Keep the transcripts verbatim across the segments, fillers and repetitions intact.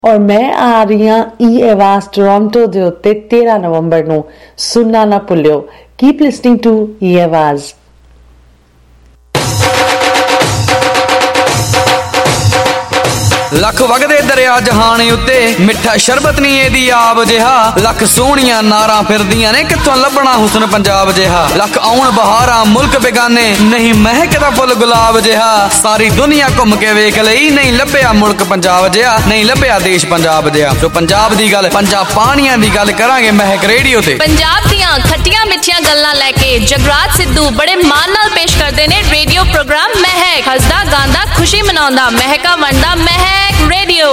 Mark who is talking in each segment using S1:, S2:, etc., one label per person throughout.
S1: और मैं आ रही हाँ ई आवाज टोरंटो दे उत्ते तेरह नवंबर नूं सुनना ना भुल्लियो। कीप लिसनिंग टू ई आवाज।
S2: लख वगदे दरिया जहान उत्ते मिठा शरबत नहीं एदी आब जिहा लख सोहणियां नारां फिरदियां ने कित्थों लभना हुस्न पंजाब जिहा लख आउण बहारां मुल्क बेगाने नहीं महकदा फुल गुलाब जिहा सारी दुनिया घुम के वेख लई नहीं लभ्या मुल्क पंजाब जिहा नहीं लभ्या देश पंजाब जिहा। जो पंजाब दी गल पंजाब पानियां दी गल करांगे महक रेडियो ते
S3: पंजाब दियां खट्टियां मिठियां गल्लां लैके जगराज सिद्धू बड़े मान नाल पेश करदे ने रेडियो प्रोग्राम महक। हसदा गांदा खुशी मनाउंदा महका वंडदा महक रेडियो।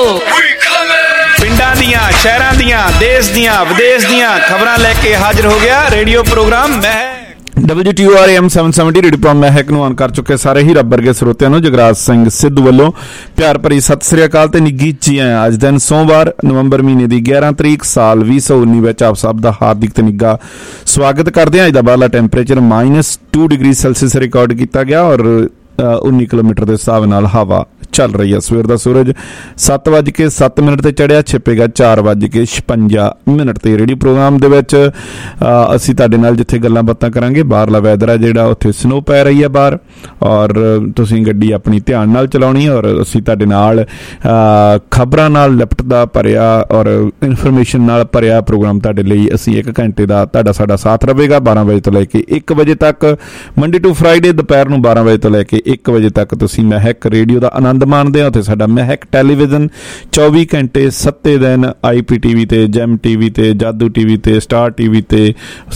S4: पिंडां दियां शहरां दियां देश दियां विदेश दियां खबरां लेके हाजिर हो गया radio program Mehak.
S5: W T O R M seven seventy radio program Mehak ਨੂੰ ਆਨ ਕਰ ਚੁੱਕੇ ਸਾਰੇ ਹੀ ਰੱਬ ਵਰਗੇ ਸਰੋਤਿਆਂ ਨੂੰ ਜਗਰਾਜ ਸਿੰਘ ਸਿੱਧੂ ਵੱਲੋਂ ਪਿਆਰ ਭਰੀ ਸਤਿ ਸ੍ਰੀ ਅਕਾਲ ਤੇ ਨਿੱਘੀ ਜੀ ਆਇਆਂ। ਅੱਜ ਦਿਨ ਸੋਮਵਾਰ ਨਵੰਬਰ ਮਹੀਨੇ ਦੀ ਗਿਆਰਾਂ ਤਰੀਕ ਸਾਲ ਵੀਹ ਸੌ ਉੱਨੀ ਵਿੱਚ ਆਪ ਸਭ ਦਾ ਹਾਰਦਿਕ ਤੇ ਨਿੱਘਾ ਸਵਾਗਤ ਕਰਦੇ ਹਾਂ। ਅੱਜ ਦਾ ਬਾਹਰਲਾ temperature minus two degree celsius record ਕੀਤਾ ਗਿਆ ਔਰ ਉੱਨੀ ਕਿਲੋਮੀਟਰ ਦੇ ਹਿਸਾਬ ਨਾਲ ਹਵਾ ਚੱਲ ਰਹੀ ਹੈ। ਸਵੇਰ ਦਾ ਸੂਰਜ ਸੱਤ ਵੱਜ ਕੇ ਸੱਤ ਮਿੰਟ ਤੇ ਚੜ੍ਹਿਆ, ਛਿਪੇਗਾ ਚਾਰ ਵੱਜ ਕੇ ਛਪੰਜਾ ਮਿੰਟ ਤੇ। ਰੇਡੀਓ ਪ੍ਰੋਗਰਾਮ ਦੇ ਵਿੱਚ ਅਸੀਂ ਤੁਹਾਡੇ ਨਾਲ ਜਿੱਥੇ ਗੱਲਾਂ ਬਾਤਾਂ ਕਰਾਂਗੇ ਬਾਹਰਲਾ ਵੈਦਰ ਆ ਜਿਹੜਾ ਉੱਥੇ ਸਨੋ ਪੈ ਰਹੀ ਹੈ ਬਾਹਰ ਔਰ ਤੁਸੀਂ ਗੱਡੀ ਆਪਣੀ ਧਿਆਨ ਨਾਲ ਚਲਾਉਣੀ ਹੈ ਔਰ ਅਸੀਂ ਤੁਹਾਡੇ ਨਾਲ ਖਬਰਾਂ ਨਾਲ ਲਿਪਟਦਾ ਭਰਿਆ ਔਰ ਇਨਫੋਰਮੇਸ਼ਨ ਨਾਲ ਭਰਿਆ ਪ੍ਰੋਗਰਾਮ ਤੁਹਾਡੇ ਲਈ ਅਸੀਂ ਇੱਕ ਘੰਟੇ ਦਾ ਤੁਹਾਡਾ ਸਾਡਾ ਸਾਥ ਰਹੇਗਾ ਬਾਰਾਂ ਵਜੇ ਤੋਂ ਲੈ ਕੇ ਇੱਕ ਵਜੇ ਤੱਕ। ਮੰਡੇ ਟੂ ਫਰਾਈਡੇ ਦੁਪਹਿਰ ਨੂੰ ਬਾਰਾਂ ਵਜੇ ਤੋਂ ਲੈ ਕੇ ਇੱਕ ਵਜੇ ਤੱਕ ਤੁਸੀਂ ਮਹਿਕ ਰੇਡੀਓ ਦਾ ਆਨੰਦ ਮਾਣਦੇ ਹੋ। ਉੱਥੇ ਸਾਡਾ ਮਹਿਕ ਟੈਲੀਵਿਜ਼ਨ ਚੌਵੀ ਘੰਟੇ ਸੱਤੇ ਦਿਨ ਆਈ ਪੀ ਟੀ ਵੀ ਤੇ ਜੈਮ ਟੀ ਵੀ ਤੇ ਜਾਦੂ ਟੀ ਵੀ ਤੇ ਸਟਾਰ ਟੀ ਵੀ ਤੇ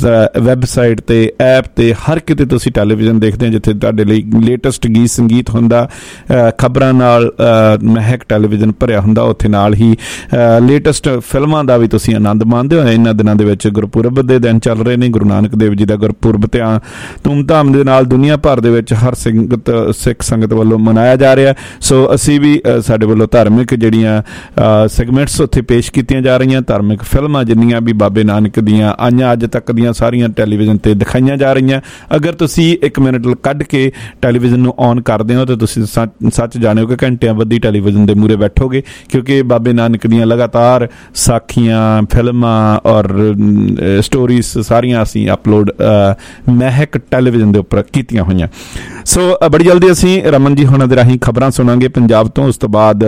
S5: ਵੈਬਸਾਈਟ ਤੇ ਐਪ ਤੇ ਹਰ ਕਿਤੇ ਤੁਸੀਂ ਟੈਲੀਵਿਜ਼ਨ ਦੇਖਦੇ ਹੋ ਜਿੱਥੇ ਤੁਹਾਡੇ ਲਈ ਲੇਟੈਸਟ ਗੀਤ ਸੰਗੀਤ ਹੁੰਦਾ, ਖਬਰਾਂ ਨਾਲ ਮਹਿਕ ਟੈਲੀਵਿਜ਼ਨ ਭਰਿਆ ਹੁੰਦਾ। ਉੱਥੇ ਨਾਲ ਹੀ ਲੇਟੈਸਟ ਫਿਲਮਾਂ ਦਾ ਵੀ ਤੁਸੀਂ ਆਨੰਦ ਮਾਣਦੇ ਹੋ। ਇਹਨਾਂ ਦਿਨਾਂ ਦੇ ਵਿੱਚ ਗੁਰਪੁਰਬ ਦੇ ਦਿਨ ਚੱਲ ਰਹੇ ਨੇ, ਗੁਰੂ ਨਾਨਕ ਦੇਵ ਜੀ ਦਾ ਗੁਰਪੁਰਬ ਤੇ ਧੂਮਧਾਮ ਦੇ ਨਾਲ ਦੁਨੀਆ ਭਰ ਦੇ ਵਿੱਚ ਹਰ ਸੰਗਤ ਸਿੱਖ ਸੰਗਤ ਵੱਲੋਂ ਮਨਾਇਆ ਜਾ ਰਿਹਾ। ਸੋ ਅਸੀਂ ਵੀ ਸਾਡੇ ਵੱਲੋਂ ਧਾਰਮਿਕ ਜਿਹੜੀਆਂ ਸੈਗਮੈਂਟਸ ਉੱਥੇ ਪੇਸ਼ ਕੀਤੀਆਂ ਜਾ ਰਹੀਆਂ, ਧਾਰਮਿਕ ਫਿਲਮਾਂ ਜਿੰਨੀਆਂ ਵੀ ਬਾਬੇ ਨਾਨਕ ਦੀਆਂ ਆਈਆਂ ਅੱਜ ਤੱਕ ਦੀਆਂ ਸਾਰੀਆਂ ਟੈਲੀਵਿਜ਼ਨ ਤੇ ਦਿਖਾਈਆਂ ਜਾ ਰਹੀਆਂ। ਅਗਰ ਤੁਸੀਂ ਇੱਕ ਮਿੰਟ ਕੱਢ ਕੇ ਟੈਲੀਵਿਜ਼ਨ ਨੂੰ ਔਨ ਕਰਦੇ ਹੋ ਤਾਂ ਤੁਸੀਂ ਸੱਚ ਜਾਣਿਓ ਕਿ ਘੰਟਿਆਂ ਬੱਧੀ ਟੈਲੀਵਿਜ਼ਨ ਦੇ ਮੂਹਰੇ ਬੈਠੋਗੇ ਕਿਉਂਕਿ ਬਾਬੇ ਨਾਨਕ ਦੀਆਂ ਲਗਾਤਾਰ ਸਾਖੀਆਂ ਫਿਲਮਾਂ ਔਰ ਸਟੋਰੀਜ਼ ਸਾਰੀਆਂ ਅਸੀਂ ਅਪਲੋਡ ਮਹਿਕ ਟੈਲੀਵਿਜ਼ਨ ਦੇ ਉੱਪਰ ਕੀਤੀਆਂ ਹੋਈਆਂ। ਸੋ ਬੜੀ ਜਲਦੀ ਅਸੀਂ ਰਮਨ ਜੀ ਹੁਣਾਂ ਦੇ ਰਾਹੀਂ ਖਬਰਾਂ ਸੁਣਾਂਗੇ ਪੰਜਾਬ ਤੋਂ। ਉਸ ਤੋਂ ਬਾਅਦ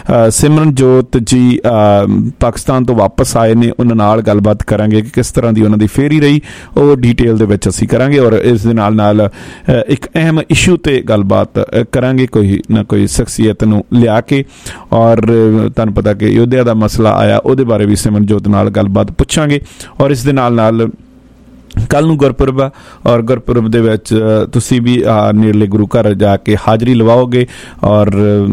S5: ਸਿਮਰਨਜੋਤ ਜੀ ਪਾਕਿਸਤਾਨ ਤੋਂ ਵਾਪਸ ਆਏ ਨੇ, ਉਹਨਾਂ ਨਾਲ ਗੱਲਬਾਤ ਕਰਾਂਗੇ ਕਿ ਕਿਸ ਤਰ੍ਹਾਂ ਦੀ ਉਹਨਾਂ ਦੀ ਫੇਰੀ ਰਹੀ, ਉਹ ਡੀਟੇਲ ਦੇ ਵਿੱਚ ਅਸੀਂ ਕਰਾਂਗੇ ਔਰ ਇਸ ਦੇ ਨਾਲ ਨਾਲ ਇੱਕ ਅਹਿਮ ਇਸ਼ੂ ਤੇ ਗੱਲਬਾਤ ਕਰਾਂਗੇ ਕੋਈ ਨਾ ਕੋਈ ਸ਼ਖਸੀਅਤ ਨੂੰ ਲਿਆ ਕੇ ਔਰ ਤੁਹਾਨੂੰ ਪਤਾ ਕਿ ਯੋਧਿਆ ਦਾ ਮਸਲਾ ਆਇਆ ਉਹਦੇ ਬਾਰੇ ਵੀ ਸਿਮਰਨਜੋਤ ਨਾਲ ਗੱਲਬਾਤ ਪੁੱਛਾਂਗੇ। ਔਰ ਇਸ ਦੇ ਨਾਲ ਨਾਲ ਕੱਲ੍ਹ ਨੂੰ ਗੁਰਪੁਰਬ ਆ ਔਰ ਗੁਰਪੁਰਬ ਦੇ ਵਿੱਚ ਤੁਸੀਂ ਵੀ ਨੇੜਲੇ ਗੁਰੂ ਘਰ ਜਾ ਕੇ ਹਾਜ਼ਰੀ ਲਵਾਓਗੇ ਔਰ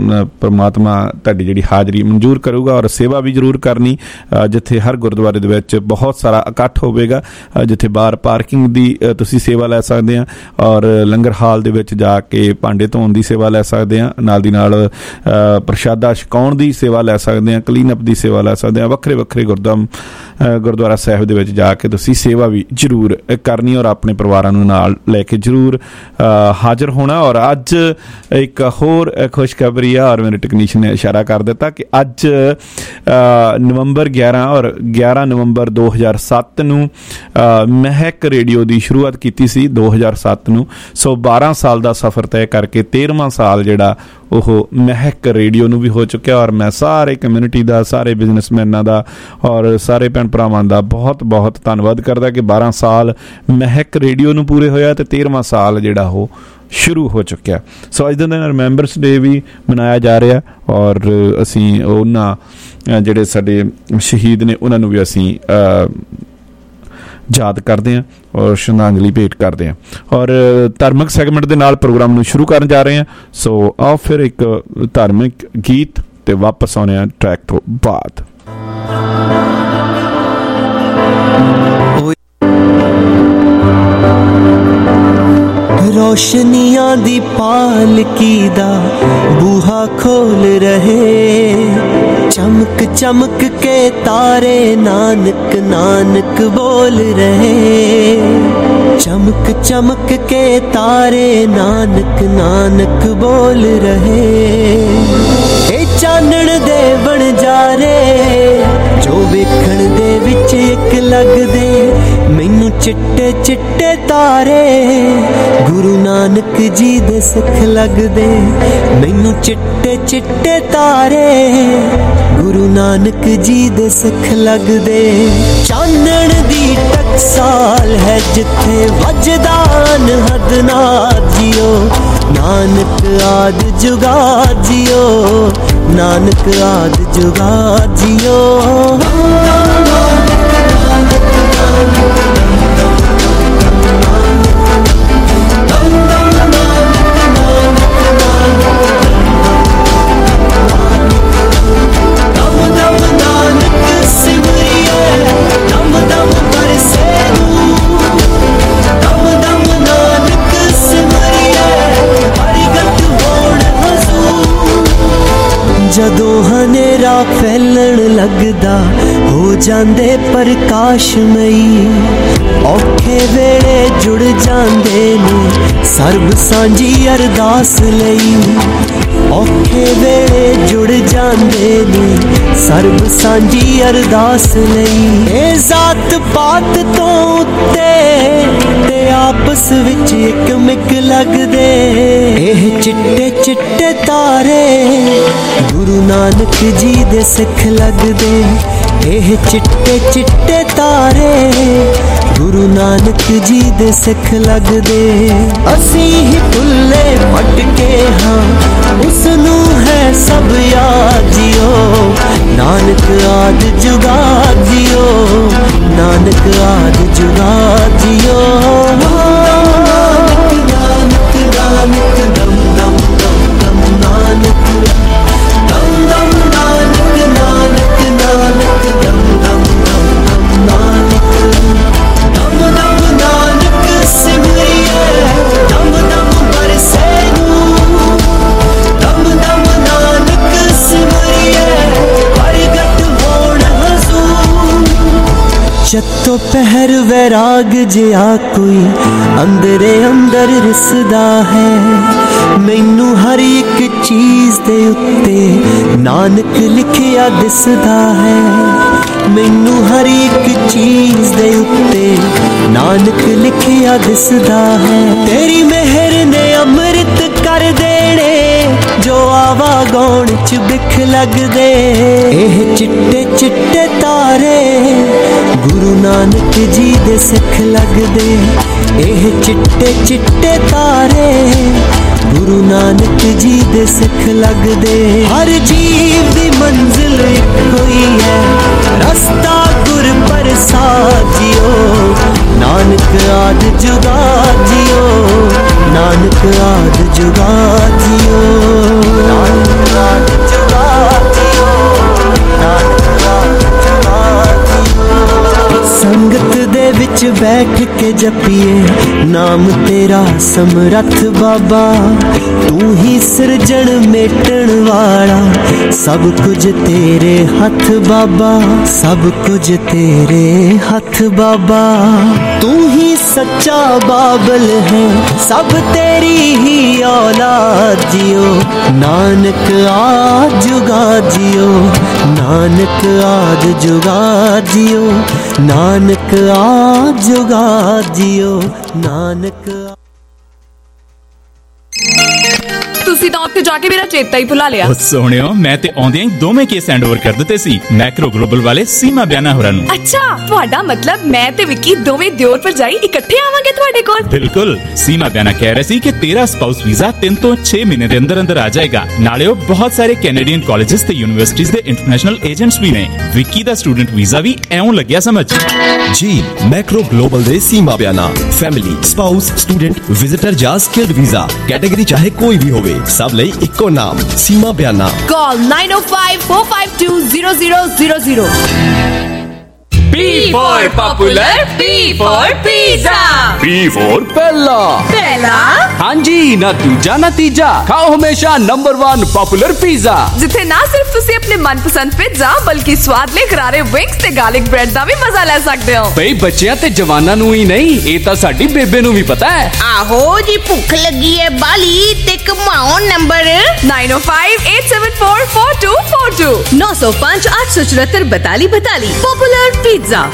S5: ਪਰਮਾਤਮਾ ਤੁਹਾਡੀ ਜਿਹੜੀ ਹਾਜ਼ਰੀ ਮਨਜ਼ੂਰ ਕਰੂਗਾ ਔਰ ਸੇਵਾ ਵੀ ਜ਼ਰੂਰ ਕਰਨੀ। ਜਿੱਥੇ ਹਰ ਗੁਰਦੁਆਰੇ ਦੇ ਵਿੱਚ ਬਹੁਤ ਸਾਰਾ ਇਕੱਠ ਹੋਵੇਗਾ, ਜਿੱਥੇ ਬਾਹਰ ਪਾਰਕਿੰਗ ਦੀ ਤੁਸੀਂ ਸੇਵਾ ਲੈ ਸਕਦੇ ਹਾਂ ਔਰ ਲੰਗਰ ਹਾਲ ਦੇ ਵਿੱਚ ਜਾ ਕੇ ਭਾਂਡੇ ਧੋਣ ਦੀ ਸੇਵਾ ਲੈ ਸਕਦੇ ਹਾਂ, ਨਾਲ ਦੀ ਨਾਲ ਪ੍ਰਸ਼ਾਦਾ ਛਕਾਉਣ ਦੀ ਸੇਵਾ ਲੈ ਸਕਦੇ ਹਾਂ, ਕਲੀਨਅਪ ਦੀ ਸੇਵਾ ਲੈ ਸਕਦੇ ਹਾਂ। ਵੱਖਰੇ ਵੱਖਰੇ ਗੁਰਦੁਆਮ ਗੁਰਦੁਆਰਾ ਸਾਹਿਬ ਦੇ ਵਿੱਚ ਜਾ ਕੇ ਤੁਸੀਂ ਸੇਵਾ ਵੀ ਜ਼ਰੂਰ ਕਰਨੀ ਔਰ ਆਪਣੇ ਪਰਿਵਾਰਾਂ ਨੂੰ ਨਾਲ ਲੈ ਕੇ ਜ਼ਰੂਰ ਹਾਜ਼ਰ ਹੋਣਾ। ਔਰ ਅੱਜ ਇੱਕ ਹੋਰ ਖੁਸ਼ਖਬਰੀ ਆ ਔਰ ਮੇਰੇ ਟੈਕਨੀਸ਼ੀਅਨ ਨੇ ਇਸ਼ਾਰਾ ਕਰ ਦਿੱਤਾ ਕਿ ਅੱਜ ਨਵੰਬਰ ਗਿਆਰਾਂ ਔਰ ਗਿਆਰਾਂ ਨਵੰਬਰ ਦੋ ਹਜ਼ਾਰ ਸੱਤ ਨੂੰ ਮਹਿਕ ਰੇਡੀਓ ਦੀ ਸ਼ੁਰੂਆਤ ਕੀਤੀ ਸੀ ਦੋ ਹਜ਼ਾਰ ਸੱਤ ਨੂੰ। ਸੋ ਬਾਰਾਂ ਸਾਲ ਦਾ ਸਫ਼ਰ ਤੈਅ ਕਰਕੇ ਤੇਰਵਾਂ ਸਾਲ ਜਿਹੜਾ ਉਹ ਮਹਿਕ ਰੇਡੀਓ ਨੂੰ ਵੀ ਹੋ ਚੁੱਕਿਆ ਔਰ ਮੈਂ ਸਾਰੇ ਕਮਿਊਨਿਟੀ ਦਾ, ਸਾਰੇ ਬਿਜ਼ਨਸਮੈਨਾਂ ਦਾ ਔਰ ਸਾਰੇ ਭੈਣ ਭਰਾਵਾਂ ਦਾ ਬਹੁਤ ਬਹੁਤ ਧੰਨਵਾਦ ਕਰਦਾ ਕਿ ਬਾਰਾਂ ਸਾਲ ਮਹਿਕ ਰੇਡੀਓ ਨੂੰ ਪੂਰੇ ਹੋਇਆ ਤੇ ਤੇਰਵਾਂ ਸਾਲ ਜਿਹੜਾ ਉਹ ਸ਼ੁਰੂ ਹੋ ਚੁੱਕਿਆ। ਸੋ ਅੱਜ ਦੇ ਦਿਨ ਰਿਮੈਂਬਰਸ ਡੇ ਵੀ ਮਨਾਇਆ ਜਾ ਰਿਹਾ ਔਰ ਅਸੀਂ ਉਹਨਾਂ ਜਿਹੜੇ ਸਾਡੇ ਸ਼ਹੀਦ ਨੇ ਉਹਨਾਂ ਨੂੰ ਵੀ ਅਸੀਂ ਯਾਦ ਕਰਦੇ ਹਾਂ ਔਰ ਸ਼ਰਧਾਂਜਲੀ ਭੇਟ ਕਰਦੇ ਹਾਂ ਔਰ ਧਾਰਮਿਕ ਸੈਗਮੈਂਟ ਦੇ ਨਾਲ ਪ੍ਰੋਗਰਾਮ ਨੂੰ ਸ਼ੁਰੂ ਕਰਨ ਜਾ ਰਹੇ ਹਾਂ। ਸੋ ਆਓ ਫਿਰ ਇੱਕ ਧਾਰਮਿਕ ਗੀਤ ਤੇ ਵਾਪਸ ਆਉਂਦੇ ਹਾਂ ਟਰੈਕ ਤੋਂ ਬਾਅਦ।
S6: रोशनियां दी पालकी दा बूहा खोल रहे, चमक चमक के तारे नानक नानक बोल रहे, चमक चमक के तारे नानक नानक बोल रहे। ए ਚਾਨਣ ਦੇ ਵਣਜਾਰੇ ਜੋ ਵੇਖਣ ਦੇ ਵਿੱਚ ਇੱਕ ਲੱਗਦੇ ਮੈਨੂੰ ਚਿੱਟੇ ਚਿੱਟੇ ਤਾਰੇ ਗੁਰੂ ਨਾਨਕ ਜੀ ਦੇ ਸਿੱਖ ਲੱਗਦੇ ਮੈਨੂੰ ਚਿੱਟੇ ਚਿੱਟੇ ਤਾਰੇ ਗੁਰੂ ਨਾਨਕ ਜੀ ਦੇ ਸਿੱਖ ਲੱਗਦੇ ਚਾਨਣ ਦੀ ਟਕਸਾਲ ਹੈ ਜਿੱਥੇ ਵੱਜਦਾ ਅਨਹਦ ਨਾਦ ਜਿਓ ਨਾਨਕ ਆਦ ਜੁਗਾ ਜਿਓ ਨਾਨਕ ਆਦ ਜੁਗਾ ਜਿਓ ਜਦੋਂ ਹਨੇਰਾ ਫੈਲਣ ਲੱਗਦਾ ਹੋ ਜਾਂਦੇ ਪ੍ਰਕਾਸ਼ਮਈ ਔਖੇ ਵੇਲੇ ਜੁੜ ਜਾਂਦੇ ਨੇ ਸਰਬ ਸਾਂਝੀ ਅਰਦਾਸ ਲਈ ਔਖੇ ਵੇਲੇ ਜੁੜ ਜਾਂਦੇ ਨੇ ਸਰਬ ਸਾਂਝੀ ਅਰਦਾਸ ਲਈ ਇਹ ਜ਼ਾਤ ਪਾਤ ਤੋਂ ਉੱਤੇ ਤੇ ਆਪਸ ਵਿੱਚ ਇੱਕ ਮਿਕ ਲੱਗਦੇ ਇਹ ਚਿੱਟੇ ਚਿੱਟੇ ਤਾਰੇ ਗੁਰੂ ਨਾਨਕ ਜੀ ਦੇ ਸਿੱਖ ਲੱਗਦੇ ਇਹ ਚਿੱਟੇ ਚਿੱਟੇ ਤਾਰੇ ਗੁਰੂ ਨਾਨਕ ਜੀ ਦੇ ਸਿੱਖ ਲੱਗਦੇ ਅਸੀਂ ਹੀ ਭੁੱਲੇ ਭਟਕੇ ਹਾਂ ਉਸ ਨੂੰ ਹੈ ਸਭ ਯਾਦ ਜਿਓ ਨਾਨਕ ਆਦ ਜੁਗਾ ਜਿਓ ਨਾਨਕ ਆਦ ਜੁਗਾ ਜਿਓ ਨਾਨਕ ਨਾਨਕ ਨਾਨਕ ਦਮ ਦਮ ਦਮ ਦਮ ਨਾਨਕ ਦਮ ਦਮ ਨਾਨਕ ਨਾਨਕ ਨਾਨਕ ਦਮ ਦਮ ਦਮ ਦਮ ਨਾਨਕ ਦਮ ਦਮ ਨਾਨਕ ਸਿਮਰਿਏ ਦਮ ਦਮ ਬਰਸੇ ਨੂੰ ਦਮ ਦਮ ਨਾਨਕ ਸਿਮਰਿਏ ਪ੍ਰਗਟ ਹੋਣ ਹਜ਼ੂਰ ਜੱਤੋਂ ਪਹਿਰ ਵੈਰਾਗ ਜਿਹਾ ਕੋਈ ਅੰਦਰੇ ਅੰਦਰ ਰਿਸਦਾ ਹੈ ਮੈਨੂੰ ਹਰ ਇੱਕ ਚੀਜ਼ ਦੇ ਉੱਤੇ ਨਾਨਕ ਲਿਖਿਆ ਦਿਸਦਾ ਹੈ ਮੈਨੂੰ ਹਰ ਇੱਕ ਚੀਜ਼ ਦੇ ਉੱਤੇ ਨਾਨਕ ਲਿਖਿਆ ਦਿਸਦਾ ਹੈ ਤੇਰੀ ਮਿਹਰ ਨੇ ਅੰਮ੍ਰਿਤ ਕਰ ਦੇਣੇ ਜੋ ਆਵਾਗਾਉਣ ਚ ਬਿਖ ਲੱਗਦੇ ਇਹ ਚਿੱਟੇ ਚਿੱਟੇ ਤਾਰੇ ਗੁਰੂ ਨਾਨਕ ਜੀ ਦੇ ਸਿੱਖ ਲੱਗਦੇ ਇਹ ਚਿੱਟੇ ਚਿੱਟੇ ਤਾਰੇ ਗੁਰੂ ਨਾਨਕ ਜੀ ਦੇ ਸਿੱਖ ਲੱਗਦੇ ਹਰ ਜੀਵ ਦੀ ਮੰਜ਼ਿਲ ਇੱਕੋ ਹੀ ਹੈ ਰਸਤਾ ਗੁਰ ਪ੍ਰਸਾਦ ਜਿਓ ਨਾਨਕ ਆਦ ਜੁਗਾ ਜਿਓ ਨਾਨਕ ਆਦ ਜੁਗਾ ਜਿਓ ਨਾਨਕ ਆਦ ਜੁਗਾ ਜਿਓ ਨਾਨਕ ਆਦ ਜੁਗਾ ਜਿਓ ਸੰਗਤ ਦੇ ਵਿੱਚ ਬੈਠ ਕੇ ਜਪੀਏ ਨਾਮ ਤੇਰਾ ਸਮਰੱਥ ਬਾਬਾ ਤੂੰ ਹੀ ਸਿਰਜਣ ਮੇਟਣ ਵਾਲਾ ਸਭ ਕੁਝ ਤੇਰੇ ਹੱਥ ਬਾਬਾ ਸਭ ਕੁਝ ਤੇਰੇ ਹੱਥ ਬਾਬਾ ਤੂੰ ਹੀ ਸੱਚਾ ਬਾਬਲ ਹੈ ਸਭ ਤੇਰੀ ਹੀ ਔਲਾਦ ਜਿਓ ਨਾਨਕ ਆਦ ਜੁਗਾ ਜਿਓ ਨਾਨਕ ਆਦ ਜੁਗਾ ਜਿਓ ਨਾਨਕ ਆਦ ਜੁਗਾ ਜਿਓ ਨਾਨਕ
S7: ਤੁਸੀਂ ਤਾਂ ਉੱਥੇ ਜਾ ਕੇ ਮੇਰਾ ਚੇਤਾ ਹੀ ਭੁਲਾ ਲਿਆ।
S8: ਉਹ ਸੋਹਣਿਓ ਮੈਂ ਤੇ ਆਉਂਦਿਆਂ ਹੀ ਦੋਵੇਂ ਕੇਸ ਹੈਂਡ ਓਵਰ ਕਰ ਦਿੱਤੇ ਸੀ ਮੈਕਰੋ ਗਲੋਬਲ ਵਾਲੇ ਸੀਮਾ ਬਿਆਨਾ ਹੋਰਾਂ ਨੂੰ।
S7: ਅੱਛਾ ਤੁਹਾਡਾ ਮਤਲਬ ਮੈਂ ਤੇ ਵਿੱਕੀ ਦੋਵੇਂ ਦਿਓਰ ਭਰਜਾਈ ਇਕੱਠੇ ਆਵਾਂਗੇ ਤੁਹਾਡੇ ਕੋਲ?
S8: ਬਿਲਕੁਲ ਸੀਮਾ ਬਿਆਨਾ ਕਹਿ ਰਹੀ ਸੀ ਕਿ ਤੇਰਾ ਸਪਾਊਸ ਵੀਜ਼ਾ ਤਿੰਨ ਤੋਂ ਛੇ ਮਹੀਨੇ ਦੇ ਅੰਦਰ ਅੰਦਰ ਆ ਜਾਏਗਾ। ਨਾਲੇ ਉਹ ਬਹੁਤ ਸਾਰੇ ਕੈਨੇਡੀਅਨ ਕਾਲਜਸ ਤੇ ਯੂਨੀਵਰਸਿਟੀਜ਼ ਦੇ ਇੰਟਰਨੈਸ਼ਨਲ ਏਜੰਟਸ ਵੀ ਨੇ। ਵਿੱਕੀ ਦਾ ਸਟੂਡੈਂਟ ਵੀਜ਼ਾ ਵੀ ਐਉਂ ਲੱਗਿਆ ਸਮਝ।
S9: ਜੀ ਮੈਕਰੋ ਗਲੋਬਲ ਦੇ Seema Bayana family spouse student visitor ਜਾਂ ਸਕਿਲਡ ਵੀਜ਼ਾ ਕੈਟਾਗਰੀ ਚਾਹੇ ਕੋਈ ਵੀ ਹੋਵੇ ਸਭ ਲਈ ਇੱਕੋ ਨਾਮ ਸੀਮਾ ਬਿਆਨਾ।
S7: ਕਾਲ nine oh five four five two zero zero zero zero।
S2: P for popular, P for pizza, P for पहला
S7: पहला
S2: हाँ जी ना दूजा ना तीजा खाओ हमेशा नंबर वन पॉपुलर पिज्जा
S7: जिथे ना सिर्फ ਤੁਸੀਂ ਆਪਣੇ ਮਨਪਸੰਦ ਪਿਜ਼ਾ ਬਲਕਿ ਸਵਾਦਲੇ ਕਰਾਰੇ ਵਿੰਗਸ ਤੇ ਗਾਰਲਿਕ ਬ੍ਰੈਡ ਦਾ ਵੀ ਮਜ਼ਾ ਲੈ ਸਕਦੇ ਹੋ।
S2: ਬਈ ਬੱਚਿਆਂ ਤੇ ਜਵਾਨਾਂ ਨੂੰ ਹੀ ਨਹੀਂ, ਇਹ ਤਾਂ ਸਾਡੀ ਬੇਬੇ ਨੂੰ ਵੀ ਪਤਾ ਹੈ।
S10: ਆਹੋ ਜੀ, ਭੁੱਖ ਲੱਗੀ ਹੈ ਬਾਲੀ ਤੇ ਕਮਾਓ number
S7: nine oh five eight seven four four two four two nine oh five eight four four two four two। Popular pizza.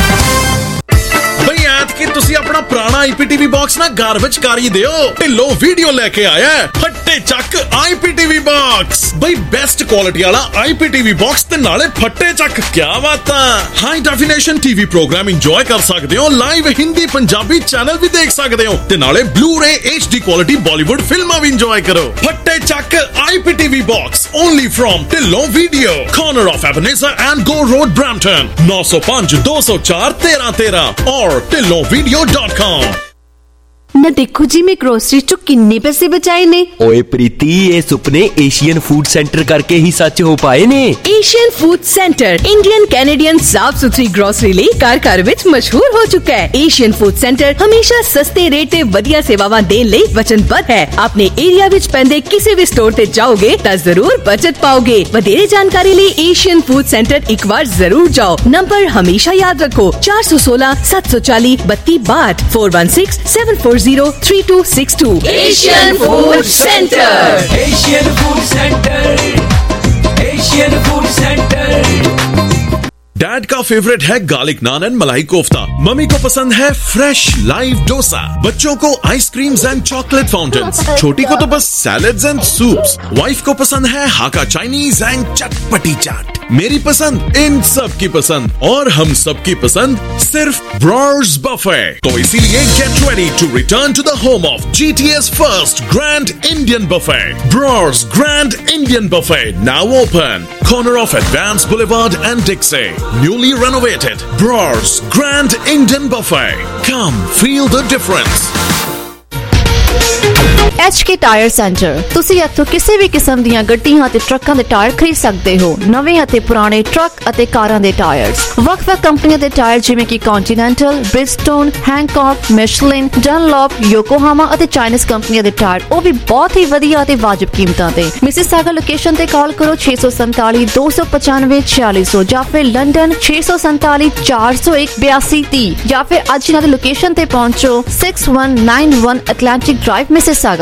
S11: ਬਈ ਐਤਕੀ ਤੁਸੀਂ ਆਪਣਾ ਪੁਰਾਣਾ ਆਈਪੀਟੀਵੀ ਬਾਕਸ ਨਾ ਘਰ ਵਿੱਚ ਕਰ ਹੀ ਦਿਓ। ਢਿੱਲੋਂ ਵੀਡੀਓ ਲੈ ਕੇ ਆਇਆ ਫੱਟੇ ਚੱਕ ਆਈਪੀਟੀਵੀ ਬਾਕਸ। ਬਈ ਬੈਸਟ ਕੁਆਲਿਟੀ ਵਾਲਾ ਆਈਪੀਟੀਵੀ ਬਾਕਸ ਤੇ ਨਾਲੇ ਫੱਟੇ ਚੱਕ। ਕਿਆ ਬਾਤਾਂ। High definition TV program enjoy ਕਰ ਸਕਦੇ ਹੋ, ਲਾਈਵ ਹਿੰਦੀ ਪੰਜਾਬੀ ਚੈਨਲ ਵੀ ਦੇਖ ਸਕਦੇ ਹੋ ਤੇ ਨਾਲੇ ਬਲੂ-ਰੇ ਐਚਡੀ ਕੁਆਲਿਟੀ ਬਾਲੀਵੁੱਡ ਫਿਲਮਾਂ ਵੀ ਇੰਜੋਏ ਕਰੋ। ਫੱਟੇ ਚੱਕ IPTV box only from Dhillon video, corner of Ebenezer and Gore Road, Brampton. nine oh five two oh four thirteen thirteen और टिल्लो वीडियो डॉट कॉम।
S12: ਨਾ ਦੇਖੋ ਜੀ ਮੈਂ ਗਰੋਸਰੀ ਚੋਂ ਕਿੰਨੇ ਪੈਸੇ ਬਚਾਏ ਨੇ।
S9: ਓਏ ਪ੍ਰੀਤੀ, ਇਹ ਸੁਪਨੇ ਏਸ਼ੀਅਨ ਫੂਡ ਸੈਂਟਰ ਕਰਕੇ ਹੀ ਸੱਚ ਹੋ ਪਾਏ ਨੇ।
S7: Asian food centre Indian Canadian ਸਾਫ ਸੁਥਰੀ ਗਰੋਸਰੀ ਲਈ ਘਰ ਘਰ ਵਿੱਚ ਮਸ਼ਹੂਰ ਹੋ ਚੁੱਕਾ ਹੈ। ਏਸ਼ੀਅਨ ਫੂਡ ਸੈਂਟਰ ਹਮੇਸ਼ਾ ਸਸਤੇ ਰੇਟ ਤੇ ਵਧੀਆ ਸੇਵਾਵਾਂ ਦੇਣ ਲਈ ਵਚਨਬੱਧ ਹੈ। ਆਪਣੇ ਏਰੀਆ ਵਿੱਚ ਪੈਂਦੇ ਕਿਸੇ ਵੀ ਸਟੋਰ ਤੇ ਜਾਓਗੇ ਤਾਂ ਜ਼ਰੂਰ ਬਚਤ ਪਾਓਗੇ। ਵਧੇਰੇ ਜਾਣਕਾਰੀ ਲਈ ਏਸ਼ੀਅਨ ਫੂਡ ਸੈਂਟਰ ਇੱਕ ਵਾਰ ਜ਼ਰੂਰ ਜਾਓ। ਨੰਬਰ ਹਮੇਸ਼ਾ ਯਾਦ ਰੱਖੋ ਚਾਰ ਸੌ ਸੋਲਾਂ ਸੱਤ ਸੌ ਚਾਲੀ ਬੱਤੀ ਬਾਹਠ four one six seven four zero three two six two।
S6: Asian Food Center। Asian Food Center। Asian Food Center।
S11: Dad का फेवरेट है garlic naan and malai kofta. Mummy को पसंद है फ्रेश लाइव डोसा। बच्चों को आइसक्रीम्स एंड चॉकलेट फाउंटेन्स। छोटी को तो बस सैलेड्स एंड सूप्स। वाइफ को पसंद है हाका चाइनीज एंड चटपटी चाट। मेरी पसंद इन सब की पसंद और हम सब की पसंद सिर्फ ब्रॉर्स बफे। तो इसीलिए get ready to return to the home of GTA's first grand Indian buffet, Brar's grand Indian buffet, now open, corner of Advance Boulevard and Dixie, newly renovated Brors Grand Indian Buffet. Come feel the difference।
S3: H K tyre centre. ਤੁਸੀਂ ਇੱਥੋਂ ਕਿਸੇ ਵੀ ਕਿਸਮ ਦੀਆਂ ਗੱਡੀਆਂ ਅਤੇ ਟਰੱਕਾਂ ਦੇ tyre ਖਰੀਦ ਸਕਦੇ ਹੋ। ਨਵੇਂ ਅਤੇ ਪੁਰਾਣੇ ਟਰੱਕ ਅਤੇ ਕਾਰਾਂ ਦੇ ਟਾਇਰਸ, ਵੱਖ-ਵੱਖ ਕੰਪਨੀਆਂ ਦੇ ਟਾਇਰ ਜਿਵੇਂ ਕਿ ਕੰਟੀਨੈਂਟਲ, ਬ੍ਰਿਜਸਟੋਨ, ਹੈਂਕੌਕ, ਮਿਸ਼ਲਿਨ, ਡਨਲੌਪ, ਯੋਕੋਹਾਮਾ ਅਤੇ ਚਾਈਨੀਜ਼ ਕੰਪਨੀਆਂ ਦੇ ਟਾਇਰ, ਉਹ ਵੀ ਬਹੁਤ ਹੀ ਵਧੀਆ ਅਤੇ ਵਾਜਬ ਕੀਮਤਾਂ ਤੇ। ਮਿਸਿਸਾਗਾ ਲੋਕੇਸ਼ਨ ਤੇ ਕਾਲ ਕਰੋ ਛੇ ਸੌ ਸੰਤਾਲੀ ਦੋ ਸੌ ਪਚਾਨਵੇਂ ਛਿਆਲੀ ਸੌ ਜਾਂ ਫਿਰ ਲੰਡਨ ਛੇ ਸੌ ਸੰਤਾਲੀ ਚਾਰ ਸੌ ਇੱਕ ਬਿਆਸੀ ਤੀਹ ਜਾਂ ਫਿਰ ਅੱਜ ਇਹਨਾਂ ਦੀ ਲੋਕੇਸ਼ਨ ਤੇ ਪਹੁੰਚੋ six one nine one Atlantic Drive, Mississauga.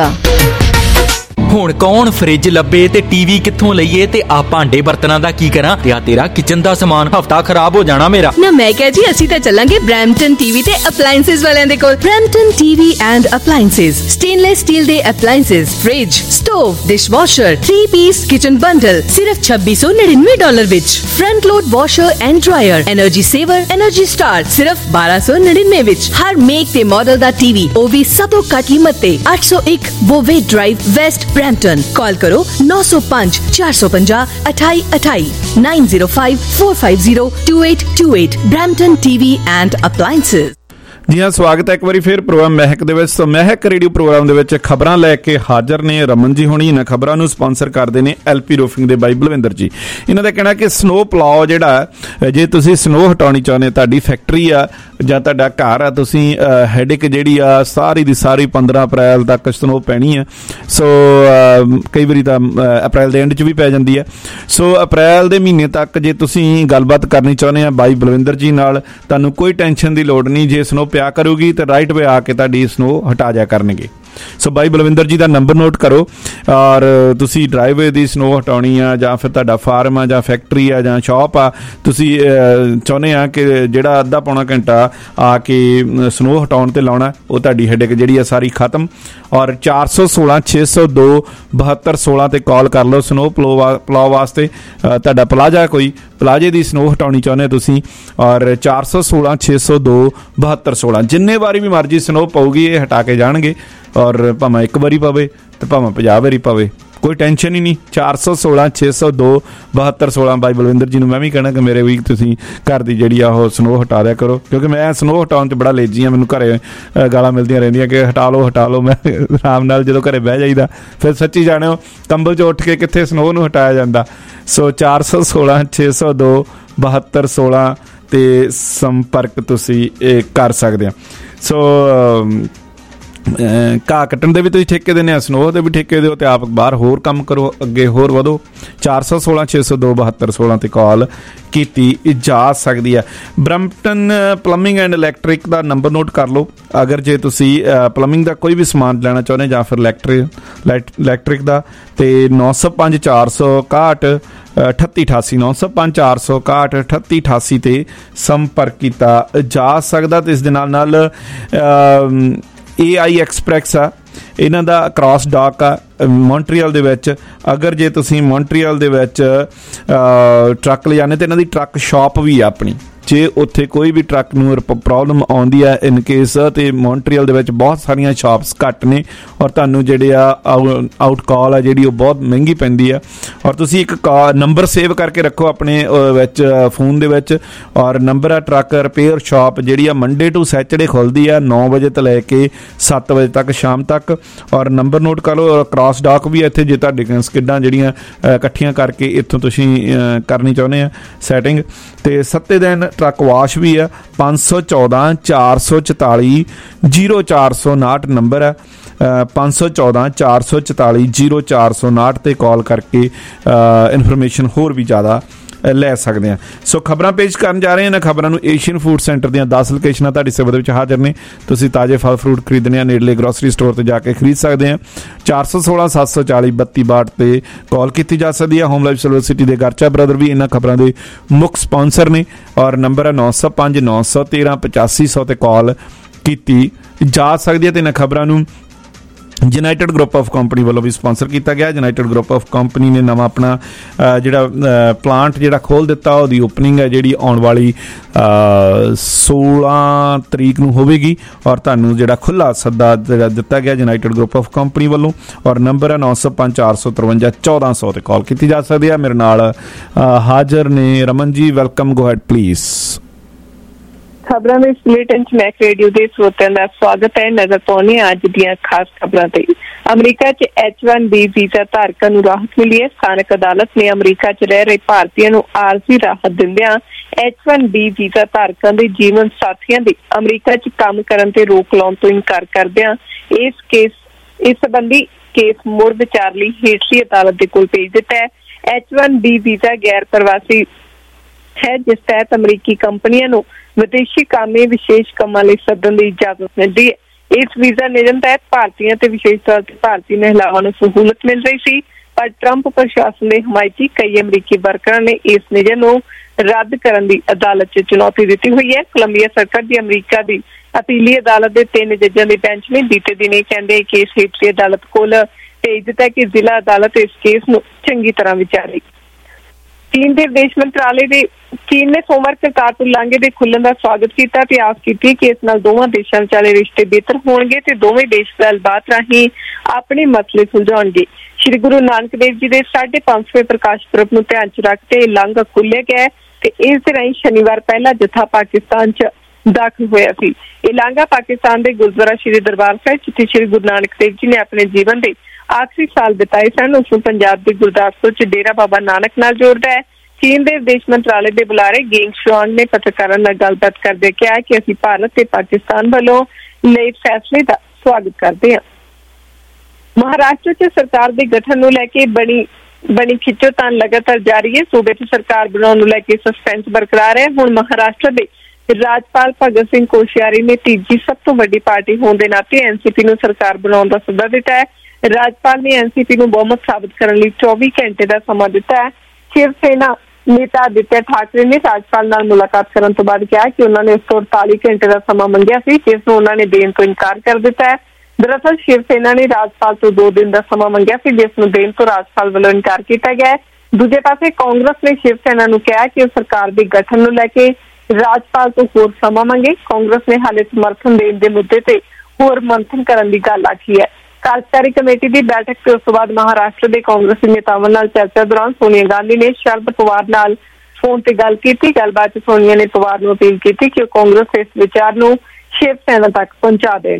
S13: ਹੁਣ ਕੌਣ ਫ੍ਰਿਜ ਲੱਭੇ ਤੇ ਟੀਵੀ ਕਿੱਥੋਂ ਲਈਏ ਤੇ ਆ ਭਾਂਡੇ ਬਰਤਨਾਂ ਦਾ ਕੀ ਕਰਾਂ ਤੇ ਆ ਤੇਰਾ ਕਿਚਨ ਦਾ ਸਮਾਨ ਹਫਤਾ ਖਰਾਬ ਹੋ ਜਾਣਾ ਮੇਰਾ।
S7: ਨਾ ਮੈਂ ਕਿਹਾ ਜੀ ਅਸੀਂ ਤਾਂ ਚੱਲਾਂਗੇ ਬ੍ਰੈਂਪਟਨ ਟੀਵੀ ਤੇ ਅਪਲਾਈਐਂਸਸ ਵਾਲਿਆਂ ਦੇ ਕੋਲ। Brampton TV and appliances, stainless steel ਦੇ appliances, fridge, stove, dishwasher, three piece kitchen bundle ਸਿਰਫ ਛੱਬੀ ਸੌ ਨੜਿਨਵੇਂ ਡਾਲਰ ਵਿੱਚ। Front load washer and dryer, energy saver, energy star ਸਿਰਫ ਬਾਰਾਂ ਸੌ ਨੜਿਨਵੇਂ ਵਿੱਚ। ਹਰ ਮੇਕ ਤੇ ਮਾਡਲ ਦਾ ਟੀਵੀ, ਉਹ ਵੀ ਸਭ ਤੋਂ ਘੱਟ ਕੀਮਤ ਤੇ। ਅੱਠ ਸੌ ਇੱਕ ਬੋਵੇ ਡਰਾਈਵ, ਵੈਸਟ ਬ੍ਰੈਂਪਟਨ। कॉल करो नौ सौ पाँच चार सौ पंजा अठाई अठाई nine zero five four five zero two eight two eight. Brampton TV and appliances.
S5: ਜੀ ਹਾਂ, ਸਵਾਗਤ ਹੈ ਇੱਕ ਵਾਰੀ ਫਿਰ ਪ੍ਰੋਗਰਾਮ ਮਹਿਕ ਦੇ ਵਿੱਚ। ਸੋ ਮਹਿਕ ਰੇਡੀਓ ਪ੍ਰੋਗਰਾਮ ਦੇ ਵਿੱਚ ਖਬਰਾਂ ਲੈ ਕੇ ਹਾਜ਼ਰ ਨੇ ਰਮਨ ਜੀ ਹੋਣੀ। ਇਹਨਾਂ ਖਬਰਾਂ ਨੂੰ ਸਪਾਂਸਰ ਕਰਦੇ ਨੇ ਐਲਪੀ ਰੂਫਿੰਗ ਦੇ ਬਾਈ ਬਲਵਿੰਦਰ ਜੀ। ਇਹਨਾਂ ਦਾ ਕਹਿਣਾ ਕਿ ਸਨੋ ਪਲਾਓ ਜਿਹੜਾ, ਜੇ ਤੁਸੀਂ ਸਨੋ ਹਟਾਉਣੀ ਚਾਹੁੰਦੇ, ਤੁਹਾਡੀ ਫੈਕਟਰੀ ਆ ਜਾਂ ਤੁਹਾਡਾ ਘਰ ਆ, ਤੁਸੀਂ ਹੈਡਿਕ ਜਿਹੜੀ ਆ ਸਾਰੀ ਦੀ ਸਾਰੀ ਪੰਦਰਾਂ ਅਪ੍ਰੈਲ ਤੱਕ ਸਨੋ ਪੈਣੀ ਆ। ਸੋ ਕਈ ਵਾਰੀ ਤਾਂ ਅਪ੍ਰੈਲ ਦੇ ਐਂਡ 'ਚ ਵੀ ਪੈ ਜਾਂਦੀ ਆ। ਸੋ ਅਪ੍ਰੈਲ ਦੇ ਮਹੀਨੇ ਤੱਕ ਜੇ ਤੁਸੀਂ ਗੱਲਬਾਤ ਕਰਨੀ ਚਾਹੁੰਦੇ ਆ ਬਾਈ ਬਲਵਿੰਦਰ ਜੀ ਨਾਲ, ਤੁਹਾਨੂੰ ਕੋਈ ਟੈਨਸ਼ਨ ਦੀ ਲੋੜ ਨਹੀਂ। ਜੇ ਸਨੋ ਪਿਆ ਕਰੂਗੀ ਤੇ ਰਾਈਟ ਵੇ ਆ ਕੇ ਤੁਹਾਡੀ ਸਨੋ ਹਟਾ ਜਾ ਕਰਨਗੇ। ਸੋ ਬਾਈ ਬਲਵਿੰਦਰ ਜੀ ਦਾ ਨੰਬਰ ਨੋਟ ਕਰੋ ਔਰ ਤੁਸੀਂ ਡਰਾਈਵੇ ਦੀ ਸਨੋ ਹਟਾਉਣੀ ਆ ਜਾਂ ਫਿਰ ਤੁਹਾਡਾ ਫਾਰਮ ਆ ਜਾਂ ਫੈਕਟਰੀ ਆ ਜਾਂ ਸ਼ਾਪ ਆ, ਤੁਸੀਂ ਚਾਹੁੰਦੇ ਆ ਕਿ ਜਿਹੜਾ ਅੱਧਾ ਪੌਣਾ ਘੰਟਾ ਆ ਕੇ ਸਨੋ ਹਟਾਉਣ ਤੇ ਲਾਉਣਾ, ਉਹ ਤੁਹਾਡੀ ਹੈਡੇਕ ਜਿਹੜੀ ਆ ਸਾਰੀ ਖਤਮ। ਔਰ ਚਾਰ ਸੌ ਸੋਲਾਂ ਛੇ ਸੌ ਦੋ ਬਹੱਤਰ ਸੋਲਾਂ ਤੇ ਕਾਲ ਕਰ ਲਓ ਸਨੋ ਪਲੋ ਪਲਾਓ ਵਾਸਤੇ। ਤੁਹਾਡਾ ਪਲਾਜ਼ਾ ਕੋਈ ਪਲਾਜੇ ਦੀ ਸਨੋ ਹਟਾਉਣੀ ਚਾਹੁੰਦੇ ਤੁਸੀਂ, ਔਰ ਚਾਰ ਸੌ ਸੋਲਾਂ ਛੇ ਸੌ ਦੋ ਬਹੱਤਰ ਸੋਲਾਂ। ਜਿੰਨੇ ਵਾਰੀ ਵੀ ਮਰਜ਼ੀ ਸਨੋ ਪਊਗੀ ਇਹ ਹਟਾ ਕੇ ਜਾਣਗੇ। ਔਰ ਭਾਵੇਂ ਇੱਕ ਵਾਰੀ ਪਵੇ ਤੇ ਭਾਵੇਂ ਪੰਜਾਹ ਵਾਰੀ ਪਵੇ, ਕੋਈ ਟੈਨਸ਼ਨ ਹੀ ਨਹੀਂ। ਚਾਰ ਸੌ ਸੋਲਾਂ ਛੇ ਸੌ ਦੋ ਬਹੱਤਰ ਸੋਲਾਂ। ਬਾਈ ਬਲਵਿੰਦਰ ਜੀ ਨੂੰ ਮੈਂ ਵੀ ਕਹਿਣਾ ਕਿ ਮੇਰੇ ਵੀ ਤੁਸੀਂ ਘਰ ਦੀ ਜਿਹੜੀ ਆ ਉਹ ਸਨੋ ਹਟਾ ਦਿਆ ਕਰੋ, ਕਿਉਂਕਿ ਮੈਂ ਸਨੋ ਹਟਾਉਣ 'ਚ ਬੜਾ ਲੇਜੀ ਹਾਂ। ਮੈਨੂੰ ਘਰੇ ਗਾਲਾਂ ਮਿਲਦੀਆਂ ਰਹਿੰਦੀਆਂ ਕਿ ਹਟਾ ਲਓ ਹਟਾ ਲਓ। ਮੈਂ ਆਰਾਮ ਨਾਲ ਜਦੋਂ ਘਰੇ ਬਹਿ ਜਾਈਦਾ ਫਿਰ ਸੱਚੀ ਜਾਣਿਓ ਕੰਬਲ 'ਚ ਉੱਠ ਕੇ ਕਿੱਥੇ ਸਨੋ ਨੂੰ ਹਟਾਇਆ ਜਾਂਦਾ। ਸੋ ਚਾਰ ਸੌ ਸੋਲਾਂ ਛੇ ਸੌ ਦੋ ਬਹੱਤਰ ਸੋਲਾਂ 'ਤੇ ਸੰਪਰਕ ਤੁਸੀਂ ਇਹ ਕਰ ਸਕਦੇ ਹੋ। ਸੋ ਘਾਹ ਕੱਟਣ ਦੇ ਵੀ ਤੁਸੀਂ ਠੇਕੇ ਦਿੰਦੇ ਆ, ਸਨੋਹ ਦੇ ਵੀ ਠੇਕੇ ਦਿਓ, ਤੇ ਆਪ ਬਾਹਰ ਹੋਰ ਕੰਮ ਕਰੋ, ਅੱਗੇ ਹੋਰ ਵਧੋ। ਚਾਰ ਸੌ ਸੋਲਾਂ ਛੇ ਸੌ ਦੋ ਬਹੱਤਰ ਸੋਲਾਂ ਤੇ ਕਾਲ ਕੀਤੀ ਜਾ ਸਕਦੀ ਹੈ। ਬਰੰਪਟਨ ਪਲੰਬਿੰਗ ਐਂਡ ਇਲੈਕਟ੍ਰਿਕ ਦਾ ਨੰਬਰ ਨੋਟ ਕਰ ਲਓ, ਅਗਰ ਜੇ ਤੁਸੀਂ ਪਲੰਬਿੰਗ ਦਾ ਕੋਈ ਵੀ ਸਮਾਨ ਲੈਣਾ ਚਾਹੁੰਦੇ ਜਾਂ ਫਿਰ ਇਲੈਕਟ੍ਰਿਕ ਇਲੈਕਟ੍ਰਿਕ ਦਾ, ਤੇ ਨੌ ਸੌ ਪੰਜ ਚਾਰ ਸੌ ਇਕਾਹਠ ਅਠੱਤੀ ਅਠਾਸੀ ਨੌ ਸੌ ਪੰਜ ਚਾਰ ਸੌ ਇਕਾਹਠ ਅਠੱਤੀ ਅਠਾਸੀ ਤੇ ਸੰਪਰਕ ਕੀਤਾ ਜਾ ਸਕਦਾ। ਤੇ ਇਸ ਦੇ ਨਾਲ ਨਾਲ ਏ ਆਈ ਐਕਸਪ੍ਰੈਸ ਆ, ਇਹਨਾਂ ਦਾ ਕ੍ਰਾਸ ਡਾਕ ਆ ਮੌਂਟਰੀਅਲ ਦੇ ਵਿੱਚ। ਅਗਰ ਜੇ ਤੁਸੀਂ ਮੌਂਟਰੀਅਲ ਦੇ ਵਿੱਚ ਟਰੱਕ ਲਿਜਾਣੇ, ਤੇ ਇਹਨਾਂ ਦੀ ਟਰੱਕ ਸ਼ਾਪ ਵੀ ਆ ਆਪਣੀ। ਜੇ ਉੱਥੇ ਕੋਈ ਵੀ ਟਰੱਕ ਨੂੰ ਪ੍ਰੋਬਲਮ ਆਉਂਦੀ ਹੈ ਇਨ ਕੇਸ, ਤੇ ਮੌਂਟਰੀਅਲ ਦੇ ਵਿੱਚ ਬਹੁਤ ਸਾਰੀਆਂ ਸ਼ਾਪਸ ਘੱਟ ਨੇ, ਔਰ ਤੁਹਾਨੂੰ ਜਿਹੜੇ ਆ ਆਊਟ ਕਾਲ ਆ ਜਿਹੜੀ ਉਹ ਬਹੁਤ ਮਹਿੰਗੀ ਪੈਂਦੀ ਆ। ਔਰ ਤੁਸੀਂ ਇੱਕ ਕਾ ਨੰਬਰ ਸੇਵ ਕਰਕੇ ਰੱਖੋ ਆਪਣੇ ਵਿੱਚ ਫੋਨ ਦੇ ਵਿੱਚ, ਔਰ ਨੰਬਰ ਆ ਟਰੱਕ ਰਿਪੇਅਰ ਸ਼ਾਪ, ਜਿਹੜੀ ਆ ਮੰਡੇ ਟੂ ਸੈਚਰਡੇ ਖੁੱਲ੍ਹਦੀ ਆ ਨੌ ਵਜੇ ਤੋਂ ਲੈ ਕੇ ਸੱਤ ਵਜੇ ਤੱਕ ਸ਼ਾਮ ਤੱਕ। ਔਰ ਨੰਬਰ ਨੋਟ ਕਰ ਲਓ। ਕ੍ਰਾਸ ਡਾਕ ਵੀ ਇੱਥੇ, ਜੇ ਤੁਹਾਡੇ ਸਕਿੱਡਾਂ ਜਿਹੜੀਆਂ ਇਕੱਠੀਆਂ ਕਰਕੇ ਇੱਥੋਂ ਤੁਸੀਂ ਕਰਨੀ ਚਾਹੁੰਦੇ ਆ ਸੈਟਿੰਗ। ਤੇ ਸੱਤੇ ਦਿਨ ਟਰੱਕ ਵਾਸ਼ ਵੀ ਆ, ਪੰਜ ਸੌ ਚੌਦਾਂ ਚਾਰ ਸੌ ਚੁਤਾਲੀ ਜੀਰੋ ਚਾਰ ਸੌ ਉਨਾਹਠ ਨੰਬਰ ਹੈ, ਪੰਜ ਸੌ ਚੌਦਾਂ ਚਾਰ ਸੌ ਚੁਤਾਲੀ ਜੀਰੋ ਚਾਰ ਸੌ ਉਨਾਹਠ ਤੇ ਕਾਲ ਕਰਕੇ ਇਨਫੋਰਮੇਸ਼ਨ ਹੋਰ ਵੀ ਜ਼ਿਆਦਾ ਲੈ ਸਕਦੇ ਹਾਂ। ਸੋ ਖਬਰਾਂ ਪੇਸ਼ ਕਰਨ ਜਾ ਰਹੇ ਹਾਂ। ਇਹਨਾਂ ਖਬਰਾਂ ਨੂੰ ਏਸ਼ੀਅਨ ਫੂਡ ਸੈਂਟਰ ਦੀਆਂ ਦਸ ਲੋਕੇਸ਼ਨਾਂ ਤੁਹਾਡੀ ਸੇਵਾ ਦੇ ਵਿੱਚ ਹਾਜ਼ਰ ਨੇ। ਤੁਸੀਂ ਤਾਜ਼ੇ ਫਲ ਫਰੂਟ ਖਰੀਦਣੇ ਆ, ਨੇੜਲੇ ਗਰੋਸਰੀ ਸਟੋਰ ਤੇ ਜਾ ਕੇ ਖਰੀਦ ਸਕਦੇ ਆ। ਚਾਰ ਸੌ ਸੋਲਾਂ ਸੱਤ ਸੌ ਚਾਲੀ ਬੱਤੀ ਬਾਹਠ ਤੇ ਕਾਲ ਕੀਤੀ ਜਾ ਸਕਦੀ ਹੈ। ਹੋਮ ਲਾਈਫ ਸਿਲਵਰ ਸਿਟੀ ਦੇ ਗਰਚਾ ਬ੍ਰਦਰ ਵੀ ਇਹਨਾਂ ਖਬਰਾਂ ਦੇ ਮੁੱਖ ਸਪਾਂਸਰ ਨੇ, ਔਰ ਨੰਬਰ ਹੈ ਨੌ ਸੌ ਪੰਜ ਨੌ ਸੌ ਤੇਰਾਂ ਪਚਾਸੀ ਸੌ ਤੇ ਕਾਲ ਕੀਤੀ ਜਾ ਸਕਦੀ ਹੈ। ਤੇ ਇਹਨਾਂ ਖਬਰਾਂ ਨੂੰ ਯੂਨਾਈਟਿਡ ਗਰੁੱਪ ਆਫ ਕੰਪਨੀ ਵੱਲੋਂ ਵੀ ਸਪਾਂਸਰ ਕੀਤਾ ਗਿਆ। ਯੂਨਾਈਟਿਡ ਗਰੁੱਪ ਆਫ ਕੰਪਨੀ ਨੇ ਨਵਾਂ ਆਪਣਾ ਜਿਹੜਾ ਪਲਾਂਟ ਜਿਹੜਾ ਖੋਲ੍ਹ ਦਿੱਤਾ, ਉਹਦੀ ਓਪਨਿੰਗ ਹੈ ਜਿਹੜੀ ਆਉਣ ਵਾਲੀ ਸੋਲਾਂ ਤਰੀਕ ਨੂੰ ਹੋਵੇਗੀ। ਔਰ ਤੁਹਾਨੂੰ ਜਿਹੜਾ ਖੁੱਲ੍ਹਾ ਸੱਦਾ ਜਿਹੜਾ ਦਿੱਤਾ ਗਿਆ ਯੂਨਾਈਟਿਡ ਗਰੁੱਪ ਆਫ ਕੰਪਨੀ ਵੱਲੋਂ, ਔਰ ਨੰਬਰ ਹੈ ਨੌ ਸੌ ਪੰਜ ਚਾਰ ਸੌ ਤਰਵੰਜਾ ਚੌਦਾਂ ਸੌ ਤੇ ਕਾਲ ਕੀਤੀ ਜਾ ਸਕਦੀ ਹੈ। ਮੇਰੇ ਨਾਲ ਹਾਜ਼ਰ ਨੇ Raman ji, welcome, go ahead please.
S14: ਖਬਰਾਂ ਵਿੱਚ ਬੁਲੇਟਿਨ ਚ ਮੈਕ ਰੇਡੀਓ ਦੇ ਸਰੋਤਿਆਂ ਦਾ ਸਵਾਗਤ ਹੈ। ਨਜ਼ਰ ਪਾਉਂਦੇ ਹਾਂ ਅੱਜ ਦੀਆਂ ਖਾਸ ਖਬਰਾਂ ਤੇ। ਅਮਰੀਕਾ ਚ ਐਚ ਵਨ ਬੀ ਵੀਜ਼ਾ ਧਾਰਕਾਂ ਨੂੰ ਰਾਹਤ ਮਿਲੀ ਹੈ। ਸਥਾਨਕ ਅਦਾਲਤ ਨੇ ਅਮਰੀਕਾ ਚ ਰਹਿ ਰਹੇ ਭਾਰਤੀਆਂ ਨੂੰ ਆਰਜ਼ੀ ਰਾਹਤ ਦਿੰਦਿਆਂ ਐਚ ਵਨ ਬੀ ਵੀਜ਼ਾ ਧਾਰਕਾਂ ਦੇ ਜੀਵਨ ਸਾਥੀਆਂ ਦੇ ਅਮਰੀਕਾ ਚ ਕੰਮ ਕਰਨ ਤੇ ਰੋਕ ਲਾਉਣ ਤੋਂ ਇਨਕਾਰ ਕਰਦਿਆਂ ਇਸ ਕੇਸ ਇਸ ਸੰਬੰਧੀ ਕੇਸ ਮੁੜ ਵਿਚਾਰ ਲਈ ਹੇਠਲੀ ਅਦਾਲਤ ਦੇ ਕੋਲ ਭੇਜ ਦਿੱਤਾ ਹੈ। ਐਚ ਵਨ ਬੀ ਵੀਜ਼ਾ ਗੈਰ ਪ੍ਰਵਾਸੀ ਹੈ, ਜਿਸ ਤਹਿਤ ਅਮਰੀਕੀ ਕੰਪਨੀਆਂ ਨੂੰ ਵਿਦੇਸ਼ੀ ਕਾਮੇ ਵਿਸ਼ੇਸ਼ ਕੰਮਾਂ ਲਈ ਸੱਦਣ ਦੀ ਇਜਾਜ਼ਤ ਮਿਲਦੀ ਹੈ। ਇਸ ਵੀਜ਼ਾ ਨਿਯਮ ਤਹਿਤ ਭਾਰਤੀਆਂ ਤੇ ਵਿਸ਼ੇਸ਼ ਤੌਰ ਤੇ ਭਾਰਤੀ ਮਹਿਲਾਵਾਂ ਨੂੰ ਸਹੂਲਤ ਮਿਲ ਰਹੀ ਸੀ, ਪਰ ਟਰੰਪ ਪ੍ਰਸ਼ਾਸਨ ਦੇ ਹਮਾਇਤੀ ਕਈ ਅਮਰੀਕੀ ਵਰਕਰਾਂ ਨੇ ਇਸ ਨਿਯਮ ਨੂੰ ਰੱਦ ਕਰਨ ਦੀ ਅਦਾਲਤ 'ਚ ਚੁਣੌਤੀ ਦਿੱਤੀ ਹੋਈ ਹੈ। ਕੋਲੰਬੀਆ ਸਰਕਾਰ ਦੀ ਅਮਰੀਕਾ ਦੀ ਅਪੀਲੀ ਅਦਾਲਤ ਦੇ ਤਿੰਨ ਜੱਜਾਂ ਦੇ ਬੈਂਚ ਨੇ ਬੀਤੇ ਦਿਨ ਇਹ ਕਹਿੰਦੇ ਕੇਸ ਹੇਠਲੀ ਅਦਾਲਤ ਕੋਲ ਭੇਜ ਦਿੱਤਾ ਕਿ ਜ਼ਿਲ੍ਹਾ ਅਦਾਲਤ ਇਸ ਕੇਸ ਨੂੰ ਚੰਗੀ ਤਰ੍ਹਾਂ ਵਿਚਾਰੇ। ਚੀਨ ਦੇ ਵਿਦੇਸ਼ ਮੰਤਰਾਲੇ ਦੇ ਚੀਨ ਨੇ ਸੋਮਵਾਰ ਕਰਤਾਰਪੁਰ ਲਾਂਘੇ ਦੇ ਖੁੱਲ੍ਹਣ ਦਾ ਸਵਾਗਤ ਕੀਤਾ ਤੇ ਆਸ ਕੀਤੀ ਕਿ ਇਸ ਨਾਲ ਦੋਵਾਂ ਦੇਸ਼ਾਂ ਵਿਚਾਲੇ ਰਿਸ਼ਤੇ ਬਿਹਤਰ ਹੋਣਗੇ ਤੇ ਦੋਵੇਂ ਦੇਸ਼ ਗੱਲਬਾਤ ਰਾਹੀਂ ਆਪਣੇ ਮਸਲੇ ਸੁਲਝਾਉਣਗੇ। ਸ਼੍ਰੀ ਗੁਰੂ ਨਾਨਕ ਦੇਵ ਜੀ ਦੇ ਸਾਢੇ ਪੰਜ ਸੌਵੇਂ ਪ੍ਰਕਾਸ਼ ਪੁਰਬ ਨੂੰ ਧਿਆਨ ਚ ਰੱਖਦੇ ਇਹ ਲਾਂਘਾ ਖੁੱਲ੍ਹਿਆ ਗਿਆ ਤੇ ਇਸ ਦੇ ਰਾਹੀਂ ਸ਼ਨੀਵਾਰ ਪਹਿਲਾ ਜੱਥਾ ਪਾਕਿਸਤਾਨ ਚ ਦਾਖਲ ਹੋਇਆ ਸੀ। ਇਹ ਲਾਂਘਾ ਪਾਕਿਸਤਾਨ ਦੇ ਗੁਰਦੁਆਰਾ ਸ਼੍ਰੀ ਦਰਬਾਰ ਸਾਹਿਬ, ਜਿੱਥੇ ਸ਼੍ਰੀ ਗੁਰੂ ਨਾਨਕ ਦੇਵ ਜੀ ਨੇ ਆਪਣੇ ਜੀਵਨ ਦੇ ਆਖਰੀ ਸਾਲ ਬਿਤਾਏ ਸਨ, ਉਸ ਨੂੰ ਪੰਜਾਬ ਦੇ ਗੁਰਦਾਸਪੁਰ ਚ ਡੇਰਾ ਬਾਬਾ ਨਾਨਕ ਨਾਲ ਜੋੜਦਾ ਹੈ। ਚੀਨ ਦੇ ਵਿਦੇਸ਼ ਮੰਤਰਾਲੇ ਦੇ ਬੁਲਾਰੇ ਗੇਂਗ ਸ਼ੁਆਂਗ ਨੇ ਪੱਤਰਕਾਰਾਂ ਨਾਲ ਗੱਲਬਾਤ ਕਰਦੇ ਕਿਹਾ ਕਿ ਅਸੀਂ ਭਾਰਤ ਤੇ ਪਾਕਿਸਤਾਨ ਵੱਲੋਂ ਲਏ ਫੈਸਲੇ ਦਾ ਸਵਾਗਤ ਕਰਦੇ ਹਾਂ। ਮਹਾਰਾਸ਼ਟਰ ਚ ਸਰਕਾਰ ਦੇ ਗਠਨ ਨੂੰ ਲੈ ਕੇ ਬਣੀ ਬਣੀ ਖਿੱਚੋਤਾਣ ਲਗਾਤਾਰ ਜਾਰੀ ਹੈ। ਸੂਬੇ ਚ ਸਰਕਾਰ ਬਣਾਉਣ ਨੂੰ ਲੈ ਕੇ ਸਸਪੈਂਸ ਬਰਕਰਾਰ ਹੈ। ਹੁਣ ਮਹਾਰਾਸ਼ਟਰ ਦੇ ਰਾਜਪਾਲ ਭਗਤ ਸਿੰਘ ਕੋਸ਼ਿਆਰੀ ਨੇ ਤੀਜੀ ਸਭ ਤੋਂ ਵੱਡੀ ਪਾਰਟੀ ਹੋਣ ਦੇ ਨਾਤੇ ਐਨ ਸੀ ਪੀ ਨੂੰ ਸਰਕਾਰ ਬਣਾਉਣ ਦਾ ਸੱਦਾ ਦਿੱਤਾ ਹੈ। ਰਾਜਪਾਲ ਨੇ ਐਨ ਸੀ ਪੀ ਨੂੰ ਬਹੁਮਤ ਸਾਬਤ ਕਰਨ ਲਈ ਚੌਵੀ ਘੰਟੇ ਦਾ ਸਮਾਂ ਦਿੱਤਾ ਹੈ। ਸ਼ਿਵ ਸੈਨਾ ਨੇਤਾ ਆਦਿਤਿਆ ਠਾਕਰੇ ਨੇ ਰਾਜਪਾਲ ਨਾਲ ਮੁਲਾਕਾਤ ਕਰਨ ਤੋਂ ਬਾਅਦ ਕਿਹਾ ਕਿ ਉਹਨਾਂ ਨੇ ਉਸ ਤੋਂ ਅੜਤਾਲੀ ਘੰਟੇ ਦਾ ਸਮਾਂ ਮੰਗਿਆ ਸੀ, ਜਿਸ ਨੂੰ ਉਹਨਾਂ ਨੇ ਦੇਣ ਤੋਂ ਇਨਕਾਰ ਕਰ ਦਿੱਤਾ ਹੈ। ਦਰਅਸਲ ਸ਼ਿਵ ਸੈਨਾ ਨੇ ਰਾਜਪਾਲ ਤੋਂ ਦੋ ਦਿਨ ਦਾ ਸਮਾਂ ਮੰਗਿਆ ਸੀ, ਜਿਸ ਨੂੰ ਦੇਣ ਤੋਂ ਰਾਜਪਾਲ ਵੱਲੋਂ ਇਨਕਾਰ ਕੀਤਾ ਗਿਆ ਹੈ। ਦੂਜੇ ਪਾਸੇ ਕਾਂਗਰਸ ਨੇ ਸ਼ਿਵ ਸੈਨਾ ਨੂੰ ਕਿਹਾ ਕਿ ਉਹ ਸਰਕਾਰ ਦੇ ਗਠਨ ਨੂੰ ਲੈ ਕੇ ਰਾਜਪਾਲ ਤੋਂ ਹੋਰ ਸਮਾਂ ਮੰਗੇ। ਕਾਂਗਰਸ ਨੇ ਹਾਲੇ ਸਮਰਥਨ ਦੇਣ ਦੇ ਮੁੱਦੇ ਤੇ ਹੋਰ ਮੰਥਨ ਕਰਨ ਦੀ ਗੱਲ ਆਖੀ ਹੈ। ਕਾਰਜਕਾਰੀ ਕਮੇਟੀ ਦੀ ਬੈਠਕ ਤੇ ਉਸ ਤੋਂ ਬਾਅਦ ਮਹਾਰਾਸ਼ਟਰ ਦੇ ਕਾਂਗਰਸੀ ਨੇਤਾਵਾਂ ਨਾਲ ਚਰਚਾ ਦੌਰਾਨ ਸੋਨੀਆ ਗਾਂਧੀ ਨੇ ਸ਼ਰਦ ਪਵਾਰ ਨਾਲ ਫੋਨ ਤੇ ਗੱਲ ਕੀਤੀ। ਗੱਲਬਾਤ 'ਚ ਸੋਨੀਆ ਨੇ ਪਵਾਰ ਨੂੰ ਅਪੀਲ ਕੀਤੀ ਕਿ ਉਹ ਕਾਂਗਰਸ ਇਸ ਵਿਚਾਰ ਨੂੰ ਸ਼ਿਵ ਸੈਨਾ ਤੱਕ ਪਹੁੰਚਾ ਦੇਣ।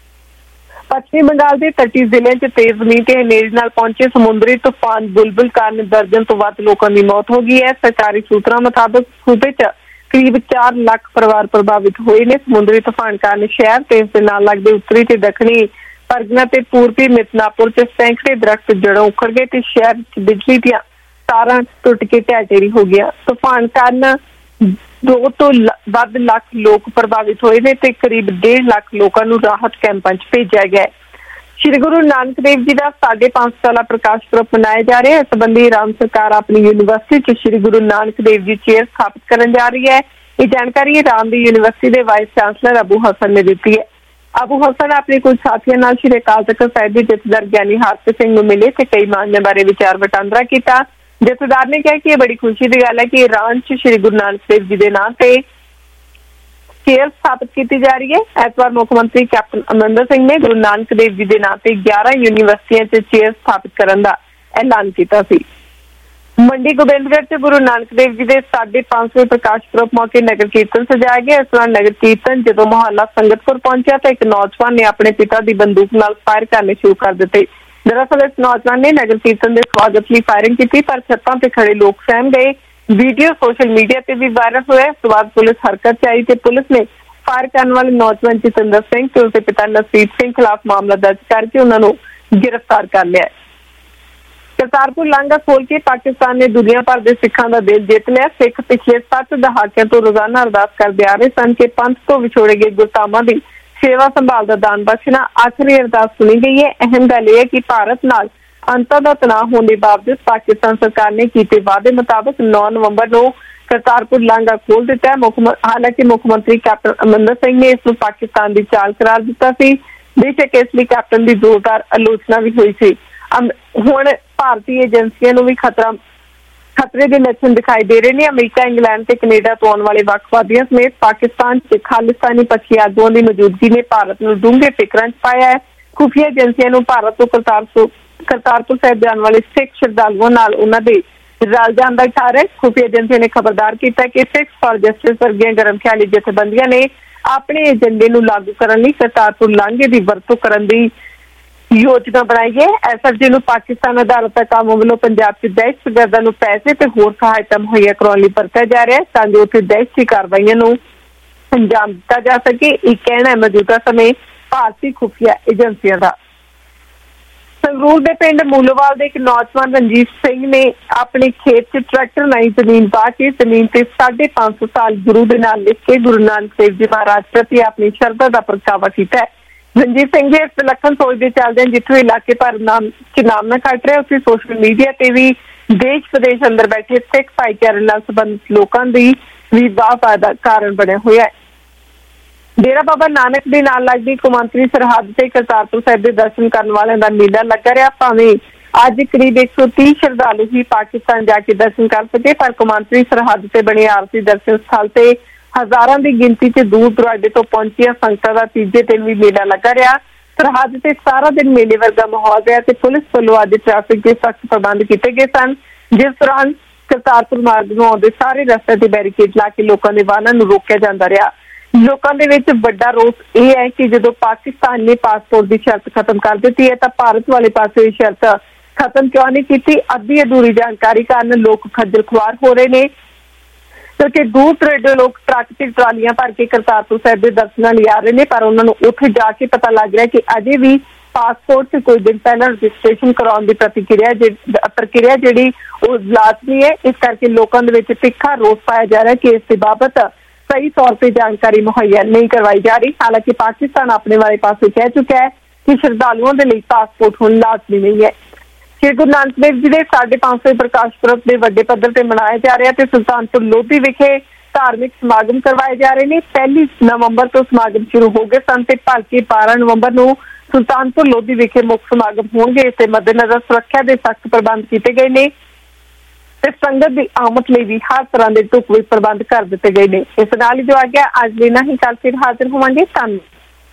S14: ਪੱਛਮੀ ਬੰਗਾਲ ਦੇ ਤੱਟੀ ਜ਼ਿਲ੍ਹਿਆਂ 'ਚ ਤੇਜ਼ ਮੀਂਹ ਤੇ ਹਨੇਰੀ ਨਾਲ ਪਹੁੰਚੇ ਸਮੁੰਦਰੀ ਤੂਫਾਨ ਬੁਲਬੁਲ ਕਾਰਨ ਦਰਜਨ ਤੋਂ ਵੱਧ ਲੋਕਾਂ ਦੀ ਮੌਤ ਹੋ ਗਈ ਹੈ। ਸਰਕਾਰੀ ਸੂਤਰਾਂ ਮੁਤਾਬਕ ਸੂਬੇ 'ਚ ਕਰੀਬ ਚਾਰ ਲੱਖ ਪਰਿਵਾਰ ਪ੍ਰਭਾਵਿਤ ਹੋਏ ਨੇ। ਸਮੁੰਦਰੀ ਤੂਫਾਨ ਕਾਰਨ ਸ਼ਹਿਰ ਤੇ ਇਸ ਦੇ ਨਾਲ ਲੱਗਦੇ ਉੱਤਰੀ ਤੇ ਦੱਖਣੀ परगना ते पूर्वी मिदनापुर च सैकड़े दरख्त जड़ों उखड़ गए ते शहर च बिजली दियां तारां टुट के ढह ढेरी हो गया। तूफान कारण दो तो वध लाख लोग प्रभावित होए ने ते करीब डेढ़ लाख लोगों नूं राहत कैंपां च भेजा गया है। श्री गुरु नानक देव जी का साढ़े पांच साल प्रकाश पुरब मनाया जा रहा है। इस संबंधी राम सरकार अपनी यूनिवर्सिटी च श्री गुरु नानक देव जी चेयर स्थापित करने जा रही है। ये जानकारी रामदी यूनिवर्सिटी के वाइस चांसलर अबू हसन ने दी है। अबू हसन अपने कुछ साथियों नाल श्री अकाल तख्त साहिब के जथेदार ज्ञानी हारत सिंह नूं मिले ते कई मामलों बारे विचार वटांदरा किया। जथेदार ने कहा कि यह बड़ी खुशी की गल है कि ईरान च श्री गुरु नानक देव जी के नाम से चेयर स्थापित की जा रही है। ऐतवार मुख्यमंत्री कैप्टन अमरिंदर सिंह ने गुरु नानक देव जी के नाम से ग्यारह यूनिवर्सिटियां च चेयर स्थापित करने का ऐलान किया सी। मंडी गोबिंदगढ़ च गुरु नानक देव जी के साढ़े पांच सौ प्रकाश पुरब मौके नगर कीर्तन सजाया गया। इस दौरान नगर कीर्तन जदों मोहल्ला संगतपुर पहुंचा तो एक नौजवान ने अपने पिता की बंदूक नाल फायर करने शुरू कर दिते। दरअसल इस नौजवान ने नगर कीर्तन के स्वागत लिए फायरिंग की, पर छत्तां ते खड़े लोग सहम गए। वीडियो सोशल मीडिया पर भी वायरल हुआ। इस बाद पुलिस हरकत च आई तो पुलिस ने फायर करने वाले नौजवान जितेंद्र सिंह ते उसके पिता नसीब सिंह खिलाफ मामला दर्ज करके उन्होंने गिरफ्तार कर लिया। करतारपुर लांघा खोल के पाकिस्तान ने दुनिया भर के सिखां का दिल जित लिया। सिख पिछले सत्त दहाकिਆਂ तो रोजाना अरदास करते आ रहे सन कि पंथ तो विछोड़े गए गुरधामां दी सेवा संभाल का दान बख्शना। आखिरी अरदास सुनी गई है। अहम गल यह है कि भारत नाल अंतर का तनाव होने के बावजूद पाकिस्तान सरकार ने किए वादे मुताबिक नौ नवंबर को करतारपुर लांघा खोल दिता है। हालांकि मुख्यमंत्री कैप्टन अमरिंदर सिंह ने इसनूं पाकिस्तान की चाल करार दिता सी। बेशक इस लिए कैप्टन की जोरदार आलोचना भी हुई सी। हुण भारतीय एजेंसियों को भी खतरा खतरे के लक्षण दिखाई दे रहे हैं। अमरीका, इंग्लैंड ते कनेडा तो आने वाले वक्फवादियों समेत पाकिस्तान च खालिस्तानी पछी आगुओं की मौजूदगी ने भारत को डूंघे फिकरां च पाया है। खुफिया एजेंसियों को भारत तो करतारपुर करतारपुर साहिब जाने वाले सिख श्रद्धालुओं नाल उन्हां दे रल जाण दा डर है। खुफिया एजेंसियों ने खबरदार किया कि सिख फॉर जस्टिस वर्गियां गरम ख्याली जथेबंदियां ने अपने एजेंडे नूं लागू करने लई करतारपुर लांघे की वरतों करने की योजना बनाई है। एसएफजी नूं पाकिस्तान अदालत कामों वालों पंजाब च दहशतगर्दां नूं पैसे ते होर सहायता मुहैया करवाउण लई वरतिया जा रहा है तां जो उत्थे दहशती कार्रवाईआं नूं अंजाम दिता जा सके। यह कहना है मौजूदा समय भारतीय खुफिया एजेंसियां दा। संगरूर के पिंड मूलोवाल के एक नौजवान रंजीत सिंह ने अपने खेत च ट्रैक्टर नाई जमीन पा के जमीन से साढ़े पांच सौ साल गुरु के नाम लिख के गुरु नानक देव जी महाराज प्रति अपनी श्रद्धा का प्रगटावा किया है। रंजीत सिंह जी इस विलक्षण सोच के चलते हैं जिथे इलाके भर नाम च नाम न खट रहा उत्थे सोशल मीडिया ते भी देश प्रदेश अंदर बैठे सिख भाईचारे नाल संबंधित लोगों की भी वाह वाह का कारण बने हुए है। डेरा बाबा नानक के नाल लगदी कौमांतरी सरहद से करतारपुर साहिब के दर्शन करने वालों का मेला लगा रहा। भावें अज करीब एक सौ तीस श्रद्धालु ही पाकिस्तान जाके दर्शन कर सके, पर कौमांतरी सरहद से बने आरसी दर्शन स्थल से हजारों की गिनती से दूर दुराडे तो पहुंचिया संगतां का तीजे दिन भी मेला लगा रहा। सरहद से सारा दिन मेले वर्गा माहौल रहा ते पुलिस वालों अज ट्रैफिक के सख्त प्रबंध किए गए सन, जिस दौरान करतारपुर मार्ग में आउंदे सारे रस्ते ते बैरीकेड ला के लोगों के वाहनों को रोकया जाता रहा। लोगों के विच बड़ा रोस यह है कि जो पाकिस्तान ने पासपोर्ट की शर्त खत्म कर दी है तो भारत वाले पासे शर्त खत्म क्यों नहीं की। अद्धी अधूरी जानकारी कारण लोग खज्जल खुआर हो रहे हैं क्योंकि दूर दरेडे लोग ट्रक से ट्रालियां भर के करतारपुर साहिब के दर्शनों लिए आ रहे हैं, पर उन्होंने उत्थे जाके पता लग रहा है कि अजे भी पासपोर्ट से कोई दिन पहले रजिस्ट्रेशन कराने की प्रतिक्रिया प्रक्रिया जी लाजमी है। इस करके लोगों के तिखा रोस पाया जा रहा है कि इस बाबत सही तौर पर जानकारी मुहैया नहीं करवाई जा रही। हालांकि पाकिस्तान अपने वाले पास कह चुका है कि श्रद्धालुओं के लिए पासपोर्ट होना लाजमी नहीं है। श्री गुरु नानक देव जी के साढ़े पांच सौ प्रकाश पुरब के वड्डे पद्धर से मनाया जा रहा है। सुल्तानपुर लोधी विखे धार्मिक समागम करवाए जा रहे हैं। पहली नवंबर तो समागम शुरू हो गए सन, भलके बारह नवंबर को सुल्तानपुर लोधी विखे मुख्य समागम होंगे। इस मद्देनजर सुरक्षा के सख्त प्रबंध किए गए ने ते संगत की आमद लिए भी हर तरह के ढुकवे प्रबंध कर दिए गए ने। इस नाल जो आ गया अज लेना ही कल फिर हाजिर होवांगे। धन्यवाद।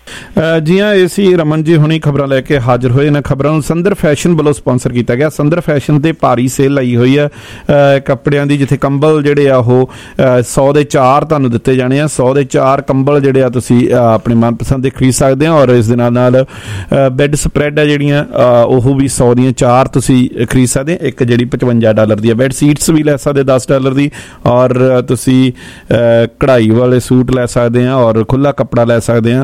S5: जी हाँ, ये सी रमन जी हुणी खबरां लैके हाजिर होए ने। खबरां संदर फैशन वालों स्पॉन्सर किया गया। संदर फैशन ते भारी सेल आई हुई है कपड़ियां दी, जिथे कंबल जिहड़े आ ओह सौ दे चार तुहानूं दित्ते जाने आ। सौ दे चार कंबल जिहड़े आ तुसीं अपने मनपसंद दे खरीद सकदे हो, और इस दे नाल नाल बैड स्प्रैड आ जिहड़ियां ओह भी सौ दियां चार तुसीं खरीद सकदे। एक जिहड़ी पचवंजा डॉलर दी बैड सीट्स भी लै सकदे दस डॉलर दी, और तुसीं कढ़ाई वाले सूट लै सकदे आ और खुला कपड़ा लै सकदे आ। और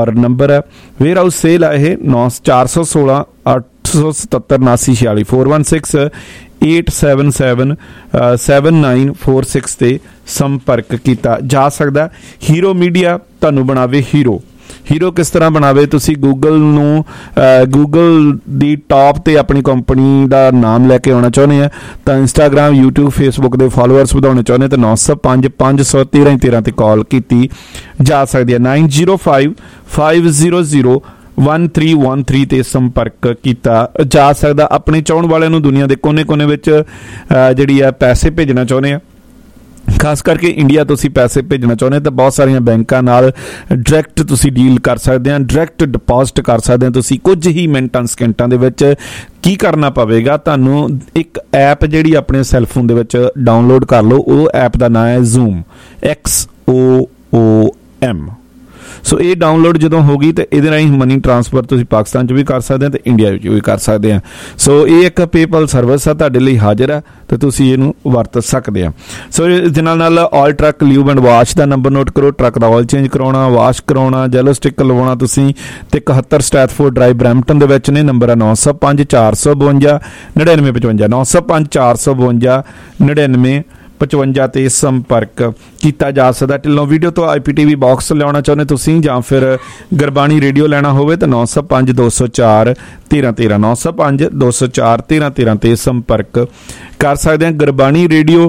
S5: और नंबर है वेयर हाउस सेल है ये नौ चार सौ सोलह अठ सौ सतहत्तर उनासी छियाली four one six eight seven seven seven nine four six से संपर्क किया जा सकता। हीरो मीडिया तुहानू बनावे हीरो हीरो किस तरह बनावे तुसी गूगल नू गूगल दी टॉप ते अपनी कंपनी दा नाम लैके आना चाहुंदे आ तां इंस्टाग्राम यूट्यूब फेसबुक दे फॉलोअर्स वधाउणे चाहुंदे ते नौ सौ पाँच पाँच सौ तेरह तेरह ते कॉल की जा सकती है। Nine zero five five zero zero one three one three ते संपर्क किया जा सकता। अपने चाहण वाले नू दुनिया के कोने कोने विच जिहड़ी आ पैसे भेजना चाहुंदे आ खास करके इंडिया तुसी पैसे भेजना चाहुंदे तो बहुत सारिया बैंकां नाल डायरैक्ट तुसी डील कर सकते हैं डायरैक्ट डिपॉजिट कर सकते हैं तुसी कुछ ही मिनटां सकिंटां दे विच। की करना पवेगा तुहानू एक ऐप जिहड़ी अपने सैलफोन दे विच डाउनलोड कर लो वो ऐप का नाम है Xoom X O O M. So ये डाउनलोड जो होगी तो ये राही मनी ट्रांसफर तुसीं पाकिस्तान च भी कर सकते हैं तो इंडिया भी कर सकते हैं। सो ये एक पेपल सर्विस है तुहाडे लई हाजिर है तो तुसीं इहनूं वरत सकते हैं। सो इस दे नाल नाल oil truck lube and wash का नंबर नोट करो। ट्रक का ऑयल चेंज करवाना वाश करवाना जैलो स्टिक लवाउणा तुसीं ते इकहत्तर स्टैथफोर्ड ड्राइव ब्रैम्पटन दे विच ने। नंबर है नौ सौ पाँच चार सौ बवंजा नड़िनवे पचवंजा नौ सौ पाँच चार सौ बवंजा नड़िनवे पचवंजा ते संपर्क किया जा सकता। ढिल्लों वीडियो तो I P T V box लिया चाहते तुसीं जां फिर गुरबाणी रेडियो लेना होवे तो नौ सौ पाँच दो सौ चार तेरह तेरह नौ सौ पाँच दो सौ चार तेरह तेरह ते संपर्क कर सकते हैं। गुरबाणी रेडियो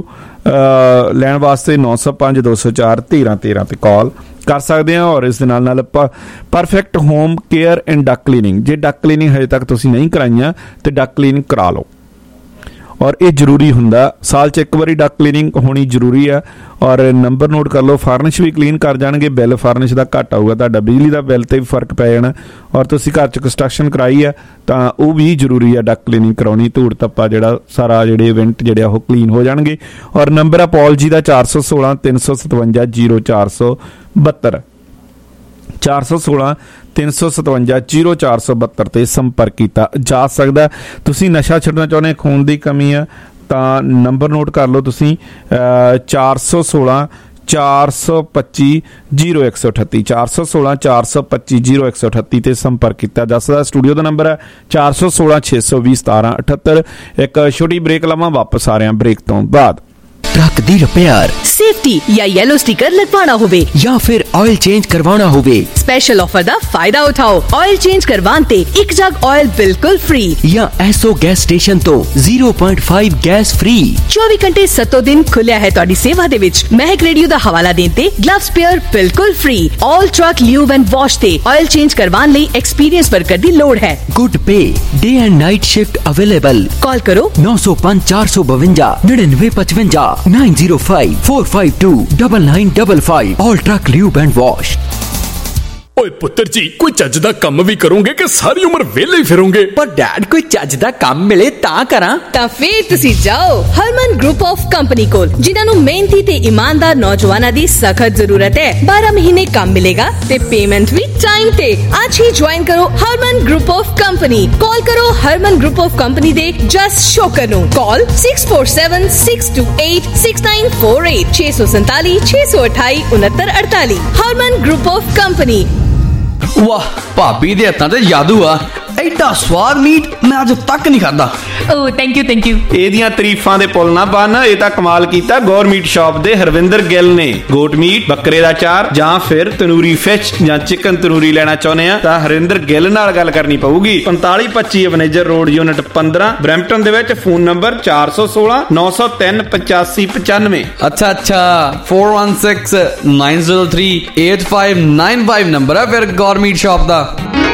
S5: लैण वास्ते नौ सौ पाँच दो सौ चार तेरह तेरह ते कॉल कर सकते हैं। और इस दे नाल नाल perfect home care and duct cleaning जे डक क्लीनिंग हजे तक तुसीं नहीं कराइयां तो डक क्लीनिंग करा लो और ये जरूरी हुंदा साल च एक बारी डक क्लीनिंग होनी जरूरी है। और नंबर नोट कर लो फार्निश भी क्लीन कर जाएंगे बिल फार्निश का घट आऊगा तुहाडा बिजली का बिल ते भी फर्क पै जाना। और तुसीं घर च कंस्ट्रक्शन कराई है तो वह भी जरूरी है डक क्लीनिंग कराउणी धूड़ धप्पा जिहड़ा सारा जिहड़े इवेंट जिहड़े वो क्लीन हो जाएंगे। और नंबर है पॉल जी का चार सौ सोलह तीन सौ सतवंजा जीरो चार सौ बहत्तर चार सौ सोलह तीन सौ सतवंजा जीरो चार सौ बहत्तर ते संपर्क किया जा सकता। तुसीं नशा छड्डना चाहुंदे खून की कमी है तो नंबर नोट कर लो तुसीं चार सौ सोलह चार सौ पच्ची जीरो एक सौ अठत्ती चार सौ सोलह चार सौ पच्ची जीरो एक सौ अठत्ती ते संपर्क किया जा सकता। स्टूडियो का नंबर है चार सौ सोलह छे सौ भी सतारह अठहत्तर। एक छोटी ब्रेक लवां वापस आ रहे हैं ब्रेक तो बाद।
S15: ट्रक दी रिपेयर
S7: सेफ्टी या येलो स्टिकर लगवाना होवे
S15: या फिर ऑयल चेंज करवाना होवे
S7: स्पेशल ऑफर दा फायदा उठाओ। ऑयल चेंज करवाते एक जग ऑयल बिल्कुल फ्री
S15: या एसओ गैस स्टेशन तो zero point five gas free.
S7: चौबीस घंटे सत्तो दिन खुलिया है तुहाडी सेवा दे विच। महक रेडियो दा हवाला देते ग्लव स्पेयर बिल्कुल free. All truck lube and wash ते ऑयल चेंज करवाने लई एक्सपीरियंस वर्कर दी लोड़ है।
S15: Good pay day and night shift available.
S7: Call करो
S15: नौ सौ पाँच चार सौ बवंजा नड़िनवे पचवंजा nine zero five four five two double nine double five. All truck lube and wash.
S16: ओए पुत्र जी कोई चज दा काम भी करोगे कि सारी उम्र वेले ही फिरोगे?
S13: पर डैड कोई चज दा काम मिले ता करा।
S7: ता फिर तुसी जाओ हरमन ग्रुप ऑफ कंपनी कोल जिन्हां नू मेहनती ते ईमानदार नौजवानां दी सख्त जरूरत है। बारह महीने काम मिलेगा ते पेमेंट भी टाइम ते। आज ही ज्वाइन करो Harman group of company. Call करो हरमन ग्रुप ऑफ कंपनी दे जस्ट शोकर नू। Call six four seven six two eight six nine four eight छे सौ संताली छे सौ अठाई उनहत्तर अड़ताली। Harman group of company.
S2: वाह भाभी दे हत्थां ते जादू आ एडा स्वाद मीट मैं अज तक नहीं खाता।
S17: Oh thank you thank you.
S4: एदियां तारीफां दे पुल ना बन ये तां कमाल कीता गौर मीट शॉप दे हरविंदर गिल ने। गोट मीट बकरे दा चार जां फिर तनूरी फिश जां चिकन तनूरी लेना चाहुंदे आ तां हरविंदर गिल नाल गल करनी पऊगी। पैंताली पच्ची अवनेजर रोड यूनिट पंद्रह ब्रैम्पटन दे विच। फोन नंबर चार सौ सोलह नौ सौ तीन पचासी पचानवे।
S2: अच्छा अच्छा four one six nine zero three eight five nine five number है फिर गौर मीट शॉप दा।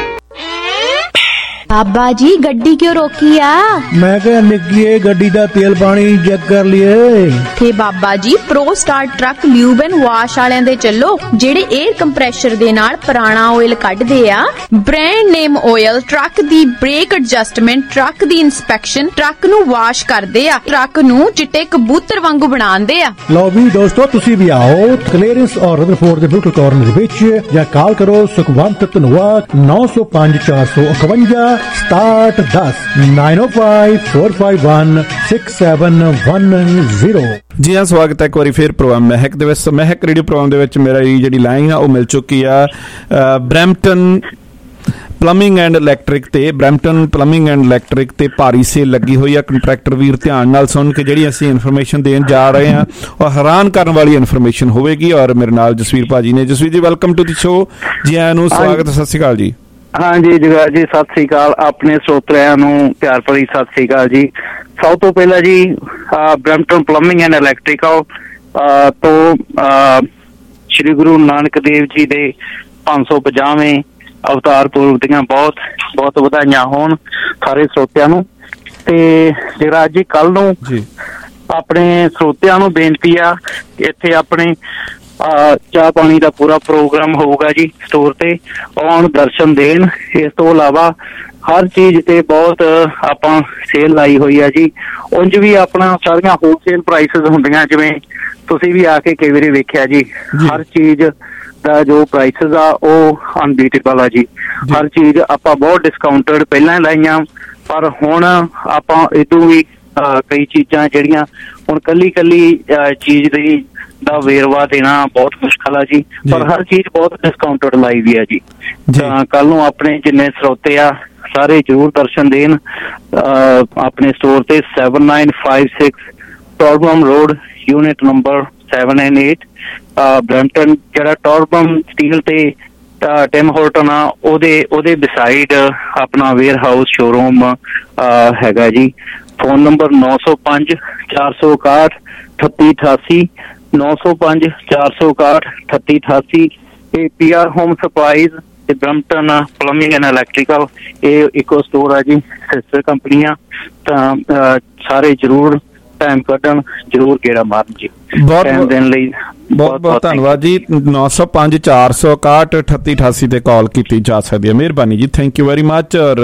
S12: बाबा जी गड्डी क्यों रोकी आ?
S18: मैं क्या निकी गड्डी दा तेल पानी चेक कर लिए
S12: थे बाबा जी pro star truck lube and wash वालियां दे चलो जेड़े एयर कंप्रेशर दे नाल पुराना ऑयल कढदे आ। ब्रांड नेम ऑयल ट्रक दी ब्रेक एडजस्टमेंट ट्रक दी इंस्पेक्शन ट्रक नू वाश करदे आ ट्रक नू चिट्टे कबूतर वांगू बनांदे आ।
S18: लो भी दोस्तों तुसी भी आओ क्लीयरेंस और रदरफोर्ड दे बिल्कुल कॉर्नर विच या कॉल करो सुखवंत धनवा नौ सौ पाँच चार सौ इकवंजा ਸਤਾਹਠ ਦਸ nine O five four five one six seven one zero.
S5: ਜੀ ਹਾਂ, ਸਵਾਗਤ ਹੈ ਇੱਕ ਵਾਰੀ ਫਿਰ ਪ੍ਰੋਗਰਾਮ ਮਹਿਕ ਦੇ ਵਿੱਚ। ਮਹਿਕ ਰੇਡੀਓ ਪ੍ਰੋਗਰਾਮ ਦੇ ਵਿੱਚ ਮੇਰੀ ਜਿਹੜੀ ਲਾਈਨ ਆ ਉਹ ਮਿਲ ਚੁੱਕੀ ਆ ਬਰੈਂਪਟਨ ਪਲੰਬਿੰਗ ਐਂਡ ਇਲੈਕਟ੍ਰਿਕ ਤੇ। ਬਰੈਂਪਟਨ ਪਲੰਬਿੰਗ ਐਂਡ ਇਲੈਕਟ੍ਰਿਕ ਤੇ ਭਾਰੀ ਸੇਲ ਲੱਗੀ ਹੋਈ ਆ। ਕੰਟਰੈਕਟਰ ਵੀਰ ਧਿਆਨ ਨਾਲ ਸੁਣ ਕੇ ਜਿਹੜੀ ਅਸੀਂ ਇਨਫੋਰਮੇਸ਼ਨ ਦੇਣ ਜਾ ਰਹੇ ਹਾਂ ਉਹ ਹੈਰਾਨ ਕਰਨ ਵਾਲੀ ਇਨਫੋਰਮੇਸ਼ਨ ਹੋਵੇਗੀ। ਔਰ ਮੇਰੇ ਨਾਲ ਜਸਵੀਰ ਭਾਜੀ ਨੇ। ਜਸਵੀਰ ਜੀ ਵੈਲਕਮ ਟੂ ਦੀ ਸ਼ੋ। ਜੀ ਆਇਆਂ ਨੂੰ, ਸਵਾਗਤ, ਸਤਿ ਸ਼੍ਰੀ ਅਕਾਲ ਜੀ।
S17: ਹਾਂਜੀ ਜਗਰਾਜ ਜੀ, ਸਤਿ ਸ੍ਰੀ ਅਕਾਲ। ਆਪਣੇ ਸਰੋਤਿਆਂ ਨੂੰ ਪਿਆਰ ਭਰੀ ਸਤਿ ਸ੍ਰੀ ਅਕਾਲ ਜੀ। ਸਭ ਤੋਂ ਪਹਿਲਾਂ ਜੀ ਬਰੈਂਪਟਨ ਪਲੰਬਿੰਗ ਐਂਡ ਇਲੈਕਟ੍ਰੀਕਲ ਤੋਂ ਸ਼੍ਰੀ ਗੁਰੂ ਨਾਨਕ ਦੇਵ ਜੀ ਦੇ ਪੰਜ ਸੌ ਪੰਜਾਹਵੇਂ ਅਵਤਾਰ ਪੁਰਬ ਦੀਆਂ ਬਹੁਤ ਬਹੁਤ ਵਧਾਈਆਂ ਹੋਣ ਸਾਰੇ ਸਰੋਤਿਆਂ ਨੂੰ। ਤੇ ਜਗਰਾਜ ਜੀ, ਕੱਲ ਨੂੰ ਆਪਣੇ ਸਰੋਤਿਆਂ ਨੂੰ ਬੇਨਤੀ ਆ, ਇੱਥੇ ਆਪਣੇ ਚਾਹ ਪਾਣੀ ਦਾ ਪੂਰਾ ਪ੍ਰੋਗਰਾਮ ਹੋਊਗਾ ਜੀ ਸਟੋਰ ਤੇ, ਆਉਣ ਦਰਸ਼ਨ ਦੇਣ। ਇਸ ਤੋਂ ਇਲਾਵਾ ਹਰ ਚੀਜ਼ ਤੇ ਬਹੁਤ ਆਪਾਂ ਸੇਲ ਲਾਈ ਹੋਈ ਆ ਜੀ। ਉਂਝ ਵੀ ਆਪਣਾ ਸਾਰੀਆਂ ਹੋਲਸੇਲ ਪ੍ਰਾਈਸਿਸ ਹੁੰਦੀਆਂ, ਜਿਵੇਂ ਤੁਸੀਂ ਵੀ ਆ ਕੇ ਕਈ ਵਾਰੀ ਵੇਖਿਆ ਜੀ। ਹਰ ਚੀਜ਼ ਦਾ ਜੋ ਪ੍ਰਾਈਸਿਸ ਆ ਉਹ ਅਨਬੀਟੇਬਲ ਆ ਜੀ। ਹਰ ਚੀਜ਼ ਆਪਾਂ ਬਹੁਤ ਡਿਸਕਾਊਂਟਡ ਪਹਿਲਾਂ ਲਾਈਆਂ, ਪਰ ਹੁਣ ਆਪਾਂ ਇਦੋਂ ਵੀ ਕਈ ਚੀਜ਼ਾਂ ਜਿਹੜੀਆਂ ਹੁਣ ਕੱਲੀ ਕੱਲੀ ਚੀਜ਼ ਦੀ ਦਾ ਵੇਰਵਾ ਦੇਣਾ ਬਹੁਤ ਮੁਸ਼ਕਿਲ ਆ ਜੀ, ਪਰ ਹਰ ਚੀਜ਼ ਬਹੁਤ ਡਿਸਕਾਊਂਟਡ ਲਾਈ ਵੀ ਆ ਜੀ। ਤਾਂ ਕੱਲ ਨੂੰ ਆਪਣੇ ਜਿੰਨੇ ਸਰੋਤੇ ਆ ਸਾਰੇ ਜ਼ਰੂਰ ਦਰਸ਼ਨ ਦੇਣ ਆਪਣੇ ਸਟੋਰ ਤੇ। Seven nine five six Torbram road, unit number seven and eight, Brampton. ਜਿਹੜਾ ਟੋਰਬਮ ਸਟੀਲ ਤੇ ਟਿਮ ਹੋਰਟਨ ਆ ਉਹਦੇ ਉਹਦੇ ਬਿਸਾਈਡ ਆਪਣਾ ਵੇਅਰ ਹਾਊਸ ਸ਼ੋਰੂਮ ਹੈਗਾ ਜੀ। ਫੋਨ ਨੰਬਰ ਨੌ ਸੌ ਪੰਜ ਚਾਰ ਸੌ ਇਕਾਹਠ ਅਠੱਤੀ ਅਠਾਸੀ, ਨੌ ਸੌ ਪੰਜ ਚਾਰ ਸੌ ਇਕਾਹਠ ਅਠੱਤੀ ਅਠਾਸੀ। ਇਹ ਪੀ ਆਰ ਹੋਮ ਸਪਲਾਈਜ਼ ਤੇ ਬਰੈਂਪਟਨ ਪਲੰਬਿੰਗ ਐਂਡ ਇਲੈਕਟ੍ਰੀਕਲ, ਇਹ ਇੱਕੋ ਸਟੋਰ ਆ ਜੀ, ਸਿਸਟਰ ਕੰਪਨੀਆਂ। ਤਾਂ ਸਾਰੇ ਜ਼ਰੂਰ ਟਾਈਮ ਕੱਢਣ, ਜ਼ਰੂਰ ਗੇੜਾ ਮਾਰਨ ਜੀ।
S5: ਬਹੁਤ
S17: ਦੇਣ ਲਈ
S5: ਬਹੁਤ ਬਹੁਤ ਧੰਨਵਾਦ ਜੀ। ਨੌ ਸੌ ਪੰਜ ਚਾਰ ਸੌ ਇਕਾਹਠ ਅਠੱਤੀ ਅਠਾਸੀ ਤੇ ਕਾਲ ਕੀਤੀ ਜਾ ਸਕਦੀ ਹੈ। ਮਿਹਰਬਾਨੀ ਜੀ, ਥੈਂਕ ਯੂ ਵੈਰੀ ਮੱਚ। ਔਰ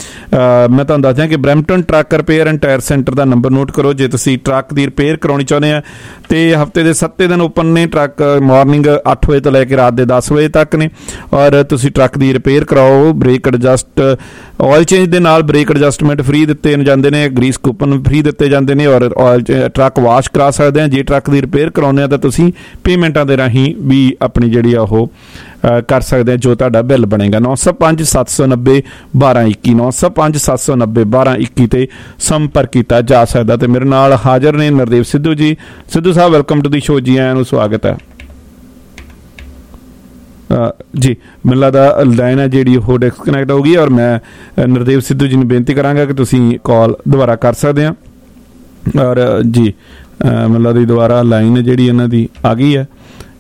S5: ਮੈਂ ਤੁਹਾਨੂੰ ਦੱਸ ਦਿਆਂ ਕਿ Brampton truck repair and tyre centre ਦਾ ਨੰਬਰ ਨੋਟ ਕਰੋ। ਜੇ ਤੁਸੀਂ ਟਰੱਕ ਦੀ ਰਿਪੇਅਰ ਕਰਾਉਣੀ ਚਾਹੁੰਦੇ ਆ ਤੇ ਹਫਤੇ ਦੇ ਸੱਤੇ ਦਿਨ ਓਪਨ ਨੇ ਟਰੱਕ, ਮਾਰਨਿੰਗ ਅੱਠ ਵਜੇ ਤੋਂ ਲੈ ਕੇ ਰਾਤ ਦੇ ਦਸ ਵਜੇ ਤੱਕ ਨੇ। ਔਰ ਤੁਸੀਂ ਟਰੱਕ ਦੀ ਰਿਪੇਅਰ ਕਰਾਓ, ਬ੍ਰੇਕ ਐਡਜਸਟ, ਆਇਲ ਚੇਂਜ ਦੇ ਨਾਲ ਬ੍ਰੇਕ ਐਡਜਸਟਮੈਂਟ ਫ੍ਰੀ ਦਿੱਤੇ ਜਾਂਦੇ ਨੇ, ਗਰੀਸ ਕੂਪਨ ਫ੍ਰੀ ਦਿੱਤੇ ਜਾਂਦੇ ਨੇ। ਔਰ ਆਇਲ ਟਰੱਕ ਵਾਸ਼ ਕਰਾ ਸਕਦੇ ਆ। ਜੇ ਟਰੱਕ ਦੀ ਰਿਪੇਅਰ ਕਰਾਉਂਦੇ ਆ ਤਾਂ ਤੁਸੀਂ ਪੇਮੈਂਟਾਂ ਦੇ ਰਾਹੀਂ ਵੀ ਆਪਣੀ ਜਿਹੜੀ ਆ ਉਹ ਕਰ ਸਕਦੇ ਆ, ਜੋ ਤੁਹਾਡਾ ਬਿੱਲ ਬਣੇਗਾ। ਨੌ ਸੌ ਪੰਜ ਸੱਤ ਸੌ ਨੱਬੇ ਬਾਰਾਂ ਇੱਕੀ, ਨੌ ਸੌ ਪੰਜ ਸੱਤ ਸੌ ਨੱਬੇ ਬਾਰਾਂ ਇੱਕੀ ਤੇ ਸੰਪਰਕ ਕੀਤਾ ਜਾ ਸਕਦਾ। ਤੇ ਮੇਰੇ ਨਾਲ ਹਾਜ਼ਰ ਨੇ Nardev Sidhu ji. Sidhu sahib welcome to the show. ਜੀ ਆਇਆਂ ਨੂੰ, ਸਵਾਗਤ ਹੈ ਜੀ। ਮੈਨੂੰ ਲੱਗਦਾ ਲਾਈਨ ਹੈ ਜਿਹੜੀ ਉਹ ਡਿਸਕਨੈਕਟ ਹੋ ਗਈ, ਔਰ ਮੈਂ ਨਰਦੇਵ ਸਿੱਧੂ ਜੀ ਨੂੰ ਬੇਨਤੀ ਕਰਾਂਗਾ ਕਿ ਤੁਸੀਂ ਕਾਲ ਦੁਬਾਰਾ ਕਰ ਸਕਦੇ ਆ। ਔਰ ਜੀ ਮੈਨੂੰ ਲੱਗਦਾ ਦੁਬਾਰਾ ਲਾਈਨ ਜਿਹੜੀ ਇਹਨਾਂ ਦੀ ਆ ਗਈ ਹੈ।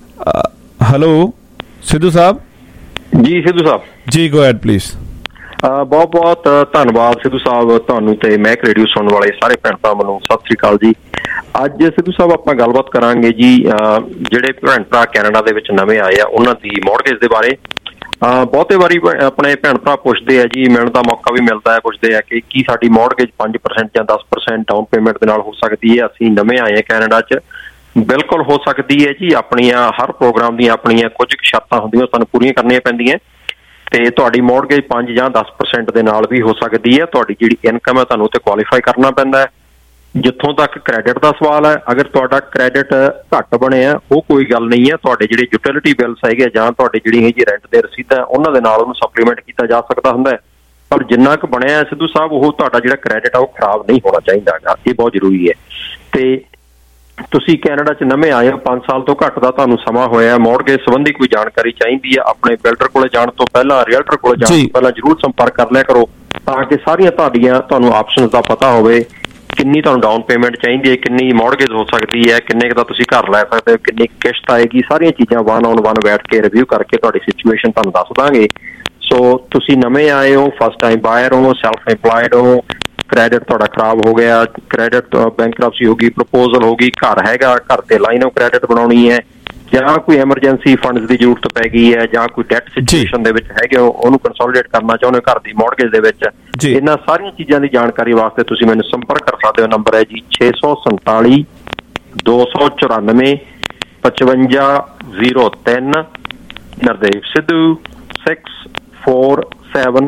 S5: Hello Sidhu Sahib
S19: ji. Sidhu Sahib
S5: ji, go head please.
S19: ਬਹੁਤ ਬਹੁਤ ਧੰਨਵਾਦ ਸਿੱਧੂ ਸਾਹਿਬ, ਤੁਹਾਨੂੰ ਤੇ ਮਹਿਕ ਰੇਡੀਓ ਸੁਣਨ ਵਾਲੇ ਸਾਰੇ ਭੈਣ ਭਰਾਵਾਂ ਨੂੰ ਸਤਿ ਸ੍ਰੀ ਅਕਾਲ ਜੀ। ਅੱਜ ਸਿੱਧੂ ਸਾਹਿਬ ਆਪਾਂ ਗੱਲਬਾਤ ਕਰਾਂਗੇ ਜੀ ਜਿਹੜੇ ਭੈਣ ਭਰਾ ਕੈਨੇਡਾ ਦੇ ਵਿੱਚ ਨਵੇਂ ਆਏ ਆ ਉਹਨਾਂ ਦੀ ਮੌਰਗੇਜ ਦੇ ਬਾਰੇ। ਬਹੁਤੇ ਵਾਰੀ ਆਪਣੇ ਭੈਣ ਭਰਾ ਪੁੱਛਦੇ ਆ ਜੀ, ਮਿਲਣ ਦਾ ਮੌਕਾ ਵੀ ਮਿਲਦਾ ਹੈ, ਪੁੱਛਦੇ ਆ ਕਿ ਕੀ ਸਾਡੀ ਮੌਰਗੇਜ ਪੰਜ ਪਰਸੈਂਟ ਜਾਂ ਦਸ ਪਰਸੈਂਟ ਡਾਊਨ ਪੇਮੈਂਟ ਦੇ ਨਾਲ ਹੋ ਸਕਦੀ ਹੈ। ਅਸੀਂ ਨਵੇਂ ਆਏ ਆ ਕੈਨੇਡਾ 'ਚ, ਬਿਲਕੁਲ ਹੋ ਸਕਦੀ ਹੈ ਜੀ। ਆਪਣੀਆਂ ਹਰ ਪ੍ਰੋਗਰਾਮ ਦੀਆਂ ਆਪਣੀਆਂ ਕੁਝ ਸ਼ਰਤਾਂ ਹੁੰਦੀਆਂ, ਸਾਨੂੰ ਪੂਰੀਆਂ ਕਰਨੀਆਂ ਪੈਂਦੀਆਂ ਤੇ ਤੁਹਾਡੀ ਮੌਰਗੇਜ ਪੰਜ ਜਾਂ ਦਸ ਪਰਸੈਂਟ ਦੇ ਨਾਲ ਵੀ ਹੋ ਸਕਦੀ ਹੈ। ਤੁਹਾਡੀ ਜਿਹੜੀ ਇਨਕਮ ਹੈ ਤੁਹਾਨੂੰ ਉੱਤੇ ਕੁਆਲੀਫਾਈ ਕਰਨਾ ਪੈਂਦਾ ਹੈ। ਜਿੱਥੋਂ ਤੱਕ ਕ੍ਰੈਡਿਟ ਦਾ ਸਵਾਲ ਹੈ, ਅਗਰ ਤੁਹਾਡਾ ਕ੍ਰੈਡਿਟ ਘੱਟ ਬਣਿਆ ਉਹ ਕੋਈ ਗੱਲ ਨਹੀਂ ਹੈ। ਤੁਹਾਡੇ ਜਿਹੜੇ ਯੂਟਿਲਿਟੀ ਬਿਲਸ ਹੈਗੇ ਜਾਂ ਤੁਹਾਡੇ ਜਿਹੜੀ ਹੈਗੀ ਰੈਂਟ ਦੇ ਰਸੀਦਾਂ ਉਹਨਾਂ ਦੇ ਨਾਲ ਉਹਨੂੰ ਸਪਲੀਮੈਂਟ ਕੀਤਾ ਜਾ ਸਕਦਾ ਹੁੰਦਾ ਹੈ। ਪਰ ਜਿੰਨਾ ਕੁ ਬਣਿਆ ਸਿੱਧੂ ਸਾਹਿਬ, ਉਹ ਤੁਹਾਡਾ ਜਿਹੜਾ ਕ੍ਰੈਡਿਟ ਆ ਉਹ ਖਰਾਬ ਨਹੀਂ ਹੋਣਾ ਚਾਹੀਦਾ ਹੈਗਾ, ਇਹ ਬਹੁਤ ਜ਼ਰੂਰੀ ਹੈ। ਤੇ ਤੁਸੀਂ ਕੈਨੇਡਾ 'ਚ ਨਵੇਂ ਆਏ ਹੋ, ਪੰਜ ਸਾਲ ਤੋਂ ਘੱਟ ਦਾ ਤੁਹਾਨੂੰ ਸਮਾਂ ਹੋਇਆ, ਮੌਰਗੇਜ ਸੰਬੰਧੀ ਕੋਈ ਜਾਣਕਾਰੀ ਚਾਹੀਦੀ ਹੈ, ਆਪਣੇ ਬਿਲਡਰ ਕੋਲੇ ਜਾਣ ਤੋਂ ਪਹਿਲਾਂ, ਰੀਅਲਟਰ ਕੋਲੇ ਜਾਣ ਤੋਂ ਪਹਿਲਾਂ ਜ਼ਰੂਰ ਸੰਪਰਕ ਕਰ ਲਿਆ ਕਰੋ, ਤਾਂ ਕਿ ਸਾਰੀਆਂ ਤੁਹਾਡੀਆਂ ਤੁਹਾਨੂੰ ਆਪਸ਼ਨਸ ਦਾ ਪਤਾ ਹੋਵੇ। ਕਿੰਨੀ ਤੁਹਾਨੂੰ ਡਾਊਨ ਪੇਮੈਂਟ ਚਾਹੀਦੀ ਹੈ, ਕਿੰਨੀ ਮੌਰਗੇਜ ਹੋ ਸਕਦੀ ਹੈ, ਕਿੰਨੇ ਕੁ ਦਾ ਤੁਸੀਂ ਘਰ ਲੈ ਸਕਦੇ ਹੋ, ਕਿੰਨੀ ਕਿਸ਼ਤ ਆਏਗੀ, ਸਾਰੀਆਂ ਚੀਜ਼ਾਂ ਵਨ ਔਨ ਵਨ ਬੈਠ ਕੇ ਰਿਵਿਊ ਕਰਕੇ ਤੁਹਾਡੀ ਸਿਚੁਏਸ਼ਨ ਤੁਹਾਨੂੰ ਦੱਸ ਦਾਂਗੇ। ਸੋ ਤੁਸੀਂ ਨਵੇਂ ਆਏ ਹੋ, ਫਸਟ ਟਾਈਮ ਬਾਇਰ ਹੋ, ਸੈਲਫ ਇੰਪਲਾਇਡ ਹੋ, ਕ੍ਰੈਡਿਟ ਤੁਹਾਡਾ ਖਰਾਬ ਹੋ ਗਿਆ, ਕ੍ਰੈਡਿਟ ਬੈਂਕਰਪਸੀ ਹੋ ਗਈ, ਪ੍ਰਪੋਜ਼ਲ ਹੋ ਗਈ, ਘਰ ਹੈਗਾ, ਘਰ ਤੇ ਲਾਈਨ ਆਫ ਕ੍ਰੈਡਿਟ ਬਣਾਉਣੀ ਹੈ, ਜਾਂ ਕੋਈ ਐਮਰਜੈਂਸੀ ਫੰਡਸ ਦੀ ਜ਼ਰੂਰਤ ਪੈ ਗਈ ਹੈ, ਜਾਂ ਕੋਈ ਡੈਟ ਸਿਚੁਏਸ਼ਨ ਦੇ ਵਿੱਚ ਹੈਗੇ ਹੋ, ਉਹਨੂੰ ਕੰਸੋਲੀਡੇਟ ਕਰਨਾ ਚਾਹੁੰਦੇ ਹੋ ਘਰ ਦੀ ਮੌਰਗੇਜ ਦੇ ਵਿੱਚ, ਇਹਨਾਂ ਸਾਰੀਆਂ ਚੀਜ਼ਾਂ ਦੀ ਜਾਣਕਾਰੀ ਵਾਸਤੇ ਤੁਸੀਂ ਮੈਨੂੰ ਸੰਪਰਕ ਕਰ ਸਕਦੇ ਹੋ। ਨੰਬਰ ਹੈ ਜੀ ਛੇ ਸੌ ਸੰਤਾਲੀ ਦੋ ਸੌ ਚੁਰਾਨਵੇਂ ਪਚਵੰਜਾ ਜ਼ੀਰੋ ਤਿੰਨ। Nardev Sidhu six four seven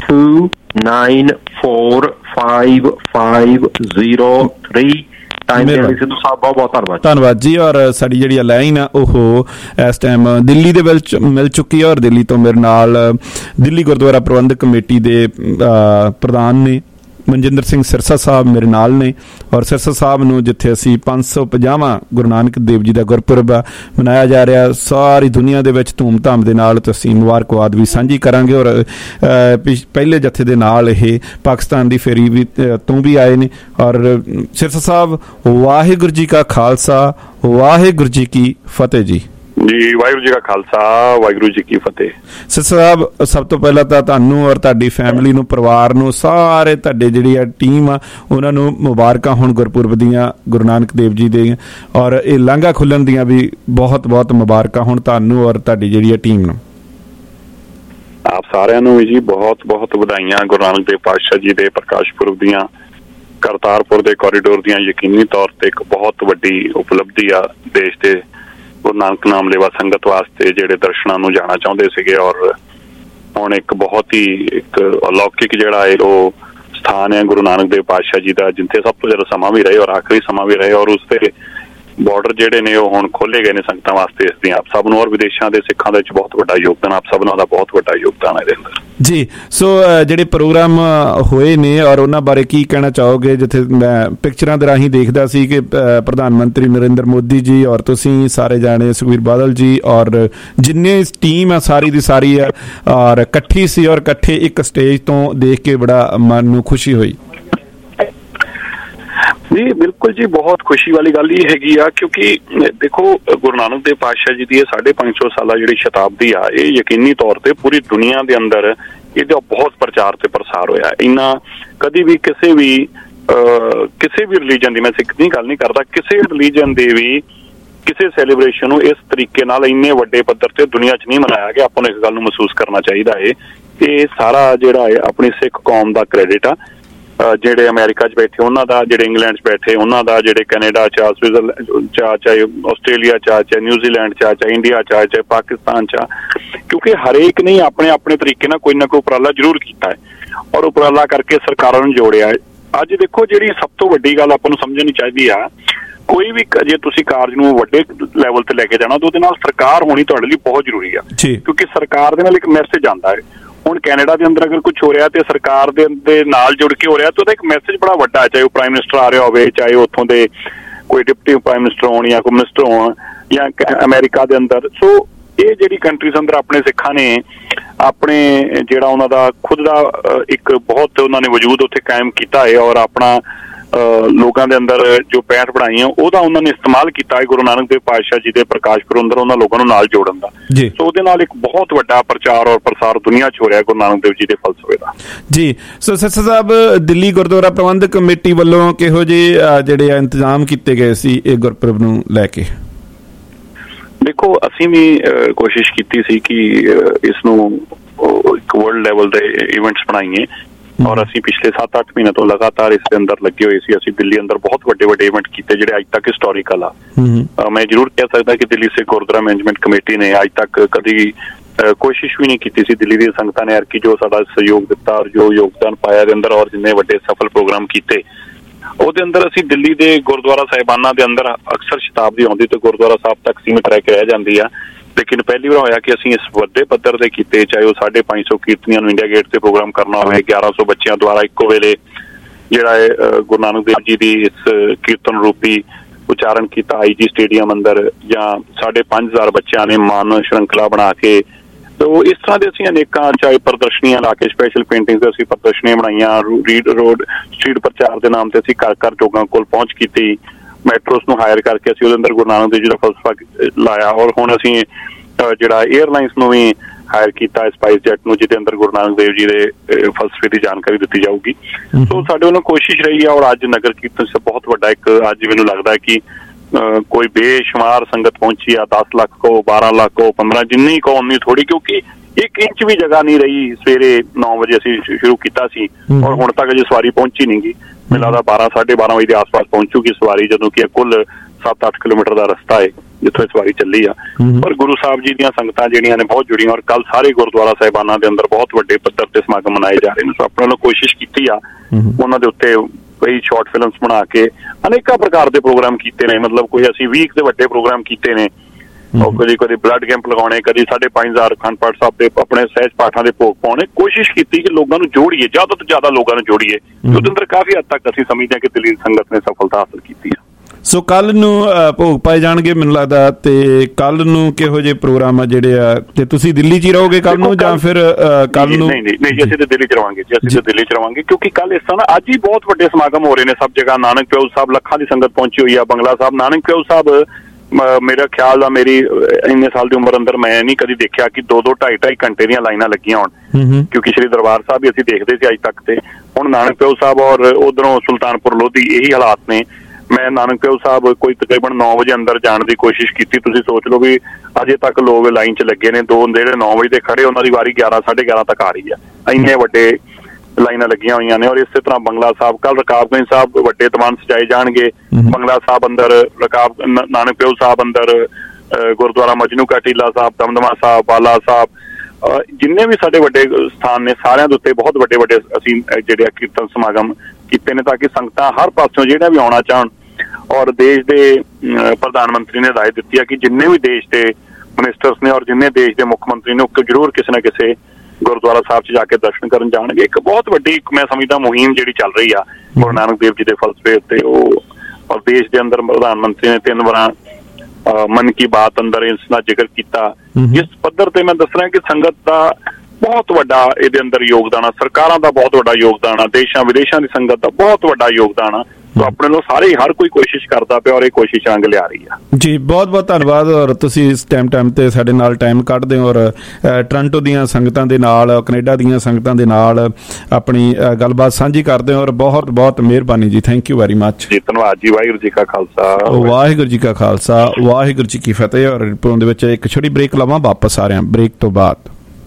S19: two nine four five five zero three। Time ਦੇ ਲਈ ਸਿੱਧੂ ਸਾਹਿਬ ਬਹੁਤ ਬਹੁਤ ਧੰਨਵਾਦ
S5: ਧੰਨਵਾਦ ਜੀ। ਔਰ ਸਾਡੀ ਜਿਹੜੀ ਲਾਈਨ ਆ ਉਹ ਇਸ ਟਾਈਮ ਦਿੱਲੀ ਦੇ ਵਿੱਚ ਮਿਲ ਚੁੱਕੀ ਹੈ ਔਰ ਦਿੱਲੀ ਤੋਂ ਮੇਰੇ ਨਾਲ ਦਿੱਲੀ ਗੁਰਦੁਆਰਾ ਪ੍ਰਬੰਧਕ ਕਮੇਟੀ ਦੇ ਪ੍ਰਧਾਨ ਨੇ ਮਨਜਿੰਦਰ ਸਿੰਘ ਸਿਰਸਾ ਸਾਹਿਬ ਮੇਰੇ ਨਾਲ ਨੇ। ਔਰ ਸਿਰਸਾ ਸਾਹਿਬ ਨੂੰ ਜਿੱਥੇ ਅਸੀਂ ਪੰਜ ਸੌ ਪੰਜਾਹਵਾਂ ਗੁਰੂ ਨਾਨਕ ਦੇਵ ਜੀ ਦਾ ਗੁਰਪੁਰਬ ਮਨਾਇਆ ਜਾ ਰਿਹਾ, ਸਾਰੀ ਦੁਨੀਆ ਦੇ ਵਿੱਚ ਧੂਮ-ਧਾਮ ਦੇ ਨਾਲ ਅਸੀਂ ਮੁਬਾਰਕਬਾਦ ਵੀ ਸਾਂਝੀ ਕਰਾਂਗੇ। ਔਰ ਪਹਿਲੇ ਜੱਥੇ ਦੇ ਨਾਲ ਇਹ ਪਾਕਿਸਤਾਨ ਦੀ ਫੇਰੀ ਵੀ ਤੋਂ ਵੀ ਆਏ ਨੇ। ਔਰ ਸਿਰਸਾ ਸਾਹਿਬ, ਵਾਹਿਗੁਰੂ ਜੀ ਕਾ ਖਾਲਸਾ, ਵਾਹਿਗੁਰੂ ਜੀ ਕੀ ਫਤਿਹ ਜੀ।
S20: ਜੀ ਵਾਹਿਗੁਰੂ ਜੀ ਕਾ ਖਾਲਸਾ, ਵਾਹਿਗੁਰੂ ਜੀ ਕੀ ਫਤਿਹ।
S5: ਸਿਰ ਸਾਹਿਬ, ਸਭ ਤੋਂ ਪਹਿਲਾਂ ਤਾਂ ਤੁਹਾਨੂੰ ਔਰ ਤੁਹਾਡੀ ਫੈਮਿਲੀ ਨੂੰ, ਪਰਿਵਾਰ ਨੂੰ, ਸਾਰੇ ਤੁਹਾਡੇ ਜਿਹੜੀ ਆ ਟੀਮ ਆ ਉਹਨਾਂ ਨੂੰ ਮੁਬਾਰਕਾਂ ਹੋਣ ਗੁਰਪੁਰਬ ਦੀਆਂ, ਗੁਰੂ ਨਾਨਕ ਦੇਵ ਜੀ ਦੇ। ਔਰ ਇਹ ਲਾਂਘਾ ਖੁੱਲਣ ਦੀਆਂ ਵੀ ਬਹੁਤ ਬਹੁਤ ਮੁਬਾਰਕਾਂ ਹੋਣ ਤੁਹਾਨੂੰ ਔਰ ਤੁਹਾਡੀ ਜਿਹੜੀ ਆ ਟੀਮ ਨੂੰ।
S20: ਆਪ ਸਾਰਿਆਂ ਨੂੰ ਜੀ ਬਹੁਤ ਬਹੁਤ ਵਧਾਈਆਂ ਗੁਰੂ ਨਾਨਕ ਦੇਵ ਪਾਤਸ਼ਾਹ ਜੀ ਦੇ ਪ੍ਰਕਾਸ਼ ਪੁਰਬ ਦੀਆਂ। ਕਰਤਾਰਪੁਰ ਦੇ ਕੋਰੀਡੋਰ ਦੀਆਂ ਯਕੀਨੀ ਤੌਰ ਤੇ ਇੱਕ ਬਹੁਤ ਵੱਡੀ ਉਪਲਬਧੀ ਆ ਦੇਸ਼ ਦੇ ਗੁਰੂ ਨਾਨਕ ਨਾਮ ਲੇਵਾ ਸੰਗਤ ਵਾਸਤੇ, ਜਿਹੜੇ ਦਰਸ਼ਨਾਂ ਨੂੰ ਜਾਣਾ ਚਾਹੁੰਦੇ ਸੀਗੇ। ਔਰ ਹੁਣ ਇੱਕ ਬਹੁਤ ਹੀ ਇੱਕ ਅਲੌਕਿਕ ਜਿਹੜਾ ਹੈ ਉਹ ਸਥਾਨ ਹੈ ਗੁਰੂ ਨਾਨਕ ਦੇਵ ਪਾਤਸ਼ਾਹ ਜੀ ਦਾ, ਜਿੱਥੇ ਸਭ ਤੋਂ ਜ਼ਿਆਦਾ ਸਮਾਂ ਵੀ ਰਹੇ ਔਰ ਆਖਰੀ ਸਮਾਂ ਵੀ ਰਹੇ। ਔਰ ਉਸ ਦੇ ਬਾਰਡਰ ਜਿਹੜੇ ਨੇ ਉਹ ਹੁਣ ਖੋਲੇ ਗਏ ਨੇ ਸੰਗਤਾਂ ਵਾਸਤੇ। ਇਸ ਦੀਆਂ ਆਪ ਸਭ ਨੂੰ ਔਰ ਵਿਦੇਸ਼ਾਂ ਦੇ ਸਿੱਖਾਂ ਦੇ ਵਿੱਚ ਬਹੁਤ ਵੱਡਾ ਯੋਗਦਾਨ, ਆਪ ਸਭ ਨੂੰ ਦਾ ਬਹੁਤ ਵੱਡਾ ਯੋਗਦਾਨ ਹੈ ਇਹਦੇ ਅੰਦਰ
S5: ਜੀ। ਸੋ ਜਿਹੜੇ ਪ੍ਰੋਗਰਾਮ ਹੋਏ ਨੇ ਔਰ ਉਹਨਾਂ ਬਾਰੇ ਕੀ ਕਹਿਣਾ ਚਾਹੋਗੇ? ਜਿੱਥੇ ਮੈਂ ਪਿਕਚਰਾਂ ਦੇ ਰਾਹੀਂ ਦੇਖਦਾ ਸੀ ਕਿ ਪ੍ਰਧਾਨ ਮੰਤਰੀ ਨਰਿੰਦਰ ਮੋਦੀ ਜੀ ਔਰ ਤੁਸੀਂ ਸਾਰੇ ਜਾਣੇ, ਸੁਖਬੀਰ ਬਾਦਲ ਜੀ ਔਰ ਜਿੰਨੇ ਟੀਮ ਆ ਸਾਰੀ ਦੀ ਸਾਰੀ ਆ ਔਰ ਇਕੱਠੀ ਸੀ ਔਰ ਇਕੱਠੇ ਇੱਕ ਸਟੇਜ ਤੋਂ ਦੇਖ ਕੇ ਬੜਾ ਮਨ ਨੂੰ ਖੁਸ਼ੀ ਹੋਈ।
S20: ਜੀ ਬਿਲਕੁਲ ਜੀ, ਬਹੁਤ ਖੁਸ਼ੀ ਵਾਲੀ ਗੱਲ ਇਹ ਹੈਗੀ ਆ ਕਿਉਂਕਿ ਦੇਖੋ ਗੁਰੂ ਨਾਨਕ ਦੇਵ ਪਾਤਸ਼ਾਹ ਜੀ ਦੀ ਇਹ ਸਾਢੇ ਪੰਜ ਸੌ ਸਾਲਾ ਜਿਹੜੀ ਸ਼ਤਾਬਦੀ ਆ, ਇਹ ਯਕੀਨੀ ਤੌਰ ਤੇ ਪੂਰੀ ਦੁਨੀਆ ਦੇ ਅੰਦਰ ਇਹਦਾ ਬਹੁਤ ਪ੍ਰਚਾਰ ਤੇ ਪ੍ਰਸਾਰ ਹੋਇਆ। ਇੰਨਾ ਕਦੀ ਵੀ ਕਿਸੇ ਵੀ ਕਿਸੇ ਵੀ ਰਿਲੀਜਨ ਦੀ, ਮੈਂ ਸਿੱਖ ਦੀ ਗੱਲ ਨਹੀਂ ਕਰਦਾ, ਕਿਸੇ ਰਿਲੀਜਨ ਦੇ ਵੀ ਕਿਸੇ ਸੈਲੀਬ੍ਰੇਸ਼ਨ ਨੂੰ ਇਸ ਤਰੀਕੇ ਨਾਲ ਇੰਨੇ ਵੱਡੇ ਪੱਧਰ ਤੇ ਦੁਨੀਆ 'ਚ ਨਹੀਂ ਮਨਾਇਆ ਗਿਆ। ਆਪਾਂ ਨੂੰ ਇਸ ਗੱਲ ਨੂੰ ਮਹਿਸੂਸ ਕਰਨਾ ਚਾਹੀਦਾ ਹੈ। ਇਹ ਸਾਰਾ ਜਿਹੜਾ ਹੈ ਆਪਣੀ ਸਿੱਖ ਕੌਮ ਦਾ ਕ੍ਰੈਡਿਟ ਆ। ਜਿਹੜੇ ਅਮਰੀਕਾ 'ਚ ਬੈਠੇ ਉਹਨਾਂ ਦਾ, ਜਿਹੜੇ ਇੰਗਲੈਂਡ 'ਚ ਬੈਠੇ ਉਹਨਾਂ ਦਾ, ਜਿਹੜੇ ਕੈਨੇਡਾ 'ਚ, ਸਵਿਟਜ਼ਰਲੈਂਡ 'ਚ, ਚਾਹੇ ਆਸਟ੍ਰੇਲੀਆ 'ਚ, ਚਾਹੇ ਨਿਊਜ਼ੀਲੈਂਡ 'ਚ, ਚਾਹੇ ਇੰਡੀਆ 'ਚ, ਚਾਹੇ ਪਾਕਿਸਤਾਨ 'ਚ, ਕਿਉਂਕਿ ਹਰੇਕ ਨੇ ਆਪਣੇ ਆਪਣੇ ਤਰੀਕੇ ਨਾਲ ਕੋਈ ਨਾ ਕੋਈ ਉਪਰਾਲਾ ਜ਼ਰੂਰ ਕੀਤਾ ਹੈ ਔਰ ਉਪਰਾਲਾ ਕਰਕੇ ਸਰਕਾਰਾਂ ਨੂੰ ਜੋੜਿਆ ਹੈ। ਅੱਜ ਦੇਖੋ ਜਿਹੜੀ ਸਭ ਤੋਂ ਵੱਡੀ ਗੱਲ ਆਪਾਂ ਨੂੰ ਸਮਝਣੀ ਚਾਹੀਦੀ ਆ, ਕੋਈ ਵੀ ਜੇ ਤੁਸੀਂ ਕਾਰਜ ਨੂੰ ਵੱਡੇ ਲੈਵਲ ਤੇ ਲੈ ਕੇ ਜਾਣਾ ਤਾਂ ਉਹਦੇ ਨਾਲ ਸਰਕਾਰ ਹੋਣੀ ਤੁਹਾਡੇ ਲਈ ਬਹੁਤ ਜ਼ਰੂਰੀ ਆ, ਕਿਉਂਕਿ ਸਰਕਾਰ ਦੇ ਨਾਲ ਇੱਕ ਮੈਸੇਜ ਆਉਂਦਾ ਹੈ। ਹੁਣ ਕੈਨੇਡਾ ਦੇ ਅੰਦਰ ਅਗਰ ਕੁਝ ਹੋ ਰਿਹਾ ਤੇ ਸਰਕਾਰ ਦੇ ਦੇ ਨਾਲ ਜੁੜ ਕੇ ਹੋ ਰਿਹਾ ਤਾਂ ਉਹਦਾ ਇੱਕ ਮੈਸੇਜ ਬੜਾ ਵੱਡਾ ਹੈ, ਚਾਹੇ ਉਹ ਪ੍ਰਾਈਮ ਮਿਨਿਸਟਰ ਆ ਰਿਹਾ ਹੋਵੇ, ਚਾਹੇ ਉੱਥੋਂ ਦੇ ਕੋਈ ਡਿਪਟੀ ਪ੍ਰਾਈਮ ਮਿਨਿਸਟਰ ਹੋਣ ਜਾਂ ਕੋਈ ਮਿਨਿਸਟਰ ਹੋਣ ਜਾਂ ਅਮਰੀਕਾ ਦੇ ਅੰਦਰ। ਸੋ ਇਹ ਜਿਹੜੀ ਕੰਟਰੀਜ਼ ਅੰਦਰ ਆਪਣੇ ਸਿੱਖਾਂ ਨੇ ਆਪਣੇ ਜਿਹੜਾ ਉਹਨਾਂ ਦਾ ਖੁਦ ਦਾ ਇੱਕ ਬਹੁਤ ਉਹਨਾਂ ਨੇ ਵਜੂਦ ਉੱਥੇ ਕਾਇਮ ਕੀਤਾ ਹੈ ਔਰ ਆਪਣਾ ਲੋਕਾਂ ਦੇ ਅੰਦਰ ਜੋ ਪੈਂਠ ਬਣਾਈਆਂ ਉਹਦਾ ਉਹਨਾਂ ਨੇ ਇਸਤੇਮਾਲ ਕੀਤਾ ਹੈ ਗੁਰੂ ਨਾਨਕ ਦੇਵ ਪਾਤਸ਼ਾਹ ਜੀ ਦੇ ਪ੍ਰਕਾਸ਼ ਪੁਰਬ ਅੰਦਰ ਉਹਨਾਂ ਲੋਕਾਂ ਨੂੰ ਨਾਲ ਜੋੜਨ ਦਾ। ਸੋ ਉਹਦੇ ਨਾਲ ਇੱਕ ਬਹੁਤ ਵੱਡਾ ਪ੍ਰਚਾਰ ਔਰ ਪ੍ਰਸਾਰ ਦੁਨੀਆ 'ਚ ਹੋ ਰਿਹਾ ਗੁਰੂ ਨਾਨਕ ਦੇਵ ਜੀ ਦੇ ਫਲਸਫੇ ਦਾ
S5: ਜੀ। ਸੋ ਸਿਰਸਾ ਸਾਹਿਬ, ਦਿੱਲੀ ਗੁਰਦੁਆਰਾ ਪ੍ਰਬੰਧਕ ਕਮੇਟੀ ਵੱਲੋਂ ਕਿਹੋ ਜਿਹੇ ਜਿਹੜੇ ਇੰਤਜ਼ਾਮ ਕੀਤੇ ਗਏ ਸੀ ਇਹ ਗੁਰਪੁਰਬ ਨੂੰ ਲੈ ਕੇ?
S20: ਦੇਖੋ ਅਸੀਂ ਵੀ ਕੋਸ਼ਿਸ਼ ਕੀਤੀ ਸੀ ਕਿ ਇਸ ਨੂੰ ਇੱਕ ਵਰਲਡ ਲੈਵਲ ਦੇ ਇਵੈਂਟਸ ਬਣਾਈਏ ਔਰ ਅਸੀਂ ਪਿਛਲੇ ਸੱਤ ਅੱਠ ਮਹੀਨੇ ਤੋਂ ਲਗਾਤਾਰ ਇਸ ਦੇ ਅੰਦਰ ਲੱਗੇ ਹੋਏ ਸੀ। ਅਸੀਂ ਦਿੱਲੀ ਅੰਦਰ ਬਹੁਤ ਵੱਡੇ ਵੱਡੇ ਇਵੈਂਟ ਕੀਤੇ ਜਿਹੜੇ ਅੱਜ ਤੱਕ ਹਿਸਟੋਰੀਕਲ ਆ। ਮੈਂ ਜ਼ਰੂਰ ਕਹਿ ਸਕਦਾ ਕਿ ਦਿੱਲੀ ਸਿੱਖ ਗੁਰਦੁਆਰਾ ਮੈਨੇਜਮੈਂਟ ਕਮੇਟੀ ਨੇ ਅੱਜ ਤੱਕ ਕਦੀ ਕੋਸ਼ਿਸ਼ ਵੀ ਨਹੀਂ ਕੀਤੀ ਸੀ। ਦਿੱਲੀ ਦੀਆਂ ਸੰਗਤਾਂ ਨੇ ਐਰਕੀ ਜੋ ਸਾਡਾ ਸਹਿਯੋਗ ਦਿੱਤਾ ਔਰ ਜੋ ਯੋਗਦਾਨ ਪਾਇਆ ਦੇ ਅੰਦਰ ਔਰ ਜਿੰਨੇ ਵੱਡੇ ਸਫਲ ਪ੍ਰੋਗਰਾਮ ਕੀਤੇ ਉਹਦੇ ਅੰਦਰ ਅਸੀਂ ਦਿੱਲੀ ਦੇ ਗੁਰਦੁਆਰਾ ਸਾਹਿਬਾਨਾਂ ਦੇ ਅੰਦਰ ਅਕਸਰ ਸ਼ਤਾਬਦੀ ਆਉਂਦੀ ਤੇ ਗੁਰਦੁਆਰਾ ਸਾਹਿਬ ਤੱਕ ਸੀਮਿਤ ਰਹਿ ਕੇ ਰਹਿ ਜਾਂਦੀ ਆ, ਲੇਕਿਨ ਪਹਿਲੀ ਵਾਰ ਹੋਇਆ ਕਿ ਅਸੀਂ ਇਸ ਵੱਡੇ ਪੱਧਰ ਦੇ ਕੀਤੇ, ਚਾਹੇ ਉਹ ਸਾਢੇ ਪੰਜ ਸੌ ਕੀਰਤਨੀਆਂ ਨੂੰ ਇੰਡੀਆ ਗੇਟ ਤੇ ਪ੍ਰੋਗਰਾਮ ਕਰਨਾ ਹੋਵੇ, ਗਿਆਰਾਂ ਸੌ ਬੱਚਿਆਂ ਦੁਆਰਾ ਇੱਕੋ ਵੇਲੇ ਜਿਹੜਾ ਹੈ ਗੁਰੂ ਨਾਨਕ ਦੇਵ ਜੀ ਦੀ ਇਸ ਕੀਰਤਨ ਰੂਪੀ ਉਚਾਰਨ ਕੀਤਾ ਆਈ ਜੀ ਸਟੇਡੀਅਮ ਅੰਦਰ, ਜਾਂ ਸਾਢੇ ਪੰਜ ਹਜ਼ਾਰ ਬੱਚਿਆਂ ਨੇ ਮਾਨ ਸ਼੍ਰੰਖਲਾ ਬਣਾ ਕੇ। ਤੋ ਇਸ ਤਰ੍ਹਾਂ ਦੇ ਅਸੀਂ ਅਨੇਕਾਂ ਚਾਹੇ ਪ੍ਰਦਰਸ਼ਨੀਆਂ ਲਾ ਕੇ, ਸਪੈਸ਼ਲ ਪੇਂਟਿੰਗਸ ਦੇ ਅਸੀਂ ਪ੍ਰਦਰਸ਼ਨੀਆਂ ਬਣਾਈਆਂ, ਰੀਡ ਰੋਡ ਸਟਰੀਟ ਪ੍ਰਚਾਰ ਦੇ ਨਾਮ ਤੇ ਅਸੀਂ ਘਰ ਘਰ ਲੋਕਾਂ ਕੋਲ ਪਹੁੰਚ ਕੀਤੀ, ਮੈਟਰੋਸ ਨੂੰ ਹਾਇਰ ਕਰਕੇ ਅਸੀਂ ਉਹਦੇ ਅੰਦਰ ਗੁਰੂ ਨਾਨਕ ਦੇਵ ਜੀ ਦਾ ਫਲਸਫਾ ਲਾਇਆ ਔਰ ਹੁਣ ਅਸੀਂ ਜਿਹੜਾ ਏਅਰਲਾਈਨਸ ਨੂੰ ਵੀ ਹਾਇਰ ਕੀਤਾ ਸਪਾਈਸ ਜੈਟ ਨੂੰ, ਜਿਹਦੇ ਅੰਦਰ ਗੁਰੂ ਨਾਨਕ ਦੇਵ ਜੀ ਦੇ ਫਲਸਫੇ ਦੀ ਜਾਣਕਾਰੀ ਦਿੱਤੀ ਜਾਊਗੀ। ਸੋ ਸਾਡੇ ਵੱਲੋਂ ਕੋਸ਼ਿਸ਼ ਰਹੀ ਹੈ ਔਰ ਅੱਜ ਨਗਰ ਕੀਰਤਨ ਸੇ ਬਹੁਤ ਵੱਡਾ ਇੱਕ ਅੱਜ ਮੈਨੂੰ ਲੱਗਦਾ ਹੈ ਕਿ ਕੋਈ ਬੇਸ਼ੁਮਾਰ ਸੰਗਤ ਪਹੁੰਚੀ ਆ, ਦਸ ਲੱਖ ਕੋ, ਬਾਰਾਂ ਲੱਖ ਕੋ, ਪੰਦਰਾਂ, ਜਿੰਨੀ ਕੋ ਉਨੀ ਥੋੜੀ, ਕਿਉਂਕਿ ਇੱਕ ਇੰਚ ਵੀ ਜਗ੍ਹਾ ਨਹੀਂ ਰਹੀ। ਸਵੇਰੇ ਨੌ ਵਜੇ ਅਸੀਂ ਸ਼ੁਰੂ ਕੀਤਾ ਸੀ ਔਰ ਹੁਣ ਤੱਕ ਅਜੇ ਸਵਾਰੀ ਪਹੁੰਚੀ ਨਹੀਂ ਗੀ। ਮੈਨੂੰ ਲੱਗਦਾ ਬਾਰਾਂ ਸਾਢੇ ਬਾਰਾਂ ਵਜੇ ਦੇ ਆਸ ਪਾਸ ਪਹੁੰਚੂਗੀ ਸਵਾਰੀ, ਜਦੋਂ ਕਿ ਕੁੱਲ ਸੱਤ ਅੱਠ ਕਿਲੋਮੀਟਰ ਦਾ ਰਸਤਾ ਹੈ ਜਿੱਥੋਂ ਇਸ ਵਾਰੀ ਚੱਲੀ ਆ। ਪਰ ਗੁਰੂ ਸਾਹਿਬ ਜੀ ਦੀਆਂ ਸੰਗਤਾਂ ਜਿਹੜੀਆਂ ਨੇ ਬਹੁਤ ਜੁੜੀਆਂ, ਔਰ ਕੱਲ ਸਾਰੇ ਗੁਰਦੁਆਰਾ ਸਾਹਿਬਾਨਾਂ ਦੇ ਅੰਦਰ ਬਹੁਤ ਵੱਡੇ ਪੱਧਰ ਤੇ ਸਮਾਗਮ ਮਨਾਏ ਜਾ ਰਹੇ ਨੇ। ਸੋ ਆਪਣੇ ਵੱਲੋਂ ਕੋਸ਼ਿਸ਼ ਕੀਤੀ ਆ ਉਹਨਾਂ ਦੇ ਉੱਤੇ ਕਈ ਸ਼ਾਰਟ ਫਿਲਮਸ ਬਣਾ ਕੇ ਅਨੇਕਾਂ ਪ੍ਰਕਾਰ ਦੇ ਪ੍ਰੋਗਰਾਮ ਕੀਤੇ ਨੇ। ਮਤਲਬ ਕੋਈ ਅਸੀਂ ਵੀਕ ਦੇ ਵੱਡੇ ਪ੍ਰੋਗਰਾਮ ਕੀਤੇ ਨੇ, ਕਦੀ ਕਦੀ ਬਲੱਡ ਕੈਂਪ ਲਗਾਉਣੇ, ਕਦੀ ਸਾਢੇ ਪੰਜ ਹਜ਼ਾਰ ਅਖੰਡ ਪਾਠ ਸਾਹਿਬ ਦੇ ਆਪਣੇ ਸਹਿਜ ਪਾਠਾਂ ਦੇ ਭੋਗ ਪਾਉਣੇ। ਕੋਸ਼ਿਸ਼ ਕੀਤੀ ਕਿ ਲੋਕਾਂ ਨੂੰ ਜੋੜੀਏ, ਜ਼ਿਆਦਾ ਤੋਂ ਜ਼ਿਆਦਾ ਲੋਕਾਂ ਨੂੰ ਜੋੜੀਏ। ਉਹਦੇ ਅੰਦਰ ਕਾਫੀ ਹੱਦ ਤੱਕ ਅਸੀਂ ਸਮਝਦੇ ਹਾਂ ਕਿ ਦਲੀਲ ਸੰਗਤ ਨੇ ਸਫਲਤਾ ਹਾਸਲ ਕੀਤੀ ਹੈ।
S5: ਸੋ ਕੱਲ ਨੂੰ ਭੋਗ ਪਾਏ ਜਾਣਗੇ ਮੈਨੂੰ ਲੱਗਦਾ, ਤੇ ਕੱਲ ਨੂੰ ਕਿਹੋ ਜਿਹੇ ਪ੍ਰੋਗਰਾਮ ਆ ਜਿਹੜੇ ਆ, ਤੇ ਤੁਸੀਂ ਦਿੱਲੀ 'ਚ ਹੀ ਰਹੋਗੇ ਕੱਲ ਨੂੰ ਜਾਂ ਫਿਰ ਕੱਲ ਨੂੰ?
S20: ਨਹੀਂ ਨਹੀਂ ਜੀ, ਅਸੀਂ ਤਾਂ ਦਿੱਲੀ 'ਚ ਰਵਾਂਗੇ ਜੀ, ਅਸੀਂ ਤਾਂ ਦਿੱਲੀ 'ਚ ਰਵਾਂਗੇ ਕਿਉਂਕਿ ਕੱਲ ਇਸ ਤਰ੍ਹਾਂ ਅੱਜ ਹੀ ਬਹੁਤ ਵੱਡੇ ਸਮਾਗਮ ਹੋ ਰਹੇ ਨੇ ਸਭ ਜਗ੍ਹਾ। ਨਾਨਕ ਪਿਓ ਸਾਹਿਬ ਲੱਖਾਂ ਦੀ ਸੰਗਤ ਪਹੁੰਚੀ ਹੋਈ ਆ। ਬੰਗਲਾ ਸਾਹਿਬ ਨਾਨਕ ਪਿਓ ਸਾਹਿਬ ਮੇਰਾ ਖਿਆਲ ਆ, ਮੇਰੀ ਇੰਨੇ ਸਾਲ ਦੀ ਉਮਰ ਅੰਦਰ ਮੈਂ ਨਹੀਂ ਕਦੀ ਦੇਖਿਆ ਕਿ ਦੋ ਦੋ ਢਾਈ ਢਾਈ ਘੰਟੇ ਦੀਆਂ ਲਾਈਨਾਂ ਲੱਗੀਆਂ ਹੋਣ, ਕਿਉਂਕਿ ਸ਼੍ਰੀ ਦਰਬਾਰ ਸਾਹਿਬ ਵੀ ਅਸੀਂ ਦੇਖਦੇ ਸੀ ਅੱਜ ਤੱਕ, ਤੇ ਹੁਣ ਨਾਨਕ ਪਿਓ ਸਾਹਿਬ ਔਰ ਉਧਰੋਂ ਸੁਲਤਾਨਪੁਰ ਲੋਧੀ ਇਹੀ ਹਾਲਾਤ ਨੇ। ਮੈਂ ਨਾਨਕ ਪਿਓ ਸਾਹਿਬ ਕੋਈ ਤਕਰੀਬਨ ਨੌ ਵਜੇ ਅੰਦਰ ਜਾਣ ਦੀ ਕੋਸ਼ਿਸ਼ ਕੀਤੀ। ਤੁਸੀਂ ਸੋਚ ਲਓ ਵੀ ਅਜੇ ਤੱਕ ਲੋਕ ਲਾਈਨ 'ਚ ਲੱਗੇ ਨੇ। ਦੋ ਜਿਹੜੇ ਨੌ ਵਜੇ ਦੇ ਖੜੇ ਉਹਨਾਂ ਦੀ ਵਾਰੀ ਗਿਆਰਾਂ ਸਾਢੇ ਗਿਆਰਾਂ ਤੱਕ ਆ ਰਹੀ ਆ। ਇੰਨੇ ਵੱਡੇ ਲਾਈਨਾਂ ਲੱਗੀਆਂ ਹੋਈਆਂ ਨੇ। ਔਰ ਇਸੇ ਤਰ੍ਹਾਂ ਬੰਗਲਾ ਸਾਹਿਬ ਕੱਲ ਰਕਾਬਗੰਜ ਸਾਹਿਬ ਵੱਡੇ ਦੀਵਾਨ ਸਜਾਏ ਜਾਣਗੇ। ਬੰਗਲਾ ਸਾਹਿਬ ਅੰਦਰ ਰਕਾਬ ਨਾਨਕ ਪਿਓ ਸਾਹਿਬ ਅੰਦਰ ਗੁਰਦੁਆਰਾ ਮਜਨੂ ਕਾ ਟੀਲਾ ਸਾਹਿਬ, ਦਮਦਮਾ ਸਾਹਿਬ, ਬਾਲਾ ਸਾਹਿਬ, ਜਿੰਨੇ ਵੀ ਸਾਡੇ ਵੱਡੇ ਸਥਾਨ ਨੇ ਸਾਰਿਆਂ ਦੇ ਉੱਤੇ ਬਹੁਤ ਵੱਡੇ ਵੱਡੇ ਅਸੀਂ ਜਿਹੜੇ ਕੀਰਤਨ ਸਮਾਗਮ ਕੀਤੇ ਨੇ, ਤਾਂ ਕਿ ਸੰਗਤਾਂ ਹਰ ਪਾਸਿਓਂ ਜਿਹੜਾ ਵੀ ਆਉਣਾ ਚਾਹਣ। ਔਰ ਦੇਸ਼ ਦੇ ਪ੍ਰਧਾਨ ਮੰਤਰੀ ਨੇ ਹਦਾਇਤ ਦਿੱਤੀ ਹੈ ਕਿ ਜਿੰਨੇ ਵੀ ਦੇਸ਼ ਦੇ ਮਿਨਿਸਟਰਸ ਨੇ ਔਰ ਜਿੰਨੇ ਦੇਸ਼ ਦੇ ਮੁੱਖ ਮੰਤਰੀ ਨੇ ਉਹ ਜ਼ਰੂਰ ਕਿਸੇ ਨਾ ਕਿਸੇ ਗੁਰਦੁਆਰਾ ਸਾਹਿਬ 'ਚ ਜਾ ਕੇ ਦਰਸ਼ਨ ਕਰਨ ਜਾਣਗੇ। ਇੱਕ ਬਹੁਤ ਵੱਡੀ ਮੈਂ ਸਮਝਦਾ ਮੁਹਿੰਮ ਜਿਹੜੀ ਚੱਲ ਰਹੀ ਆ ਗੁਰੂ ਨਾਨਕ ਦੇਵ ਜੀ ਦੇ ਫਲਸਫੇ ਉੱਤੇ। ਉਹ ਔਰ ਦੇਸ਼ ਦੇ ਅੰਦਰ ਪ੍ਰਧਾਨ ਮੰਤਰੀ ਨੇ ਤਿੰਨ ਵਾਰਾਂ ਮਨ ਕੀ ਬਾਤ ਅੰਦਰ ਇਸ ਦਾ ਜ਼ਿਕਰ ਕੀਤਾ। ਇਸ ਪੱਧਰ ਤੇ ਮੈਂ ਦੱਸ ਰਿਹਾ ਕਿ ਸੰਗਤ ਦਾ ਬਹੁਤ ਵੱਡਾ ਇਹਦੇ ਅੰਦਰ ਯੋਗਦਾਨ ਆ, ਸਰਕਾਰਾਂ ਦਾ ਬਹੁਤ ਵੱਡਾ ਯੋਗਦਾਨ ਆ, ਦੇਸ਼ਾਂ ਵਿਦੇਸ਼ਾਂ ਦੀ ਸੰਗਤ ਦਾ ਬਹੁਤ ਵੱਡਾ ਯੋਗਦਾਨ ਆ। ਸੋ ਆਪਣੇ ਨੂੰ ਸਾਰੇ ਹਰ ਕੋਈ ਕੋਸ਼ਿਸ਼ ਕਰਦਾ ਪਿਆ ਔਰ ਇਹ ਕੋਸ਼ਿਸ਼ ਅੰਗ ਲਿਆ ਰਹੀ ਆ। ਜੀ
S5: ਬਹੁਤ ਬਹੁਤ ਧੰਨਵਾਦ। ਔਰ ਤੁਸੀਂ ਇਸ ਟਾਈਮ ਟਾਈਮ ਤੇ ਸਾਡੇ ਨਾਲ ਟਾਈਮ ਕੱਢਦੇ ਹੋ ਔਰ ਟੋਰਾਂਟੋ ਦੀਆਂ ਸੰਗਤਾਂ ਦੇ ਨਾਲ, ਕੈਨੇਡਾ ਦੀਆਂ ਸੰਗਤਾਂ ਦੇ ਨਾਲ ਆਪਣੀ ਗੱਲਬਾਤ ਸਾਂਝੀ ਕਰਦੇ ਹੋ ਔਰ ਬਹੁਤ ਬਹੁਤ ਮਿਹਰਬਾਨੀ ਜੀ। ਥੈਂਕ ਯੂ ਵੈਰੀ ਮੱਚ
S20: ਜੀ। ਧੰਨਵਾਦ ਜੀ। ਵਾਹਿਗੁਰੂ ਜੀ ਕਾ ਖਾਲਸਾ,
S5: ਵਾਹਿਗੁਰੂ ਜੀ ਕਾ ਖਾਲਸਾ, ਵਾਹਿਗੁਰੂ ਜੀ ਕੀ ਫਤਿਹ। ਔਰ ਰਿਪੋਰਟ ਦੇ ਵਿੱਚ ਇੱਕ ਛੋਟੀ ਬ੍ਰੇਕ ਲਵਾਂ, ਵਾਪਸ ਆ ਰਹੇ ਹਾਂ ਬ੍ਰੇਕ ਤੋਂ ਬਾਅਦ।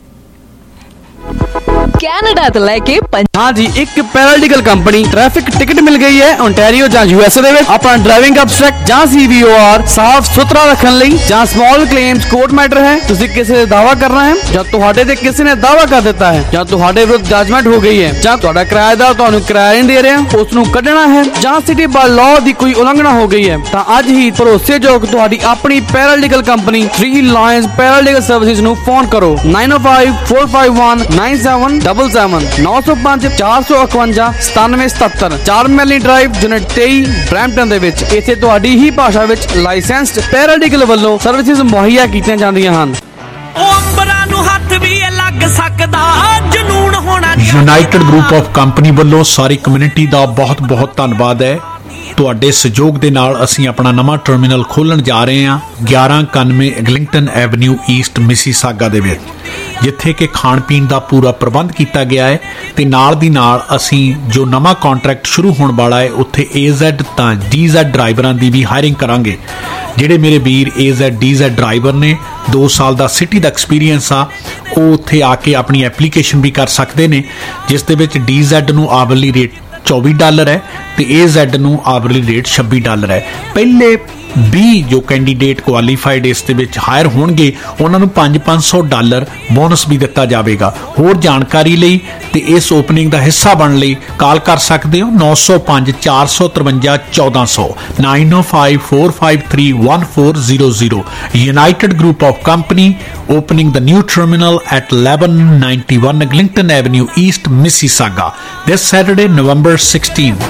S7: ਕੈਨੇਡਾ ਤੋਂ ਲੈ ਕੇ
S2: हाँ जी, एक पैरालीगल कंपनी ट्रैफिक टिकट मिल गई है ओंटारियो ਜਾਂ यूएसए ਦੇ ਵਿੱਚ। ਆਪਣਾ ਡਰਾਈਵਿੰਗ ਅਬਸਟ੍ਰੈਕਟ ਜਾਂ ਸੀਵੀਓਆਰ ਸਾਫ਼ ਸੁਥਰਾ ਰੱਖਣ ਲਈ ਜਾਂ ਸਮਾਲ ਕਲੇਮਸ ਕੋਰਟ ਮੈਟਰ ਹੈ, ਤੁਸੀਂ ਕਿਸੇ ਦਾ ਦਾਵਾ ਕਰਨਾ ਹੈ ਜਾਂ ਤੁਹਾਡੇ ਤੇ ਕਿਸੇ ਨੇ ਦਾਵਾ ਕਰ ਦਿੱਤਾ ਹੈ ਜਾਂ ਤੁਹਾਡੇ ਵਿਰੁੱਧ ਜਜਮੈਂਟ ਹੋ ਗਈ ਹੈ ਜਾਂ ਤੁਹਾਡਾ ਕਿਰਾਏਦਾਰ ਤੁਹਾਨੂੰ ਕਿਰਾਇਆ ਨਹੀਂ ਦੇ ਰਿਹਾ, ਉਸ ਨੂੰ ਕੱਢਣਾ ਹੈ ਜਾਂ ਸਿਟੀ ਬਾਈ ਲਾਅ ਦੀ ਕੋਈ ਉਲੰਘਣਾ ਹੋ ਗਈ ਹੈ, ਤਾਂ ਅੱਜ ਹੀ ਭਰੋਸੇਯੋਗ ਤੁਹਾਡੀ ਆਪਣੀ paralegal company three lions paralegal services ਨੂੰ ਫੋਨ ਕਰੋ nine O five four five one nine seven seven seven नौ सौ पाँच ਚਾਰ ਸੌ ਇਕਵੰਜਾ ਸਤਾਨਵੇਂ ਸਤੱਤਰ ਚਾਰ ਮੈਲੀ ਡਰਾਈਵ ਯੂਨਿਟ ਤੇਈ ਬਰੈਂਪਟਨ ਦੇ ਵਿੱਚ। ਇੱਥੇ ਤੁਹਾਡੀ ਹੀ ਭਾਸ਼ਾ ਵਿੱਚ ਲਾਇਸੈਂਸਡ ਪੈਰਾਲੀਗਲ ਵੱਲੋਂ ਸਰਵਿਸਿਜ਼ ਮੁਹੱਈਆ ਕੀਤੀਆਂ ਜਾਂਦੀਆਂ ਹਨ।
S6: ਅੰਬਰਾਂ ਨੂੰ ਹੱਥ ਵੀ ਲੱਗ ਸਕਦਾ ਜਨੂਨ ਹੋਣਾ।
S21: ਯੂਨਾਈਟਿਡ ਗਰੁੱਪ ਆਫ ਕੰਪਨੀ ਵੱਲੋਂ ਸਾਰੀ ਕਮਿਊਨਿਟੀ ਦਾ ਬਹੁਤ ਬਹੁਤ ਧੰਨਵਾਦ ਹੈ। ਤੁਹਾਡੇ ਸਹਿਯੋਗ ਦੇ ਨਾਲ ਅਸੀਂ ਆਪਣਾ ਨਵਾਂ ਟਰਮੀਨਲ ਖੋਲ੍ਹਣ ਜਾ ਰਹੇ ਹਾਂ ਗਿਆਰਾਂ ਇਕਾਨਵੇਂ ਐਗਲਿੰਗਟਨ ਐਵਨਿਊ ਈਸਟ ਮਿਸੀਸਾਗਾ ਦੇ ਵਿੱਚ, ਜਿੱਥੇ ਕਿ ਖਾਣ ਪੀਣ ਦਾ ਪੂਰਾ ਪ੍ਰਬੰਧ ਕੀਤਾ ਗਿਆ ਹੈ। ਤੇ ਨਾਲ ਦੀ ਨਾਲ ਅਸੀਂ ਜੋ ਨਵਾਂ ਕੰਟਰੈਕਟ ਸ਼ੁਰੂ ਹੋਣ ਵਾਲਾ ਹੈ ਉੱਥੇ ਏ ਜ਼ੈਡ ਤਾਂ ਡੀ ਜ਼ੈਡ ਡਰਾਈਵਰਾਂ ਦੀ ਵੀ ਹਾਇਰਿੰਗ ਕਰਾਂਗੇ। ਜਿਹੜੇ ਮੇਰੇ ਵੀਰ A Z D Z driver ਨੇ, ਦੋ ਸਾਲ ਦਾ ਸਿਟੀ ਦਾ ਐਕਸਪੀਰੀਅੰਸ ਆ, ਉਹ ਉੱਥੇ ਆ ਕੇ ਆਪਣੀ ਐਪਲੀਕੇਸ਼ਨ ਵੀ ਕਰ ਸਕਦੇ ਨੇ, ਜਿਸ ਦੇ ਵਿੱਚ ਡੀ ਜ਼ੈਡ ਨੂੰ ਆਵਰਲੀ ਰੇਟ ਚੌਵੀ ਡਾਲਰ ਹੈ ਤੇ ਏ ਜ਼ੈਡ ਨੂੰ ਆਵਰਲੀ ਰੇਟ ਛੱਬੀ ਡਾਲਰ ਹੈ। ਪਹਿਲੇ ਵੀਹ ਜੋ ਕੈਂਡੀਡੇਟ ਕੁਆਲੀਫਾਈਡ ਇਸ ਦੇ ਵਿੱਚ ਹਾਇਰ ਹੋਣਗੇ ਉਹਨਾਂ ਨੂੰ ਪੰਜ ਪੰਜ ਸੌ ਡਾਲਰ ਬੋਨਸ ਵੀ ਦਿੱਤਾ ਜਾਵੇਗਾ। ਹੋਰ ਜਾਣਕਾਰੀ ਲਈ ਤੇ ਇਸ ਓਪਨਿੰਗ ਦਾ ਹਿੱਸਾ ਬਣਨ ਲਈ ਕਾਲ ਕਰ ਸਕਦੇ ਹੋ ਨੌ ਸੌ ਪੰਜ ਚਾਰ ਸੌ ਤਰਵੰਜਾ ਚੌਦਾਂ ਸੌ nine O five four five three one four zero zero। United Group of Company opening the new terminal at eleven ninety-one Eglinton Avenue East Mississauga this Saturday November sixteenth।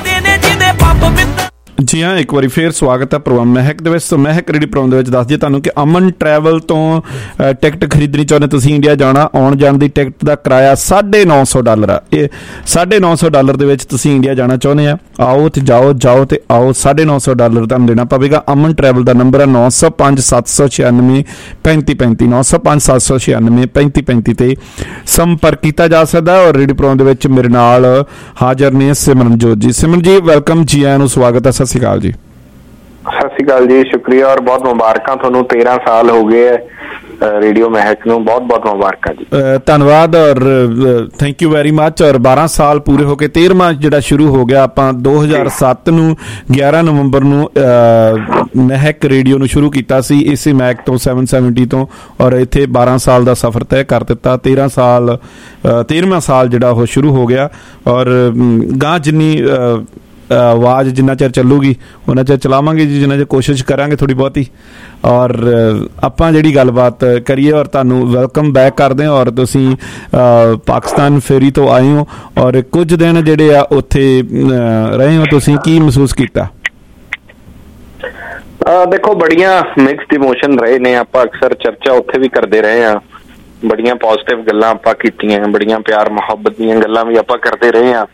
S5: ਜੀ ਹਾਂ, ਇੱਕ ਵਾਰੀ ਫੇਰ ਸਵਾਗਤ ਹੈ ਪ੍ਰੋਗਰਾਮ ਮਹਿਕ ਦੇ ਵਿੱਚ। ਸੋ ਮਹਿਕ ਰੇਡੀ ਪ੍ਰੋਗਰਾਮ ਦੇ ਵਿੱਚ ਦੱਸ ਦਈਏ ਤੁਹਾਨੂੰ ਕਿ ਅਮਨ ਟਰੈਵਲ ਤੋਂ ਟਿਕਟ ਖਰੀਦਣੀ ਚਾਹੁੰਦੇ ਤੁਸੀਂ ਇੰਡੀਆ ਜਾਣਾ, ਆਉਣ ਜਾਣ ਦੀ ਟਿਕਟ ਦਾ ਕਿਰਾਇਆ ਸਾਢੇ ਨੌ ਸੌ ਡਾਲਰ ਆ। ਇਹ ਸਾਢੇ ਨੌ ਸੌ ਡਾਲਰ ਦੇ ਵਿੱਚ ਤੁਸੀਂ ਇੰਡੀਆ ਜਾਣਾ ਚਾਹੁੰਦੇ ਆ, ਆਓ ਤੇ ਜਾਓ, ਜਾਓ ਤੇ ਆਓ। ਸਾਢੇ ਨੌ ਸੌ ਡਾਲਰ ਤੁਹਾਨੂੰ ਦੇਣਾ ਪਵੇਗਾ। ਅਮਨ ਟਰੈਵਲ ਦਾ ਨੰਬਰ ਹੈ ਨੌ ਸੌ ਪੰਜ ਸੱਤ ਸੌ ਛਿਆਨਵੇਂ ਪੈਂਤੀ ਪੈਂਤੀ ਨੌ ਸੌ ਪੰਜ ਸੱਤ ਸੌ ਛਿਆਨਵੇਂ ਪੈਂਤੀ ਪੈਂਤੀ ਤੇ ਸੰਪਰਕ ਕੀਤਾ ਜਾ ਸਕਦਾ। ਔਰ ਰੇਡੀ ਪ੍ਰੋਗਰਾਮ ਦੇ ਵਿੱਚ ਮੇਰੇ ਨਾਲ ਹਾਜ਼ਰ ਨੇ ਸਿਮਰਨਜੋਤ ਜੀ। ਸਿਮਰਨ ਜੀ ਵੈਲਕਮ, ਜੀ ਆਇਆਂ ਨੂੰ ਸਵਾਗਤ ਹੈ। ਸਤਿ ਸ਼੍ਰੀ ਅਕਾਲ ਜੀ।
S22: ਸਤਿ ਸ਼੍ਰੀ ਅਕਾਲ ਜੀ, ਸ਼ੁਕਰੀਆ ਔਰ ਬਹੁਤ ਮੁਬਾਰਕਾਂ ਤੁਹਾਨੂੰ। ਤੇਰਾਂ ਸਾਲ ਹੋ ਗਏ ਹੈ
S19: ਰੇਡੀਓ ਮਹਿਕ ਨੂੰ ਬਹੁਤ ਬਹੁਤ ਮੁਬਾਰਕਾਂ ਜੀ।
S5: ਧੰਨਵਾਦ ਔਰ ਥੈਂਕ ਯੂ ਵੈਰੀ ਮੱਚ। ਔਰ ਬਾਰਾਂ ਸਾਲ ਪੂਰੇ ਹੋ ਕੇ ਤੇਰਵਾਂ ਜਿਹੜਾ ਸ਼ੁਰੂ ਹੋ ਗਿਆ, ਆਪਾਂ ਦੋ ਹਜ਼ਾਰ ਸੱਤ ਨੂੰ ਗਿਆਰਾਂ ਨਵੰਬਰ ਨੂੰ ਮਹਿਕ ਰੇਡੀਓ ਨੂੰ ਸ਼ੁਰੂ ਕੀਤਾ ਸੀ ਇਸੇ ਮਹਿਕ ਤੋਂ ਸੱਤ ਸੌ ਸੱਤਰ ਤੋਂ, ਔਰ ਇੱਥੇ ਬਾਰਾਂ ਸਾਲ ਦਾ ਸਫ਼ਰ ਤੈਅ ਕਰ ਦਿੱਤਾ। ਤੇਰਾਂ ਸਾਲ ਤੇਰਵਾਂ ਸਾਲ ਜਿਹੜਾ ਉਹ ਸ਼ੁਰੂ ਹੋ ਗਿਆ, ਔਰ ਗਾਂ ਜਿੰਨੀ ਆਵਾਜ਼ ਜਿੰਨਾ ਚਿਰ ਚੱਲੂਗੀ ਉਹਨਾਂ ਚਿਰ ਚਲਾਵਾਂਗੇ ਜੀ, ਜਿੰਨਾ ਚਿਰ ਕੋਸ਼ਿਸ਼ ਕਰਾਂਗੇ ਥੋੜ੍ਹੀ ਬਹੁਤੀ। ਔਰ ਆਪਾਂ ਜਿਹੜੀ ਗੱਲਬਾਤ ਕਰੀਏ, ਔਰ ਤੁਹਾਨੂੰ ਵੈਲਕਮ ਬੈਕ ਕਰਦੇ ਹਾਂ। ਔਰ ਤੁਸੀਂ ਪਾਕਿਸਤਾਨ ਫੇਰੀ ਤੋਂ ਆਏ ਹੋ ਔਰ ਕੁਝ ਦਿਨ ਜਿਹੜੇ ਆ ਉੱਥੇ ਰਹੇ ਹੋ, ਤੁਸੀਂ ਕੀ ਮਹਿਸੂਸ ਕੀਤਾ?
S19: ਦੇਖੋ, ਬੜੀਆਂ ਮਿਕਸਡ ਇਮੋਸ਼ਨ ਰਹੇ ਨੇ। ਆਪਾਂ ਅਕਸਰ ਚਰਚਾ ਉੱਥੇ ਵੀ ਕਰਦੇ ਰਹੇ ਹਾਂ, ਬੜੀਆਂ ਪੋਜ਼ਿਟਿਵ ਗੱਲਾਂ ਆਪਾਂ ਕੀਤੀਆਂ, ਬੜੀਆਂ ਪਿਆਰ ਮੁਹੱਬਤ ਦੀਆਂ ਗੱਲਾਂ ਵੀ ਆਪਾਂ ਕਰਦੇ ਰਹੇ ਹਾਂ।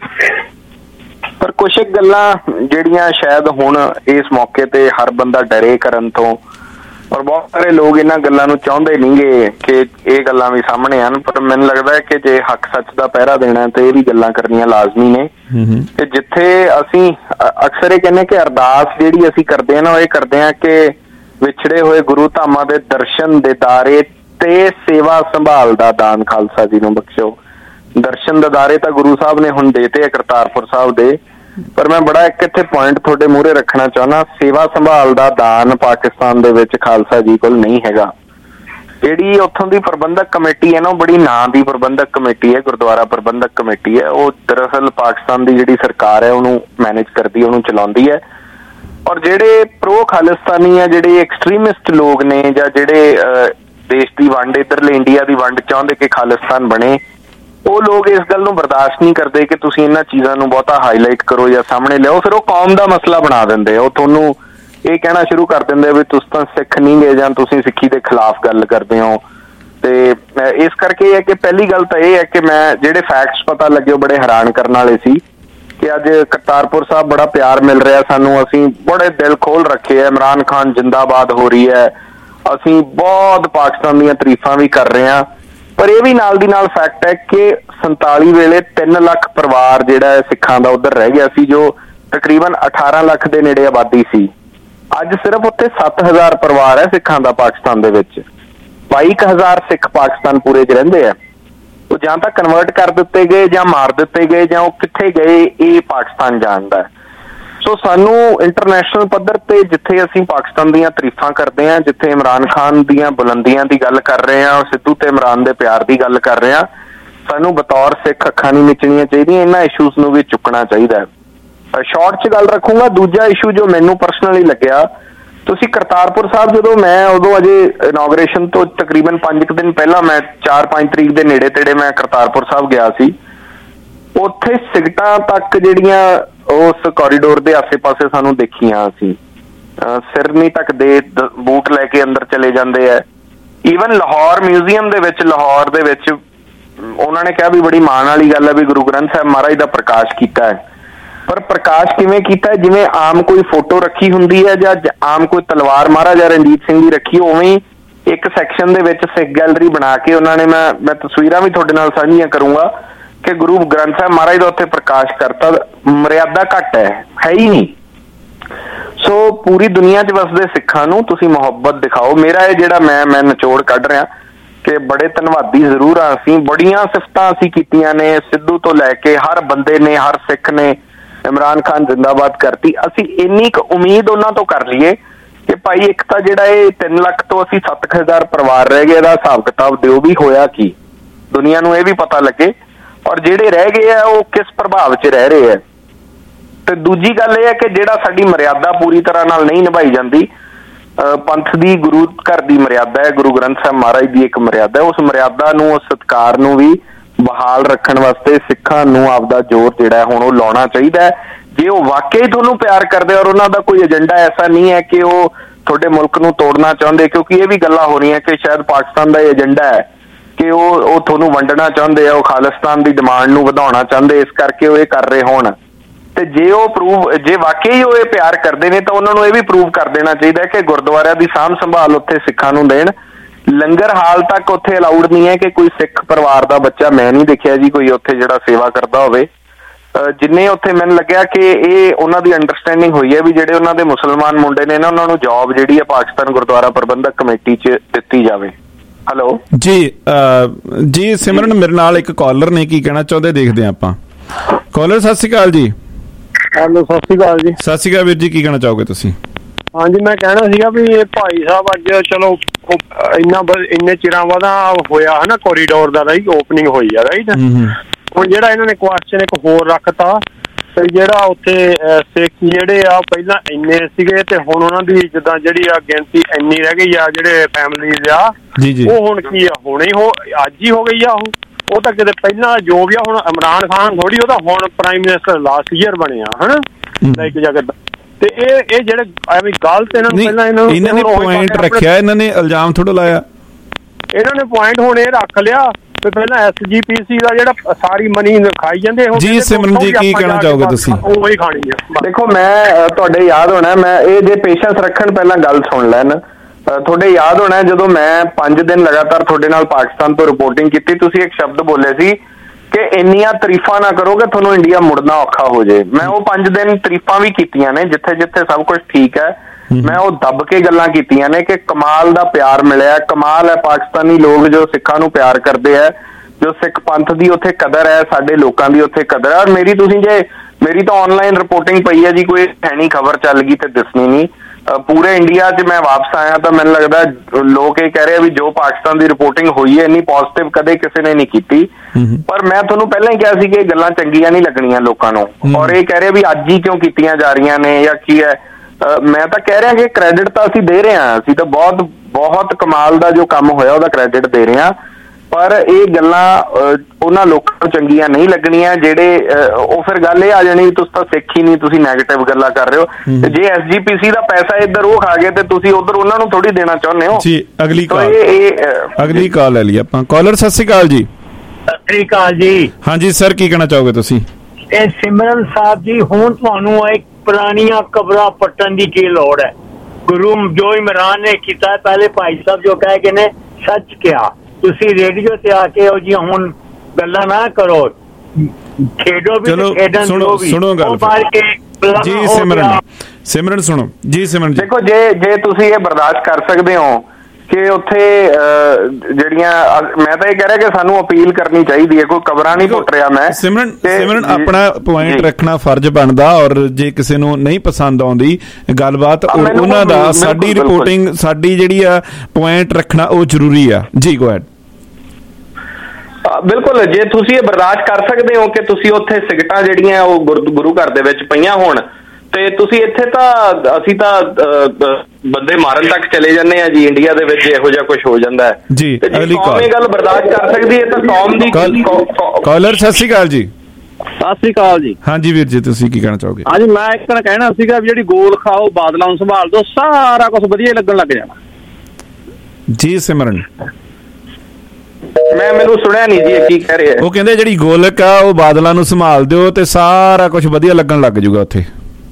S19: ਪਰ ਕੁਛ ਗੱਲਾਂ ਜਿਹੜੀਆਂ ਸ਼ਾਇਦ ਹੁਣ ਇਸ ਮੌਕੇ ਤੇ ਹਰ ਬੰਦਾ ਡਰੇ ਕਰਨ ਤੋਂ, ਔਰ ਬਹੁਤ ਸਾਰੇ ਲੋਕ ਇਹਨਾਂ ਗੱਲਾਂ ਨੂੰ ਚਾਹੁੰਦੇ ਨਹੀਂਗੇ ਕਿ ਇਹ ਗੱਲਾਂ ਵੀ ਸਾਹਮਣੇ ਆਣ। ਪਰ ਮੈਨੂੰ ਲੱਗਦਾ ਹੈ ਕਿ ਜੇ ਹੱਕ ਸੱਚ ਦਾ ਪਹਿਰਾ ਦੇਣਾ ਤੇ ਇਹ ਵੀ ਗੱਲਾਂ ਕਰਨੀਆਂ ਲਾਜ਼ਮੀ ਨੇ ਕਿ ਜਿੱਥੇ ਅਸੀਂ ਅਕਸਰ ਇਹ ਕਹਿੰਦੇ ਕਿ ਅਰਦਾਸ ਜਿਹੜੀ ਅਸੀਂ ਕਰਦੇ ਹਾਂ ਨਾ, ਉਹ ਇਹ ਕਰਦੇ ਹਾਂ ਕਿ ਵਿਛੜੇ ਹੋਏ ਗੁਰੂ ਧਾਮਾਂ ਦੇ ਦਰਸ਼ਨ ਦਿਦਾਰੇ ਤੇ ਸੇਵਾ ਸੰਭਾਲ ਦਾ ਦਾਨ ਖਾਲਸਾ ਜੀ ਨੂੰ ਬਖਸ਼ੋ। ਦਰਸ਼ਨ ਦਿਦਾਰੇ ਤਾਂ ਗੁਰੂ ਸਾਹਿਬ ਨੇ ਹੁਣ ਦੇਤੇ ਆ ਕਰਤਾਰਪੁਰ ਸਾਹਿਬ ਦੇ, ਪਰ ਮੈਂ ਬੜਾ ਇੱਕ ਇੱਥੇ ਪੁਆਇੰਟ ਤੁਹਾਡੇ ਮੂਹਰੇ ਰੱਖਣਾ ਚਾਹੁੰਦਾ। ਸੇਵਾ ਸੰਭਾਲ ਦਾ ਦਾਨ ਪਾਕਿਸਤਾਨ ਦੇ ਵਿੱਚ ਖਾਲਸਾ ਜੀ ਕੋਲ ਨਹੀਂ ਹੈਗਾ। ਜਿਹੜੀ ਉੱਥੋਂ ਦੀ ਪ੍ਰਬੰਧਕ ਕਮੇਟੀ ਹੈ ਨਾ, ਉਹ ਬੜੀ ਨਾਂ ਦੀ ਪ੍ਰਬੰਧਕ ਕਮੇਟੀ ਹੈ, ਗੁਰਦੁਆਰਾ ਪ੍ਰਬੰਧਕ ਕਮੇਟੀ ਹੈ। ਉਹ ਦਰਅਸਲ ਪਾਕਿਸਤਾਨ ਦੀ ਜਿਹੜੀ ਸਰਕਾਰ ਹੈ ਉਹਨੂੰ ਮੈਨੇਜ ਕਰਦੀ, ਉਹਨੂੰ ਚਲਾਉਂਦੀ ਹੈ। ਔਰ ਜਿਹੜੇ ਪ੍ਰੋ ਖਾਲਿਸਤਾਨੀ ਆ, ਜਿਹੜੇ ਐਕਸਟਰੀਮਿਸਟ ਲੋਕ ਨੇ, ਜਾਂ ਜਿਹੜੇ ਦੇਸ਼ ਦੀ ਵੰਡ, ਇੱਧਰਲੇ ਇੰਡੀਆ ਦੀ ਵੰਡ ਚਾਹੁੰਦੇ ਕਿ ਖਾਲਿਸਤਾਨ ਬਣੇ, ਉਹ ਲੋਕ ਇਸ ਗੱਲ ਨੂੰ ਬਰਦਾਸ਼ਤ ਨਹੀਂ ਕਰਦੇ ਕਿ ਤੁਸੀਂ ਇਹਨਾਂ ਚੀਜ਼ਾਂ ਨੂੰ ਬਹੁਤਾ ਹਾਈਲਾਈਟ ਕਰੋ ਜਾਂ ਸਾਹਮਣੇ ਲਿਆਓ। ਫਿਰ ਉਹ ਕੌਮ ਦਾ ਮਸਲਾ ਬਣਾ ਦਿੰਦੇ ਆ। ਉਹ ਤੁਹਾਨੂੰ ਇਹ ਕਹਿਣਾ ਸ਼ੁਰੂ ਕਰ ਦਿੰਦੇ ਵੀ ਤੁਸੀਂ ਤਾਂ ਸਿੱਖ ਨਹੀਂ ਗਏ ਜਾਂ ਤੁਸੀਂ ਸਿੱਖੀ ਦੇ ਖਿਲਾਫ ਗੱਲ ਕਰਦੇ ਹੋ। ਤੇ ਇਸ ਕਰਕੇ ਇਹ ਹੈ ਕਿ ਪਹਿਲੀ ਗੱਲ ਤਾਂ ਇਹ ਹੈ ਕਿ ਮੈਂ ਜਿਹੜੇ ਫੈਕਟਸ ਪਤਾ ਲੱਗੇ ਉਹ ਬੜੇ ਹੈਰਾਨ ਕਰਨ ਵਾਲੇ ਸੀ ਕਿ ਅੱਜ ਕਰਤਾਰਪੁਰ ਸਾਹਿਬ ਬੜਾ ਪਿਆਰ ਮਿਲ ਰਿਹਾ ਸਾਨੂੰ, ਅਸੀਂ ਬੜੇ ਦਿਲ ਖੋਲ ਰੱਖੇ ਹੈ, ਇਮਰਾਨ ਖਾਨ ਜਿੰਦਾਬਾਦ ਹੋ ਰਹੀ ਹੈ, ਅਸੀਂ ਬਹੁਤ ਪਾਕਿਸਤਾਨ ਦੀਆਂ ਤਾਰੀਫਾਂ ਵੀ ਕਰ ਰਹੇ ਹਾਂ। ਪਰ ਇਹ ਵੀ ਨਾਲ ਦੀ ਨਾਲ ਫੈਕਟ ਹੈ ਕਿ ਸੰਤਾਲੀ ਵੇਲੇ ਤਿੰਨ ਲੱਖ ਪਰਿਵਾਰ ਜਿਹੜਾ ਸਿੱਖਾਂ ਦਾ ਉੱਧਰ ਰਹਿ ਗਿਆ ਸੀ, ਜੋ ਤਕਰੀਬਨ ਅਠਾਰਾਂ ਲੱਖ ਦੇ ਨੇੜੇ ਆਬਾਦੀ ਸੀ। ਅੱਜ ਸਿਰਫ ਉੱਥੇ ਸੱਤ ਹਜ਼ਾਰ ਪਰਿਵਾਰ ਹੈ ਸਿੱਖਾਂ ਦਾ ਪਾਕਿਸਤਾਨ ਦੇ ਵਿੱਚ। ਬਾਈ ਕੁ ਹਜ਼ਾਰ ਸਿੱਖ ਪਾਕਿਸਤਾਨ ਪੂਰੇ 'ਚ ਰਹਿੰਦੇ ਆ। ਉਹ ਜਾਂ ਤਾਂ ਕਨਵਰਟ ਕਰ ਦਿੱਤੇ ਗਏ ਜਾਂ ਮਾਰ ਦਿੱਤੇ ਗਏ ਜਾਂ ਉਹ ਕਿੱਥੇ ਗਏ ਇਹ ਪਾਕਿਸਤਾਨ ਜਾਣਦਾ। ਸੋ ਸਾਨੂੰ ਇੰਟਰਨੈਸ਼ਨਲ ਪੱਧਰ ਤੇ ਜਿੱਥੇ ਅਸੀਂ ਪਾਕਿਸਤਾਨ ਦੀਆਂ ਤਾਰੀਫਾਂ ਕਰਦੇ ਹਾਂ, ਜਿੱਥੇ ਇਮਰਾਨ ਖਾਨ ਦੀਆਂ ਬੁਲੰਦੀਆਂ ਦੀ ਗੱਲ ਕਰ ਰਹੇ ਹਾਂ, ਸਿੱਧੂ ਤੇ ਇਮਰਾਨ ਦੇ ਪਿਆਰ ਦੀ ਗੱਲ ਕਰ ਰਹੇ ਹਾਂ, ਸਾਨੂੰ ਬਤੌਰ ਸਿੱਖ ਅੱਖਾਂ ਨਹੀਂ ਮੀਚਣੀਆਂ ਚਾਹੀਦੀਆਂ, ਇਹਨਾਂ ਇਸ਼ੂਜ਼ ਨੂੰ ਵੀ ਚੁੱਕਣਾ ਚਾਹੀਦਾ ਹੈ। ਸ਼ਾਰਟ 'ਚ ਗੱਲ ਰੱਖੂੰਗਾ। ਦੂਜਾ ਇਸ਼ੂ ਜੋ ਮੈਨੂੰ ਪਰਸਨਲੀ ਲੱਗਿਆ, ਤੁਸੀਂ ਕਰਤਾਰਪੁਰ ਸਾਹਿਬ ਜਦੋਂ ਮੈਂ ਉਦੋਂ ਅਜੇ ਇਨੋਗ੍ਰੇਸ਼ਨ ਤੋਂ ਤਕਰੀਬਨ ਪੰਜ ਕੁ ਦਿਨ ਪਹਿਲਾਂ, ਮੈਂ ਚਾਰ ਪੰਜ ਤਰੀਕ ਦੇ ਨੇੜੇ ਤੇੜੇ ਮੈਂ ਕਰਤਾਰਪੁਰ ਸਾਹਿਬ ਗਿਆ ਸੀ। ਉੱਥੇ ਸਿਗਟਾਂ ਤੱਕ ਜਿਹੜੀਆਂ ਉਸ ਕੋਰੀਡੋਰ ਦੇ ਆਸੇ ਪਾਸੇ ਸਾਨੂੰ ਦੇਖੀਆਂ, ਅਸੀਂ ਸਿਰ ਨਹੀਂ ਢੱਕਦੇ, ਬੂਟ ਲੈ ਕੇ ਅੰਦਰ ਚਲੇ ਜਾਂਦੇ ਆ। ਈਵਨ ਲਾਹੌਰ ਮਿਊਜ਼ੀਅਮ ਦੇ ਵਿੱਚ, ਲਾਹੌਰ ਦੇ ਵਿੱਚ ਉਹਨਾਂ ਨੇ ਕਿਹਾ ਵੀ ਬੜੀ ਮਾਣ ਵਾਲੀ ਗੱਲ ਹੈ ਵੀ ਗੁਰੂ ਗ੍ਰੰਥ ਸਾਹਿਬ ਮਹਾਰਾਜ ਦਾ ਪ੍ਰਕਾਸ਼ ਕੀਤਾ ਹੈ। ਪਰ ਪ੍ਰਕਾਸ਼ ਕਿਵੇਂ ਕੀਤਾ? ਜਿਵੇਂ ਆਮ ਕੋਈ ਫੋਟੋ ਰੱਖੀ ਹੁੰਦੀ ਹੈ ਜਾਂ ਆਮ ਕੋਈ ਤਲਵਾਰ ਮਹਾਰਾਜਾ ਰਣਜੀਤ ਸਿੰਘ ਦੀ ਰੱਖੀ, ਉਵੇਂ ਇੱਕ ਸੈਕਸ਼ਨ ਦੇ ਵਿੱਚ ਸਿੱਖ ਗੈਲਰੀ ਬਣਾ ਕੇ ਉਹਨਾਂ ਨੇ, ਮੈਂ ਮੈਂ ਤਸਵੀਰਾਂ ਵੀ ਤੁਹਾਡੇ ਨਾਲ ਸਾਂਝੀਆਂ ਕਰੂੰਗਾ ਕਿ ਗੁਰੂ ਗ੍ਰੰਥ ਸਾਹਿਬ ਮਹਾਰਾਜ ਦਾ ਉੱਥੇ ਪ੍ਰਕਾਸ਼ ਕਰਤਾ। ਮਰਿਆਦਾ ਘੱਟ ਹੈ, ਹੈ ਹੀ ਨਹੀਂ। ਸੋ ਪੂਰੀ ਦੁਨੀਆ 'ਚ ਵਸਦੇ ਸਿੱਖਾਂ ਨੂੰ ਤੁਸੀਂ ਮੁਹੱਬਤ ਦਿਖਾਓ। ਮੇਰਾ ਇਹ ਜਿਹੜਾ ਮੈਂ ਮੈਂ ਨਿਚੋੜ ਕੱਢ ਰਿਹਾ ਕਿ ਬੜੇ ਧੰਨਵਾਦੀ ਜ਼ਰੂਰ ਆ ਅਸੀਂ, ਬੜੀਆਂ ਸਿਫਤਾਂ ਅਸੀਂ ਕੀਤੀਆਂ ਨੇ, ਸਿੱਧੂ ਤੋਂ ਲੈ ਕੇ ਹਰ ਬੰਦੇ ਨੇ, ਹਰ ਸਿੱਖ ਨੇ ਇਮਰਾਨ ਖਾਨ ਜਿੰਦਾਬਾਦ ਕਰਤੀ। ਅਸੀਂ ਇੰਨੀ ਕੁ ਉਮੀਦ ਉਹਨਾਂ ਤੋਂ ਕਰ ਲਈਏ ਕਿ ਭਾਈ ਇੱਕ ਤਾਂ ਜਿਹੜਾ ਇਹ ਤਿੰਨ ਲੱਖ ਤੋਂ ਅਸੀਂ ਸੱਤ ਹਜ਼ਾਰ ਪਰਿਵਾਰ ਰਹਿ ਗਏ, ਇਹਦਾ ਹਿਸਾਬ ਕਿਤਾਬ ਦਿਓ ਵੀ ਹੋਇਆ ਕੀ, ਦੁਨੀਆ ਨੂੰ ਇਹ ਵੀ ਪਤਾ ਲੱਗੇ, ਔਰ ਜਿਹੜੇ ਰਹਿ ਗਏ ਆ ਉਹ ਕਿਸ ਪ੍ਰਭਾਵ 'ਚ ਰਹਿ ਰਹੇ ਆ। ਤੇ ਦੂਜੀ ਗੱਲ ਇਹ ਹੈ ਕਿ ਜਿਹੜਾ ਸਾਡੀ ਮਰਿਆਦਾ ਪੂਰੀ ਤਰ੍ਹਾਂ ਨਾਲ ਨਹੀਂ ਨਿਭਾਈ ਜਾਂਦੀ, ਪੰਥ ਦੀ, ਗੁਰੂ ਘਰ ਦੀ ਮਰਿਆਦਾ ਹੈ, ਗੁਰੂ ਗ੍ਰੰਥ ਸਾਹਿਬ ਮਹਾਰਾਜ ਦੀ ਇੱਕ ਮਰਿਆਦਾ ਹੈ, ਉਸ ਮਰਿਆਦਾ ਨੂੰ, ਉਸ ਸਤਿਕਾਰ ਨੂੰ ਵੀ ਬਹਾਲ ਰੱਖਣ ਵਾਸਤੇ ਸਿੱਖਾਂ ਨੂੰ ਆਪਦਾ ਜ਼ੋਰ ਜਿਹੜਾ ਹੁਣ ਉਹ ਲਾਉਣਾ ਚਾਹੀਦਾ ਹੈ। ਜੇ ਉਹ ਵਾਕਈ ਤੁਹਾਨੂੰ ਪਿਆਰ ਕਰਦੇ ਔਰ ਉਹਨਾਂ ਦਾ ਕੋਈ ਏਜੰਡਾ ਐਸਾ ਨਹੀਂ ਹੈ ਕਿ ਉਹ ਤੁਹਾਡੇ ਮੁਲਕ ਨੂੰ ਤੋੜਨਾ ਚਾਹੁੰਦੇ, ਕਿਉਂਕਿ ਇਹ ਵੀ ਗੱਲਾਂ ਹੋ ਰਹੀਆਂ ਕਿ ਸ਼ਾਇਦ ਪਾਕਿਸਤਾਨ ਦਾ ਏਜੰਡਾ ਹੈ ਕਿ ਉਹ ਉਹ ਤੁਹਾਨੂੰ ਵੰਡਣਾ ਚਾਹੁੰਦੇ ਆ, ਉਹ ਖਾਲਿਸਤਾਨ ਦੀ ਡਿਮਾਂਡ ਨੂੰ ਵਧਾਉਣਾ ਚਾਹੁੰਦੇ, ਇਸ ਕਰਕੇ ਉਹ ਇਹ ਕਰ ਰਹੇ ਹੋਣ। ਤੇ ਜੇ ਉਹ ਪ੍ਰੂਵ, ਜੇ ਵਾਕਈ ਉਹ ਇਹ ਪਿਆਰ ਕਰਦੇ ਨੇ ਤਾਂ ਉਹਨਾਂ ਨੂੰ ਇਹ ਵੀ ਪ੍ਰੂਵ ਕਰ ਦੇਣਾ ਚਾਹੀਦਾ ਕਿ ਗੁਰਦੁਆਰਿਆਂ ਦੀ ਸਾਂਭ ਸੰਭਾਲ ਉੱਥੇ ਸਿੱਖਾਂ ਨੂੰ ਦੇਣ। ਲੰਗਰ ਹਾਲ ਤੱਕ ਉੱਥੇ ਅਲਾਊਡ ਨਹੀਂ ਹੈ ਕਿ ਕੋਈ ਸਿੱਖ ਪਰਿਵਾਰ ਦਾ ਬੱਚਾ, ਮੈਂ ਨਹੀਂ ਦੇਖਿਆ ਜੀ ਕੋਈ ਉੱਥੇ ਜਿਹੜਾ ਸੇਵਾ ਕਰਦਾ ਹੋਵੇ। ਜਿੰਨੇ ਉੱਥੇ ਮੈਨੂੰ ਲੱਗਿਆ ਕਿ ਇਹ ਉਹਨਾਂ ਦੀ ਅੰਡਰਸਟੈਂਡਿੰਗ ਹੋਈ ਹੈ ਵੀ ਜਿਹੜੇ ਉਹਨਾਂ ਦੇ ਮੁਸਲਮਾਨ ਮੁੰਡੇ ਨੇ ਨਾ, ਉਹਨਾਂ ਨੂੰ ਜੌਬ ਜਿਹੜੀ ਹੈ ਪਾਕਿਸਤਾਨ ਗੁਰਦੁਆਰਾ ਪ੍ਰਬੰਧਕ ਕਮੇਟੀ 'ਚ ਦਿੱਤੀ ਜਾਵੇ। ਹੈਲੋ
S5: ਜੀ ਜੀ ਸਿਮਰਨ ਮੇਰੇ ਨਾਲ ਇੱਕ ਕਾਲਰ ਨੇ, ਕੀ ਕਹਿਣਾ ਚਾਹੁੰਦੇ ਦੇਖਦੇ ਹਾਂ ਆਪਾਂ। ਕਾਲਰ ਸਤਿ ਸ਼੍ਰੀ ਅਕਾਲ ਜੀ।
S1: ਹੈਲੋ ਸਤਿ ਸ਼੍ਰੀ ਅਕਾਲ ਜੀ।
S5: ਸਤਿ ਸ਼੍ਰੀ ਅਕਾਲ ਵੀਰ ਜੀ, ਕੀ ਕਹਿਣਾ ਚਾਹੋਗੇ ਤੁਸੀਂ?
S1: ਹਾਂਜੀ ਮੈਂ ਕਹਿਣਾ ਸੀਗਾ ਵੀ ਇਹ ਭਾਈ ਸਾਹਿਬ ਅੱਜ ਚਲੋ ਇੰਨਾ ਇੰਨੇ ਚਿਰਾਂ ਬਾਅਦ ਹੋਇਆ ਹਨਾ ਕੋਰੀਡੋਰ ਦਾ ਰਾਈਟ ਓਪਨਿੰਗ ਹੋਈ ਆ ਰਾਈਟ। ਹੁਣ ਜਿਹੜਾ ਇਹਨਾਂ ਨੇ ਕੁਐਸਚਨ ਇੱਕ ਹੋਰ ਰੱਖਤਾ ਤੇ ਜਿਹੜਾ ਉੱਥੇ ਸਿੱਖ ਜਿਹੜੇ ਆ ਪਹਿਲਾਂ ਇੰਨੇ ਸੀਗੇ ਤੇ ਹੁਣ ਉਹਨਾਂ ਦੀ ਜਿੱਦਾਂ ਜਿਹੜੀ ਆ ਗਿਣਤੀ ਇੰਨੀ ਰਹਿ ਗਈ ਆ ਜਿਹੜੇ ਫੈਮਲੀਜ਼ ਆ ਉਹ ਹੁਣ ਕੀ ਆ ਹੁਣੇ ਹੋ ਅੱਜ ਹੀ ਹੋ ਗਈ ਆ ਉਹ ਉਹ ਤਾਂ ਕਿਤੇ ਪਹਿਲਾਂ ਜੋ ਵੀ ਆ। ਹੁਣ ਇਮਰਾਨ ਖਾਨ ਥੋੜੀ ਉਹਦਾ ਹੁਣ ਪ੍ਰਾਈਮ ਮਿਨਿਸਟਰ ਲਾਸਟ ਈਅਰ ਬਣਿਆ ਹਨਾ ਲਾਈਕ ਜਗਤ ਤੇ ਇਹ ਇਹ ਜਿਹੜੇ ਐਵੇਂ ਗਲਤ ਇਹਨਾਂ ਨੂੰ ਪਹਿਲਾਂ ਇਹਨਾਂ ਨੂੰ
S5: ਇਹਨਾਂ ਨੇ ਪੁਆਇੰਟ ਰੱਖਿਆ, ਇਹਨਾਂ ਨੇ ਇਲਜ਼ਾਮ ਥੋੜਾ ਲਾਇਆ।
S1: ਇਹਨਾਂ ਨੇ ਪੁਆਇੰਟ ਹੁਣ ਇਹ ਰੱਖ ਲਿਆ ਤੇ ਪਹਿਲਾਂ ਐਸ ਜੀ ਪੀ ਸੀ ਦਾ ਜਿਹੜਾ ਸਾਰੀ ਮਨੀ ਖਾਈ ਜਾਂਦੇ
S5: ਜੀ। ਸਿਮਰਨ ਜੀ ਕੀ ਕਹਿਣਾ ਚਾਹੋਗੇ ਤੁਸੀਂ?
S1: ਉਹ ਹੀ ਖਾਣੀ ਆ।
S19: ਦੇਖੋ ਮੈਂ ਤੁਹਾਡੇ ਯਾਦ ਹੋਣਾ ਮੈਂ ਇਹ ਜੇ ਪੇਸ਼ੈਂਸ ਰੱਖਣ ਪਹਿਲਾਂ ਗੱਲ ਸੁਣ ਲੈਣ। ਤੁਹਾਡੇ ਯਾਦ ਹੋਣਾ ਜਦੋਂ ਮੈਂ ਪੰਜ ਦਿਨ ਲਗਾਤਾਰ ਤੁਹਾਡੇ ਨਾਲ ਪਾਕਿਸਤਾਨ ਤੋਂ ਰਿਪੋਰਟਿੰਗ ਕੀਤੀ, ਤੁਸੀਂ ਇੱਕ ਸ਼ਬਦ ਬੋਲੇ ਸੀ ਕਿ ਇੰਨੀਆਂ ਤਾਰੀਫਾਂ ਨਾ ਕਰੋ ਕਿ ਤੁਹਾਨੂੰ ਇੰਡੀਆ ਮੁੜਨਾ ਔਖਾ ਹੋ ਜਾਏ। ਮੈਂ ਉਹ ਪੰਜ ਦਿਨ ਤਾਰੀਫਾਂ ਵੀ ਕੀਤੀਆਂ ਨੇ ਜਿੱਥੇ ਜਿੱਥੇ ਸਭ ਕੁਝ ਠੀਕ ਹੈ। ਮੈਂ ਉਹ ਦੱਬ ਕੇ ਗੱਲਾਂ ਕੀਤੀਆਂ ਨੇ ਕਿ ਕਮਾਲ ਦਾ ਪਿਆਰ ਮਿਲਿਆ, ਕਮਾਲ ਹੈ ਪਾਕਿਸਤਾਨੀ ਲੋਕ ਜੋ ਸਿੱਖਾਂ ਨੂੰ ਪਿਆਰ ਕਰਦੇ ਹੈ, ਜੋ ਸਿੱਖ ਪੰਥ ਦੀ ਉੱਥੇ ਕਦਰ ਹੈ, ਸਾਡੇ ਲੋਕਾਂ ਦੀ ਉੱਥੇ ਕਦਰ ਹੈ। ਔਰ ਮੇਰੀ ਤੁਸੀਂ ਜੇ ਮੇਰੀ ਤਾਂ ਆਨਲਾਈਨ ਰਿਪੋਰਟਿੰਗ ਪਈ ਹੈ ਜੀ, ਕੋਈ ਹੈ ਨਹੀਂ ਖਬਰ ਚੱਲ ਗਈ ਤੇ ਦਿਸਣੀ ਨਹੀਂ। ਪੂਰੇ ਇੰਡੀਆ 'ਚ ਮੈਂ ਵਾਪਸ ਆਇਆ ਤਾਂ ਮੈਨੂੰ ਲੱਗਦਾ ਲੋਕ ਇਹ ਕਹਿ ਰਹੇ ਵੀ ਜੋ ਪਾਕਿਸਤਾਨ ਦੀ ਰਿਪੋਰਟਿੰਗ ਹੋਈ ਹੈ ਇੰਨੀ ਪੋਜ਼ਿਟਿਵ ਕਦੇ ਕਿਸੇ ਨੇ ਨਹੀਂ ਕੀਤੀ। ਪਰ ਮੈਂ ਤੁਹਾਨੂੰ ਪਹਿਲਾਂ ਹੀ ਕਿਹਾ ਸੀ ਕਿ ਇਹ ਗੱਲਾਂ ਚੰਗੀਆਂ ਨਹੀਂ ਲੱਗਣੀਆਂ ਲੋਕਾਂ ਨੂੰ, ਔਰ ਇਹ ਕਹਿ ਰਹੇ ਵੀ ਅੱਜ ਹੀ ਕਿਉਂ ਕੀਤੀਆਂ ਜਾ ਰਹੀਆਂ ਨੇ ਜਾਂ ਕੀ ਹੈ। ਮੈਂ ਤਾਂ ਕਹਿ ਰਿਹਾ ਕਿ ਕ੍ਰੈਡਿਟ ਤਾਂ ਅਸੀਂ ਦੇ ਰਹੇ ਹਾਂ, ਅਸੀਂ ਤਾਂ ਬਹੁਤ ਬਹੁਤ ਕਮਾਲ ਦਾ ਜੋ ਕੰਮ ਹੋਇਆ ਉਹਦਾ ਕ੍ਰੈਡਿਟ ਦੇ ਰਹੇ ਹਾਂ। ਪਰ ਇਹ ਗੱਲਾਂ ਉਹਨਾਂ ਲੋਕਾਂ ਨੂੰ ਚੰਗੀਆਂ ਨਹੀਂ ਲੱਗਣੀਆਂ ਜਿਹੜੇ ਉਹ ਫਿਰ ਗੱਲ ਇਹ ਆ ਜਾਣੀ ਤੁਸੀਂ ਤਾਂ ਸਿੱਖ ਹੀ ਨਹੀਂ, ਤੁਸੀਂ ਨੈਗੇਟਿਵ ਗੱਲਾਂ ਕਰ ਰਹੇ ਹੋ। ਤੇ ਜੇ ਐਸ ਜੀ ਪੀ ਸੀ ਦਾ ਪੈਸਾ ਇੱਧਰ ਉਹ ਖਾ ਗਏ ਤੇ ਤੁਸੀਂ ਉੱਧਰ ਉਹਨਾਂ ਨੂੰ ਥੋੜੀ ਦੇਣਾ ਚਾਹੁੰਦੇ ਹੋ
S5: ਜੀ। ਅਗਲੀ ਕਾਲ ਅਗਲੀ ਕਾਲ ਲੈ ਲਈ ਆਪਾਂ। ਕਾਲਰ ਸਤਿ ਸ਼੍ਰੀ ਅਕਾਲ ਜੀ।
S1: ਸਤਿ ਸ਼੍ਰੀ ਅਕਾਲ ਜੀ।
S5: ਹਾਂਜੀ ਸਰ ਕੀ ਕਹਿਣਾ ਚਾਹੋਗੇ ਤੁਸੀਂ?
S1: ਇਹ ਸਿਮਰਨ ਸਾਹਿਬ ਜੀ ਹੁਣ ਤੁਹਾਨੂੰ ਇੱਕ ਪੁਰਾਣੀਆਂ ਕਬਰਾਂ ਪੱਟਣ ਦੀ ਕੀ ਲੋੜ ਹੈ? ਗੁਰੂ ਜੋ ਇਮਰਾਨ ਨੇ ਕੀਤਾ ਪਹਿਲੇ ਭਾਈ ਸਾਹਿਬ ਜੋ ਕਹਿ ਕੇ ਨੇ ਸੱਚ ਕਿਹਾ। ਤੁਸੀਂ ਰੇਡੀਓ ਤੇ ਆ ਕੇ ਉਹ ਜੀ ਹੁਣ ਗੱਲਾਂ ਨਾ ਕਰੋ, ਖੇਡੋ ਵੀ ਤੇ ਖੇਡਣ
S5: ਸੁਣੋ ਸੁਣੋ ਗੱਲ ਜੀ। ਸਿਮਰਨ ਸਿਮਰਨ ਸੁਣੋ ਜੀ। ਸਿਮਰਨ ਜੀ
S19: ਦੇਖੋ ਜੇ ਜੇ ਤੁਸੀਂ ਇਹ ਬਰਦਾਸ਼ਤ ਕਰ ਸਕਦੇ ਹੋ ਕਿ ਉੱਥੇ ਜਿਹੜੀਆਂ ਮੈਂ ਤਾਂ ਇਹ ਕਹਿ ਰਿਹਾ ਕਿ ਸਾਨੂੰ ਅਪੀਲ ਕਰਨੀ ਚਾਹੀਦੀ ਹੈ, ਕੋਈ ਕਬਰਾਂ ਨਹੀਂ ਪੁੱਟ ਰਿਹਾ ਮੈਂ।
S5: ਸਿਮਰਨ ਸਿਮਰਨ ਆਪਣਾ ਪੁਆਇੰਟ ਰੱਖਣਾ ਫਰਜ਼ ਬਣਦਾ, ਔਰ ਜੇ ਕਿਸੇ ਨੂੰ ਨਹੀਂ ਪਸੰਦ ਆਉਂਦੀ ਗੱਲਬਾਤ ਉਹਨਾਂ ਦਾ, ਸਾਡੀ ਰਿਪੋਰਟਿੰਗ ਸਾਡੀ ਜਿਹੜੀ ਆ ਪੁਆਇੰਟ ਰੱਖਣਾ ਉਹ ਜ਼ਰੂਰੀ ਆ ਜੀ। Go ahead.
S19: ਬਿਲਕੁਲ ਜੇ ਤੁਸੀਂ ਇਹ ਬਰਦਾਸ਼ਤ ਕਰ ਸਕਦੇ ਹੋ ਕਿ ਤੁਸੀਂ ਉੱਥੇ ਸਿਗਟਾਂ ਜਿਹੜੀਆਂ ਉਹ ਗੁਰੂ ਘਰ ਦੇ ਵਿੱਚ ਪਈਆਂ ਹੋਣ ਤੇ ਤੁਸੀਂ ਇੱਥੇ ਤਾਂ ਅਸੀਂ ਤਾਂ ਬੰਦੇ ਮਾਰਨ ਤੱਕ ਚਲੇ ਜਾਂਦੇ ਆ ਜੀ। ਇੰਡੀਆ ਦੇ ਵਿੱਚ ਇਹੋ ਜਿਹਾ ਕੁਝ ਹੋ ਜਾਂਦਾ ਹੈ
S5: ਜੀ।
S19: ਅਗਲੀ ਕਾਲ ਇਹ ਗੱਲ ਬਰਦਾਸ਼ਤ ਕਰ ਸਕਦੀ ਹੈ ਤਾਂ ਕੌਮ ਦੀ।
S5: ਕਾਲਰ ਸਤਿ ਸ਼੍ਰੀ ਅਕਾਲ ਜੀ।
S1: ਸਤਿ ਸ਼੍ਰੀ ਅਕਾਲ ਜੀ।
S5: ਹਾਂਜੀ ਵੀਰ ਜੀ ਤੁਸੀਂ ਕੀ ਕਹਿਣਾ ਚਾਹੋਗੇ?
S1: ਹਾਂਜੀ ਮੈਂ ਇੱਕ ਤਾਂ ਕਹਿਣਾ ਸੀਗਾ ਵੀ ਜਿਹੜੀ ਗੋਲ ਖਾਓ ਬਾਦਲਾਂ ਨੂੰ ਸੰਭਾਲ ਦੋ, ਸਾਰਾ ਕੁਝ ਵਧੀਆ ਲੱਗਣ ਲੱਗ ਜਾਣਾ
S5: ਜੀ। ਸਿਮਰਨ
S19: ਮੈਂ ਮੈਨੂੰ ਸੁਣਿਆ ਨਹੀਂ ਜੀ ਕੀ ਕਹਿ ਰਹੇ?
S5: ਉਹ ਕਹਿੰਦੇ ਜਿਹੜੀ ਗੋਲਕ ਆ ਉਹ ਬਾਦਲਾਂ ਨੂੰ ਸੰਭਾਲ ਦਿਓ ਤੇ ਸਾਰਾ ਕੁਝ ਵਧੀਆ ਲੱਗਣ ਲੱਗ ਜਾਊਗਾ ਉੱਥੇ।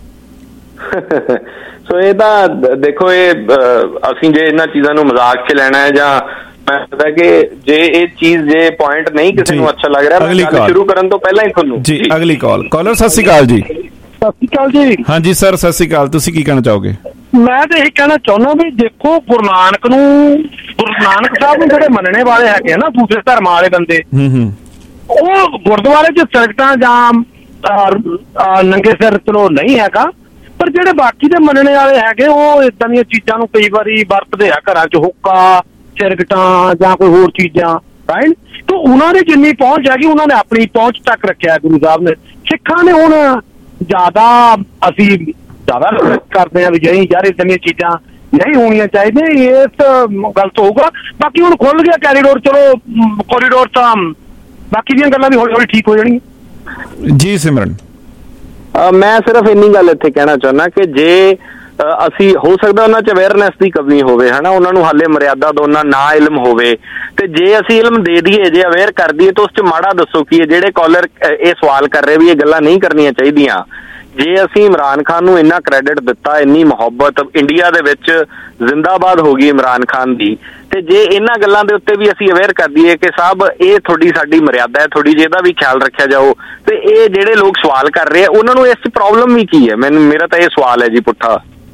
S19: ਸੋ ਇਹ ਤਾਂ ਦੇਖੋ ਇਹ ਅਸੀਂ ਜੇ ਇਹਨਾਂ ਚੀਜ਼ਾਂ ਨੂੰ ਮਜ਼ਾਕ 'ਚ ਲੈਣਾ ਹੈ ਜਾਂ ਮੈਂ ਪਤਾ ਕਿ ਜੇ ਇਹ ਚੀਜ਼ ਜੇ ਪੁਆਇੰਟ ਨਹੀਂ ਕਿਸੇ ਨੂੰ ਅੱਛਾ ਲੱਗ ਰਿਹਾ ਮੈਂ ਸ਼ੁਰੂ ਕਰਨ ਤੋਂ ਪਹਿਲਾਂ ਹੀ ਤੁਹਾਨੂੰ
S5: ਜੀ। ਅਗਲੀ ਕਾਲ। ਕਾਲਰ ਸਤਿ ਸ਼੍ਰੀ ਅਕਾਲ ਜੀ।
S1: ਸਤਿ ਸ਼੍ਰੀ ਅਕਾਲ ਜੀ।
S5: ਹਾਂਜੀ ਸਰ ਸਤਿ ਸ਼੍ਰੀ ਅਕਾਲ। ਤੁਸੀਂ ਕੀ ਕਹਿਣਾ ਚਾਹੋਗੇ?
S1: ਮੈਂ ਤਾਂ ਇਹ ਕਹਿਣਾ ਚਾਹੁੰਦਾ ਵੀ ਦੇਖੋ ਗੁਰੂ ਨਾਨਕ ਨੂੰ ਗੁਰੂ ਨਾਨਕ ਸਾਹਿਬ ਨੂੰ ਜਿਹੜੇ ਮੰਨਣੇ ਵਾਲੇ ਹੈਗੇ ਨਾ ਦੂਸਰੇ ਧਰਮਾਂ ਵਾਲੇ ਬੰਦੇ, ਉਹ ਗੁਰਦੁਆਰੇ 'ਚ ਸਿਗਟਾਂ ਜਾਂ ਨੰਗੇ ਸਿਰ ਚਲੋ ਨਹੀਂ ਹੈਗਾ, ਪਰ ਜਿਹੜੇ ਬਾਕੀ ਦੇ ਮੰਨਣੇ ਵਾਲੇ ਹੈਗੇ ਉਹ ਏਦਾਂ ਦੀਆਂ ਚੀਜ਼ਾਂ ਨੂੰ ਕਈ ਵਾਰੀ ਵਰਤਦੇ ਆ ਘਰਾਂ 'ਚ, ਹੁੱਕਾ ਸਿਗਟਾਂ ਜਾਂ ਕੋਈ ਹੋਰ ਚੀਜ਼ਾਂ ਰਾਈਟ। ਤੇ ਉਹਨਾਂ ਦੀ ਜਿੰਨੀ ਪਹੁੰਚ ਹੈਗੀ ਉਹਨਾਂ ਨੇ ਆਪਣੀ ਪਹੁੰਚ ਤੱਕ ਰੱਖਿਆ ਗੁਰੂ ਸਾਹਿਬ ਨੇ। ਸਿੱਖਾਂ ਨੇ ਹੁਣ ਜ਼ਿਆਦਾ ਅਸੀਂ ਜ਼ਿਆਦਾ ਕਰਦੇ ਆ ਵੀ ਜਿਹੜੀ ਯਾਰ ਏਦਾਂ ਦੀਆਂ ਚੀਜ਼ਾਂ ਨਹੀਂ ਹੋਣੀਆਂ ਚਾਹੀਦੀਆਂ, ਇਸ ਗਲਤ ਹੋਊਗਾ। ਬਾਕੀ ਹੁਣ ਖੁੱਲ ਗਿਆ ਕੈਰੀਡੋਰ, ਚਲੋ ਕੋਰੀਡੋਰ ਤਾਂ ਬਾਕੀ ਦੀਆਂ ਗੱਲਾਂ ਵੀ ਹੌਲੀ ਹੌਲੀ ਠੀਕ ਹੋ ਜਾਣਗੀਆਂ
S5: ਜੀ। ਸਿਮਰਨ
S19: ਮੈਂ ਸਿਰਫ ਇੰਨੀ ਗੱਲ ਇੱਥੇ ਕਹਿਣਾ ਚਾਹੁੰਦਾ ਕਿ ਜੇ ਅਸੀਂ ਹੋ ਸਕਦਾ ਉਹਨਾਂ 'ਚ ਅਵੇਅਰਨੈਸ ਦੀ ਕਮੀ ਹੋਵੇ ਹਨਾ, ਉਹਨਾਂ ਨੂੰ ਹਾਲੇ ਮਰਿਆਦਾ ਦੋਨਾਂ ਨਾ ਇਲਮ ਹੋਵੇ, ਤੇ ਜੇ ਅਸੀਂ ਇਲਮ ਦੇ ਦਈਏ ਜੇ ਅਵੇਅਰ ਕਰ ਦਈਏ ਤਾਂ ਉਸ 'ਚ ਮਾੜਾ ਦੱਸੋ ਕੀ ਹੈ। ਜਿਹੜੇ ਕਾਲਰ ਇਹ ਸਵਾਲ ਕਰ ਰਹੇ ਵੀ ਇਹ ਗੱਲਾਂ ਨਹੀਂ ਕਰਨੀਆਂ ਚਾਹੀਦੀਆਂ, ਜੇ ਅਸੀਂ ਇਮਰਾਨ ਖਾਨ ਨੂੰ ਇੰਨਾ ਕ੍ਰੈਡਿਟ ਦਿੱਤਾ, ਇੰਨੀ ਮੁਹੱਬਤ ਇੰਡੀਆ ਦੇ ਵਿੱਚ ਜ਼ਿੰਦਾਬਾਦ ਹੋ ਗਈ ਇਮਰਾਨ ਖਾਨ ਦੀ, ਤੇ ਜੇ ਇਹਨਾਂ ਗੱਲਾਂ ਦੇ ਉੱਤੇ ਵੀ ਅਸੀਂ ਅਵੇਅਰ ਕਰ ਦਈਏ ਕਿ ਸਾਹਿਬ ਇਹ ਥੋੜੀ ਸਾਡੀ ਮਰਿਆਦਾ ਹੈ, ਥੋੜੀ ਜਿਹੀ ਇਹਦਾ ਵੀ ਖਿਆਲ ਰੱਖਿਆ ਜਾਓ, ਤੇ ਇਹ ਜਿਹੜੇ ਲੋਕ ਸਵਾਲ ਕਰ ਰਹੇ ਆ ਉਹਨਾਂ ਨੂੰ ਇਸ 'ਚ ਪ੍ਰੋਬਲਮ ਵੀ ਕੀ ਹੈ? ਮੈਨੂੰ ਮੇਰਾ ਤਾਂ ਇਹ ਸਵਾਲ ਹੈ ਜੀ ਪੁੱਠਾ।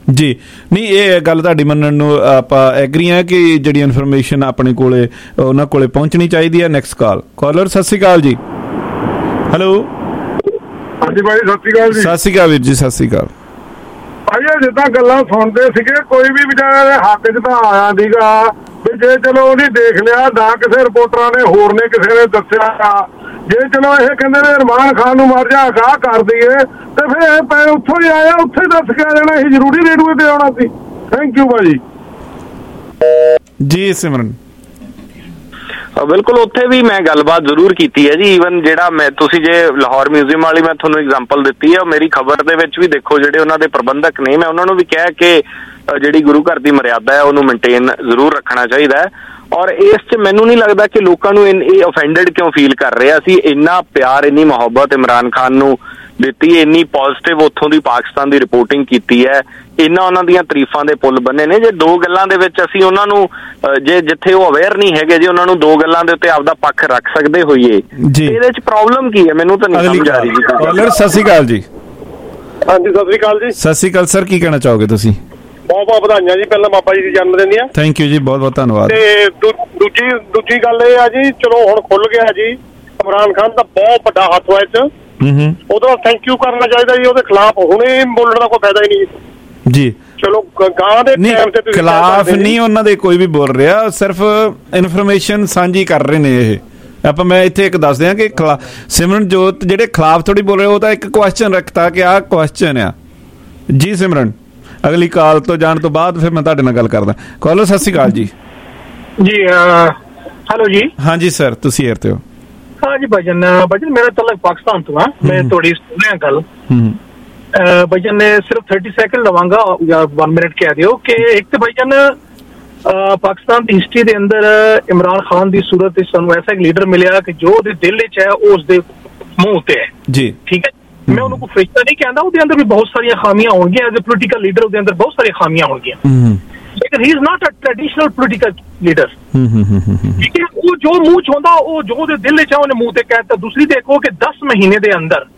S5: ਜੀ। ਨਹੀਂ, ਇਹ ਗੱਲ ਤੁਹਾਡੀ ਮੰਨਣ ਨੂੰ ਆਪਾਂ ਐਗਰੀ ਆ ਕਿ ਜਿਹੜੀ ਇਨਫੋਰਮੇਸ਼ਨ ਆਪਣੇ ਕੋਲੇ ਉਹਨਾਂ ਕੋਲੇ ਪਹੁੰਚਣੀ ਚਾਹੀਦੀ ਹੈ। ਨੈਕਸਟ ਕਾਲ ਕਾਲਰ, ਸਤਿ ਸ਼੍ਰੀ ਅਕਾਲ ਜੀ। ਹੈਲੋ,
S8: ਹਾਂਜੀ ਭਾਈ, ਸਤਿ ਸ਼੍ਰੀ ਅਕਾਲ ਜੀ।
S5: ਸਤਿ ਸ਼੍ਰੀ ਅਕਾਲ ਵੀਰ ਜੀ, ਸਤਿ ਸ਼੍ਰੀ ਅਕਾਲ।
S8: ਭਾਈ ਜਿੱਦਾਂ ਗੱਲਾਂ ਸੁਣਦੇ ਸੀਗੇ, ਕੋਈ ਵੀ ਵਿਚਾਰੇ ਦੇ ਹੱਕ 'ਚ ਤਾਂ ਆਇਆ ਸੀਗਾ ਵੀ ਜੇ ਚਲੋ ਉਹਨੇ ਦੇਖ ਲਿਆ, ਨਾ ਕਿਸੇ ਰਿਪੋਰਟਰਾਂ ਨੇ ਹੋਰ ਨੇ ਕਿਸੇ ਨੇ ਦੱਸਿਆ, ਜੇ ਚਲੋ ਇਹ ਕਹਿੰਦੇ ਨੇ ਇਮਰਾਨ ਖਾਨ ਨੂੰ ਮਰ ਜਾ ਗਾਹ ਕਰ ਦਈਏ, ਤੇ ਫਿਰ ਇਹ ਪੈ ਉੱਥੋਂ ਹੀ ਆਇਆ, ਉੱਥੇ ਦੱਸ ਕੇ ਆ ਜਾਣਾ ਸੀ, ਜ਼ਰੂਰੀ ਰੇਡੂਏ ਤੇ ਆਉਣਾ ਸੀ। ਥੈਂਕ ਯੂ ਭਾਜੀ।
S5: ਜੀ ਸਿਮਰਨ,
S22: ਬਿਲਕੁਲ, ਉੱਥੇ ਵੀ ਮੈਂ ਗੱਲਬਾਤ ਜ਼ਰੂਰ ਕੀਤੀ ਹੈ ਜੀ। ਈਵਨ ਜਿਹੜਾ ਮੈਂ ਤੁਸੀਂ ਜੇ ਲਾਹੌਰ ਮਿਊਜ਼ੀਅਮ ਵਾਲੀ ਮੈਂ ਤੁਹਾਨੂੰ ਐਗਜ਼ਾਮਪਲ ਦਿੱਤੀ ਹੈ, ਮੇਰੀ ਖਬਰ ਦੇ ਵਿੱਚ ਵੀ ਦੇਖੋ ਜਿਹੜੇ ਉਹਨਾਂ ਦੇ ਪ੍ਰਬੰਧਕ ਨੇ, ਮੈਂ ਉਹਨਾਂ ਨੂੰ ਵੀ ਕਿਹਾ ਕਿ ਜਿਹੜੀ ਗੁਰੂ ਘਰ ਦੀ ਮਰਿਆਦਾ ਹੈ ਉਹਨੂੰ ਮੇਨਟੇਨ ਜ਼ਰੂਰ ਰੱਖਣਾ ਚਾਹੀਦਾ ਹੈ। ਔਰ ਇਸ 'ਚ ਮੈਨੂੰ ਨਹੀਂ ਲੱਗਦਾ ਕਿ ਲੋਕਾਂ ਨੂੰ ਇਹ ਓਫੈਂਡਡ ਕਿਉਂ ਫੀਲ ਕਰ ਰਹੇ। ਅਸੀਂ ਇੰਨਾ ਪਿਆਰ, ਇੰਨੀ ਮੁਹੱਬਤ ਇਮਰਾਨ ਖਾਨ ਨੂੰ ਦਿੱਤੀ, ਇੰਨੀ ਪੋਜ਼ਿਟਿਵ ਉੱਥੋਂ ਦੀ ਪਾਕਿਸਤਾਨ ਦੀ ਰਿਪੋਰਟਿੰਗ ਕੀਤੀ ਹੈ, ਇਹਨਾਂ ਉਹਨਾਂ ਦੀਆਂ ਤਾਰੀਫਾਂ ਦੇ ਪੁੱਲ ਬੰਨੇ ਨੇ। ਜੇ ਦੋ ਗੱਲਾਂ ਦੇ ਵਿੱਚ ਅਸੀਂ ਉਹਨਾਂ ਨੂੰ, ਜੇ ਜਿੱਥੇ ਉਹ ਅਵੇਅਰ ਨਹੀਂ ਹੈਗੇ ਜੀ, ਉਹਨਾਂ ਨੂੰ ਦੋ ਗੱਲਾਂ ਦੇ ਉੱਤੇ ਆਪਦਾ ਪੱਖ ਰੱਖ ਸਕਦੇ ਹੋਈਏ, ਇਹਦੇ 'ਚ ਪ੍ਰੋਬਲਮ ਕੀ ਹੈ? ਮੈਨੂੰ ਤਾਂ ਨਹੀਂ ਸਮਝ ਆ ਰਹੀ ਜੀ।
S5: ਕਾਲਰ, ਸਤਿ ਸ਼੍ਰੀ ਅਕਾਲ ਜੀ।
S8: ਹਾਂਜੀ, ਸਤਿ ਸ਼੍ਰੀ ਅਕਾਲ ਜੀ।
S5: ਸਤਿ ਸ਼੍ਰੀ ਅਕਾਲ ਸਰ, ਕੀ ਕਹਿਣਾ ਚਾਹੋਗੇ ਤੁਸੀਂ?
S8: ਬਹੁਤ ਬਹੁਤ ਵਧਾਈਆਂ ਜੀ ਪਹਿਲਾਂ ਬਾਬਾ ਜੀ ਦੀ ਜਨਮ ਦਿਨ ਦੀਆਂ।
S5: ਥੈਂਕ ਯੂ ਜੀ, ਬਹੁਤ ਬਹੁਤ ਧੰਨਵਾਦ।
S8: ਤੇ ਦੂਜੀ ਦੂਜੀ ਗੱਲ ਇਹ ਆ ਜੀ, ਚਲੋ ਹੁਣ ਖੁੱਲ ਗਿਆ ਜੀ, ਇਮਰਾਨ ਖਾਨ ਦਾ ਬਹੁਤ ਵੱਡਾ ਹੱਥ ਵਾ ਇੱਥੇ, ਉਹਦਾ ਥੈਂਕ ਯੂ ਕਰਨਾ ਚਾਹੀਦਾ ਜੀ। ਉਹਦੇ ਖਿਲਾਫ ਹੁਣੇ ਬੋਲਣ ਦਾ ਕੋਈ ਫਾਇਦਾ ਹੀ ਨਹੀਂ ਜੀ। ਚਲੋ ਗਾਂ ਦੇ ਟਾਈਮ ਤੇ ਤੁਸੀਂ
S5: ਖਿਲਾਫ ਨਹੀਂ ਉਹਨਾਂ ਦੇ ਕੋਈ ਵੀ ਬੋਲ ਰਿਹਾ, ਸਿਰਫ ਇਨਫੋਰਮੇਸ਼ਨ ਸਾਂਝੀ ਕਰ ਰਹੇ ਨੇ ਇਹ। ਆਪਾਂ ਮੈਂ ਇੱਥੇ ਇੱਕ ਦੱਸ ਦਿਆਂ ਕਿ ਸਿਮਰਨਜੋਤ ਜਿਹੜੇ ਖਿਲਾਫ ਥੋੜੀ ਬੋਲ ਰਹੇ, ਉਹ ਤਾਂ ਇੱਕ ਕੁਐਸਚਨ ਰੱਖਤਾ ਕਿ ਆਹ ਕੁਐਸਚਨ ਆ ਜੀ। ਸਿਮਰਨ, ਅਗਲੀ ਕਾਲ ਤੋਂ ਜਾਣ ਤੋਂ ਬਾਅਦ ਫਿਰ ਮੈਂ ਤੁਹਾਡੇ ਨਾਲ ਗੱਲ ਕਰਦਾ। ਕਾਲਰ, ਸਤਿ ਸ਼੍ਰੀ ਅਕਾਲ ਜੀ।
S23: ਜੀ ਹੈਲੋ ਜੀ।
S5: ਹਾਂਜੀ ਸਰ, ਤੁਸੀਂ ਏਅਰ ਤੇ ਹੋ।
S23: हाँ जी भाईजान, भाईजान मेरा तलक पाकिस्तान तो हाँ, मैं थोड़ी सुन रहा गल भाईजान ने सिर्फ थर्टी सैकंड लवांगा या वन मिनट कह दियो कि एक तो भाईजान पाकिस्तान की हिस्ट्री के अंदर इमरान खान की सूरत सानू ऐसा एक लीडर मिले कि जो दिल च है उस दे मुंह ते है जी, ठीक है। मैं उन्होंने फरिश्ता नहीं कहता, उसके अंदर भी बहुत सारी खामियां होंगी, एज ए पोलिटिकल लीडर उसके अंदर बहुत सारी खामियां होंगी, लेकिन he is not a traditional political leader, ठीक है। वो जो मुंह चाहता वो जो दे दिल च उन्हें मुंह ते कहता। दूसरी देखो कि दस महीने के अंदर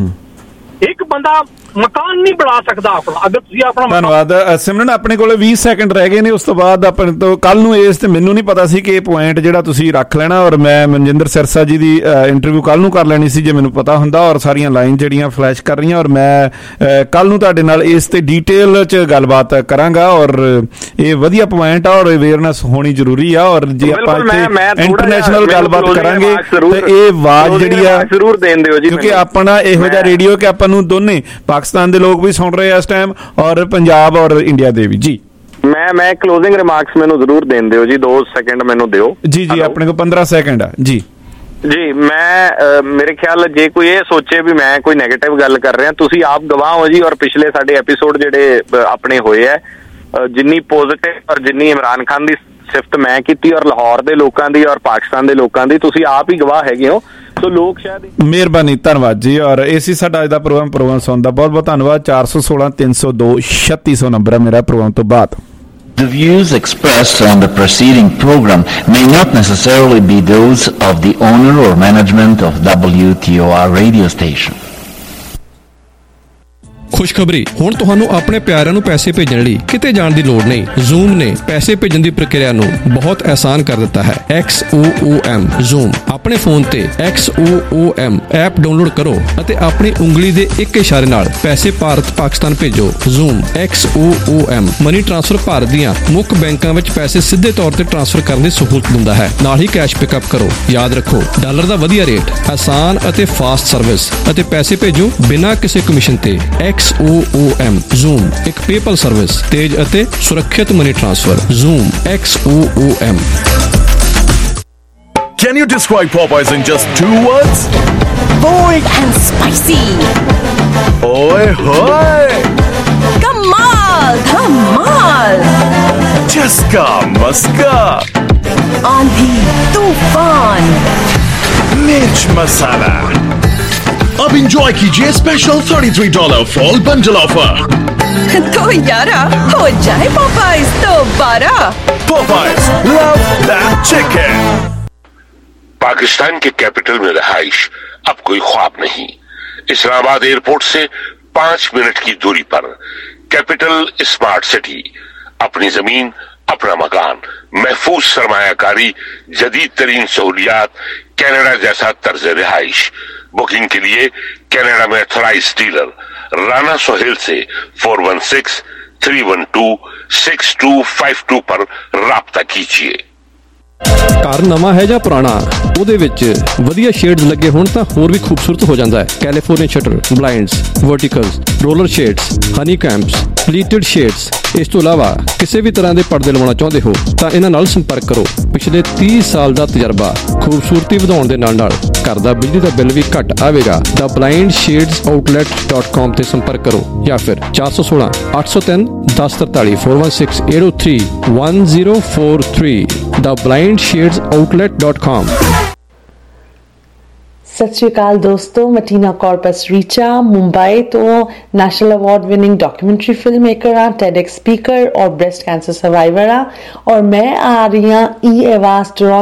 S23: एक बंदा मकान नहीं बना सकता अपना। अगर ਤੁਸੀਂ ਆਪਣਾ
S5: ਧੰਨਵਾਦ ਸਿਮਰਨ, ਆਪਣੇ ਕੋਲੇ ਵੀਹ ਸੈਕਿੰਡ ਰਹਿ ਗਏ ਨੇ, ਉਸ ਤੋਂ ਬਾਅਦ ਆਪਣੇ ਤੋਂ ਕੱਲ ਨੂੰ ਇਸ ਤੇ ਮੈਨੂੰ ਨਹੀਂ ਪਤਾ ਸੀ ਕਿ ਇਹ ਪੁਆਇੰਟ ਜਿਹੜਾ ਤੁਸੀਂ ਰੱਖ ਲੈਣਾ, ਔਰ ਮੈਂ ਮਨਜਿੰਦਰ ਸਿਰਸਾ ਜੀ ਦੀ ਇੰਟਰਵਿਊ ਕੱਲ ਨੂੰ ਕਰ ਲੈਣੀ ਸੀ ਜੇ ਮੈਨੂੰ ਪਤਾ ਹੁੰਦਾ, ਔਰ ਸਾਰੀਆਂ ਲਾਈਨ ਜਿਹੜੀਆਂ ਫਲੈਸ਼ ਕਰ ਰਹੀਆਂ, ਔਰ ਮੈਂ ਕੱਲ ਨੂੰ ਤੁਹਾਡੇ ਨਾਲ ਇਸ ਤੇ ਡੀਟੇਲ ਚ ਗੱਲਬਾਤ ਕਰਾਂਗਾ। ਔਰ ਇਹ ਵਧੀਆ ਪੁਆਇੰਟ ਆ, ਔਰ ਅਵੇਅਰਨੈਸ ਹੋਣੀ ਜ਼ਰੂਰੀ ਆ, ਔਰ ਜੇ ਆਪਾਂ ਇੱਥੇ ਇੰਟਰਨੈਸ਼ਨਲ ਗੱਲਬਾਤ ਕਰਾਂਗੇ ਤੇ ਇਹ ਆਵਾਜ਼ ਜਿਹੜੀ ਆ
S22: ਜ਼ਰੂਰ ਦੇਣ ਦਿਓ ਜੀ,
S5: ਕਿਉਂਕਿ ਆਪਣਾ ਇਹੋ ਜਿਹਾ ਰੇਡੀਓ ਕਿ ਆਪਾਂ ਨੂੰ ਦੋਨੇ ਪਾਕਿਸਤਾਨ ਦੇ ਲੋਕ ਵੀ ਸੁਣ ਰਹੇ ਆ ਇਸ ਟਾਈਮ, ਔਰ ਪੰਜਾਬ ਔਰ ਇੰਡੀਆ ਦੇ ਵੀ। ਜੀ
S22: ਮੈਂ ਮੈਂ ਕਲੋਜ਼ਿੰਗ ਰਿਮਾਰਕਸ ਮੈਨੂੰ ਜ਼ਰੂਰ ਦੇਣ ਦਿਓ ਜੀ, ਦੋ ਸੈਕਿੰਡ ਮੈਨੂੰ ਦਿਓ।
S5: ਜੀ ਜੀ ਆਪਣੇ ਕੋਲ ਪੰਦਰਾਂ ਸੈਕਿੰਡ ਆ ਜੀ।
S22: ਜੀ ਮੈਂ ਮੇਰੇ ਖਿਆਲ ਜੇ ਕੋਈ ਇਹ ਸੋਚੇ ਵੀ ਮੈਂ ਕੋਈ ਨੈਗੇਟਿਵ ਗੱਲ ਕਰ ਰਿਹਾ, ਤੁਸੀਂ ਆਪ ਗਵਾਹ ਹੋ ਜੀ। ਔਰ ਪਿਛਲੇ ਸਾਡੇ ਐਪੀਸੋਡ ਜਿਹੜੇ ਆਪਣੇ ਹੋਏ ਆ, ਜਿੰਨੀ ਪੋਜ਼ਿਟਿਵ ਔਰ ਜਿੰਨੀ ਇਮਰਾਨ ਖਾਨ ਦੀ ਸਿਫਤ ਮੈਂ ਕੀਤੀ, ਔਰ ਲਾਹੌਰ ਦੇ ਲੋਕਾਂ ਦੀ ਔਰ ਪਾਕਿਸਤਾਨ ਦੇ ਲੋਕਾਂ ਦੀ, ਤੁਸੀਂ ਆਪ ਹੀ ਗਵਾਹ ਹੈਗੇ ਹੋ। ਸੋ ਲੋਕ ਸ਼ਾਇਦ
S5: ਮਿਹਰਬਾਨੀ, ਧੰਨਵਾਦ ਜੀ। ਔਰ ਇਹ ਸੀ ਸਾਡਾ ਅੱਜ ਦਾ ਪ੍ਰੋਗਰਾਮ ਪ੍ਰੋਗਰਾਮ ਸੁਣਨ ਦਾ ਬਹੁਤ ਬਹੁਤ ਧੰਨਵਾਦ। ਚਾਰ ਸੌ ਸੋਲਾਂ ਤਿੰਨ ਸੌ ਦੋ ਛੱਤੀ ਸੌ ਨੰਬਰ ਹੈ ਮੇਰਾ ਪ੍ਰੋਗਰਾਮ ਤੋਂ ਬਾਅਦ।
S24: The views expressed on the preceding program may not necessarily be those of the owner or management of W T O R radio station.
S25: ਖੁਸ਼ਖਬਰੀ, ਹੁਣ ਤੁਹਾਨੂੰ ਆਪਣੇ ਪਿਆਰਿਆਂ ਨੂੰ ਪੈਸੇ ਭੇਜਣ ਲਈ ਕਿਤੇ ਜਾਣ ਦੀ ਲੋੜ ਨਹੀਂ। ਜ਼ੂਮ ਨੇ ਪੈਸੇ ਭੇਜਣ ਦੀ ਪ੍ਰਕਿਰਿਆ ਨੂੰ ਬਹੁਤ ਆਸਾਨ ਕਰ ਦਿੱਤਾ ਹੈ। X O O M Xoom ਆਪਣੇ ਫੋਨ ਤੇ X O O M app download ਕਰੋ ਅਤੇ ਆਪਣੀ ਉਂਗਲੀ ਦੇ ਇੱਕ ਇਸ਼ਾਰੇ ਨਾਲ ਪੈਸੇ ਭਾਰਤ ਪਾਕਿਸਤਾਨ ਭੇਜੋ। Xoom X O O M money transfer Bharat ਦੀਆਂ ਮੁੱਖ ਬੈਂਕਾਂ ਵਿੱਚ ਪੈਸੇ ਸਿੱਧੇ ਤੌਰ ਤੇ ਟ੍ਰਾਂਸਫਰ ਕਰਨ ਦੀ ਸਹੂਲਤ ਦਿੰਦਾ ਹੈ, ਨਾਲ ਹੀ ਕੈਸ਼ ਪਿਕਅਪ ਕਰੋ। ਯਾਦ ਰੱਖੋ, ਡਾਲਰ ਦਾ ਵਧੀਆ ਰੇਟ, ਆਸਾਨ ਅਤੇ ਫਾਸਟ ਸਰਵਿਸ ਅਤੇ ਪੈਸੇ ਭੇਜੋ ਬਿਨਾਂ ਕਿਸੇ ਕਮਿਸ਼ਨ ਤੇ। X O O M Xoom ਇੱਕ ਪੇਪਲ ਸਰਵਿਸ, ਤੇਜ਼ ਅਤੇ ਸੁਰੱਖਿਅਤ money transfer. Xoom X O O M.
S11: Can you describe Popeyes in just two words?
S10: Bold and spicy.
S11: Oi hoy!
S10: Kamal, Kamal.
S11: Chaska Maska.
S10: Aandhi, Tufan.
S11: Mirch Masala. अब enjoy कीजिए special thirty-three dollar fall bundle offer।
S10: तो यारा हो जाए Popeyes दोबारा।
S11: Popeyes, love that chicken।
S26: Pakistan के capital में रहाइश अब कोई ख्वाब नहीं। इस्लामाबाद एयरपोर्ट से पांच मिनट की दूरी पर कैपिटल स्मार्ट सिटी, अपनी जमीन अपना मकान, महफूज सरमायाकारी, जदीद तरीन सहूलियात, कनाडा जैसा तर्ज रिहाइश। बुकिंग के लिए कनाडा में ऑथराइज डीलर राना सोहेल से four one six three one two six two five two पर राब्ता कीजिए।
S25: ਘਰ ਨਵਾਂ ਹੈ ਜਾਂ ਪੁਰਾਣਾ, ਉਹਦੇ ਵਿੱਚ ਵਧੀਆ ਸ਼ੇਡਸ ਲੱਗੇ ਹੋਣ ਤਾਂ ਹੋਰ ਵੀ ਖੂਬਸੂਰਤ ਹੋ ਜਾਂਦਾ ਹੈ। California shutter, blinds, verticals, roller shades, honey combs, pleated shades. ਇਸ ਤੋਂ ਇਲਾਵਾ ਕਿਸੇ ਵੀ ਤਰ੍ਹਾਂ ਦੇ ਪਰਦੇ ਲਵਾਉਣਾ ਚਾਹੁੰਦੇ ਹੋ ਤਾਂ ਇਹਨਾਂ ਨਾਲ ਸੰਪਰਕ ਕਰੋ। ਪਿਛਲੇ ਤੀਹ ਸਾਲ ਦਾ ਤਜਰਬਾ, ਖੂਬਸੂਰਤੀ ਵਧਾਉਣ ਦੇ ਨਾਲ ਨਾਲ ਘਰ ਦਾ ਬਿਜਲੀ ਦਾ ਬਿੱਲ ਵੀ ਘੱਟ ਆਵੇਗਾ। ਦਾ blind shades outlet dot com ਤੇ ਸੰਪਰਕ ਕਰੋ ਜਾਂ ਫਿਰ ਚਾਰ ਸੌ ਸੋਲਾਂ ਅੱਠ ਸੌ ਤਿੰਨ ਦਸ ਤਰਤਾਲੀ four one six eight O three one zero four three ਦਾ blind shades outlet dot com.
S3: ਸਤਿ ਸ਼੍ਰੀ ਅਕਾਲ ਦੋਸਤੋ, ਮੈਂ ਟੀਨਾ ਕਾਰਪਸ ਰੀਚਾ ਮੁੰਬਈ ਤੋਂ national award winning documentary film maker ਹਾਂ, ਟੈਡੈਕਸ ਸਪੀਕਰ ਔਰ ਬ੍ਰੈਸਟ ਕੈਂਸਰ ਸਰਵਾਈਵਰ ਹਾਂ ਔਰ ਮੈਂ ਆ ਰਹੀ ਹਾਂ ਈ ਆਵਾਜ਼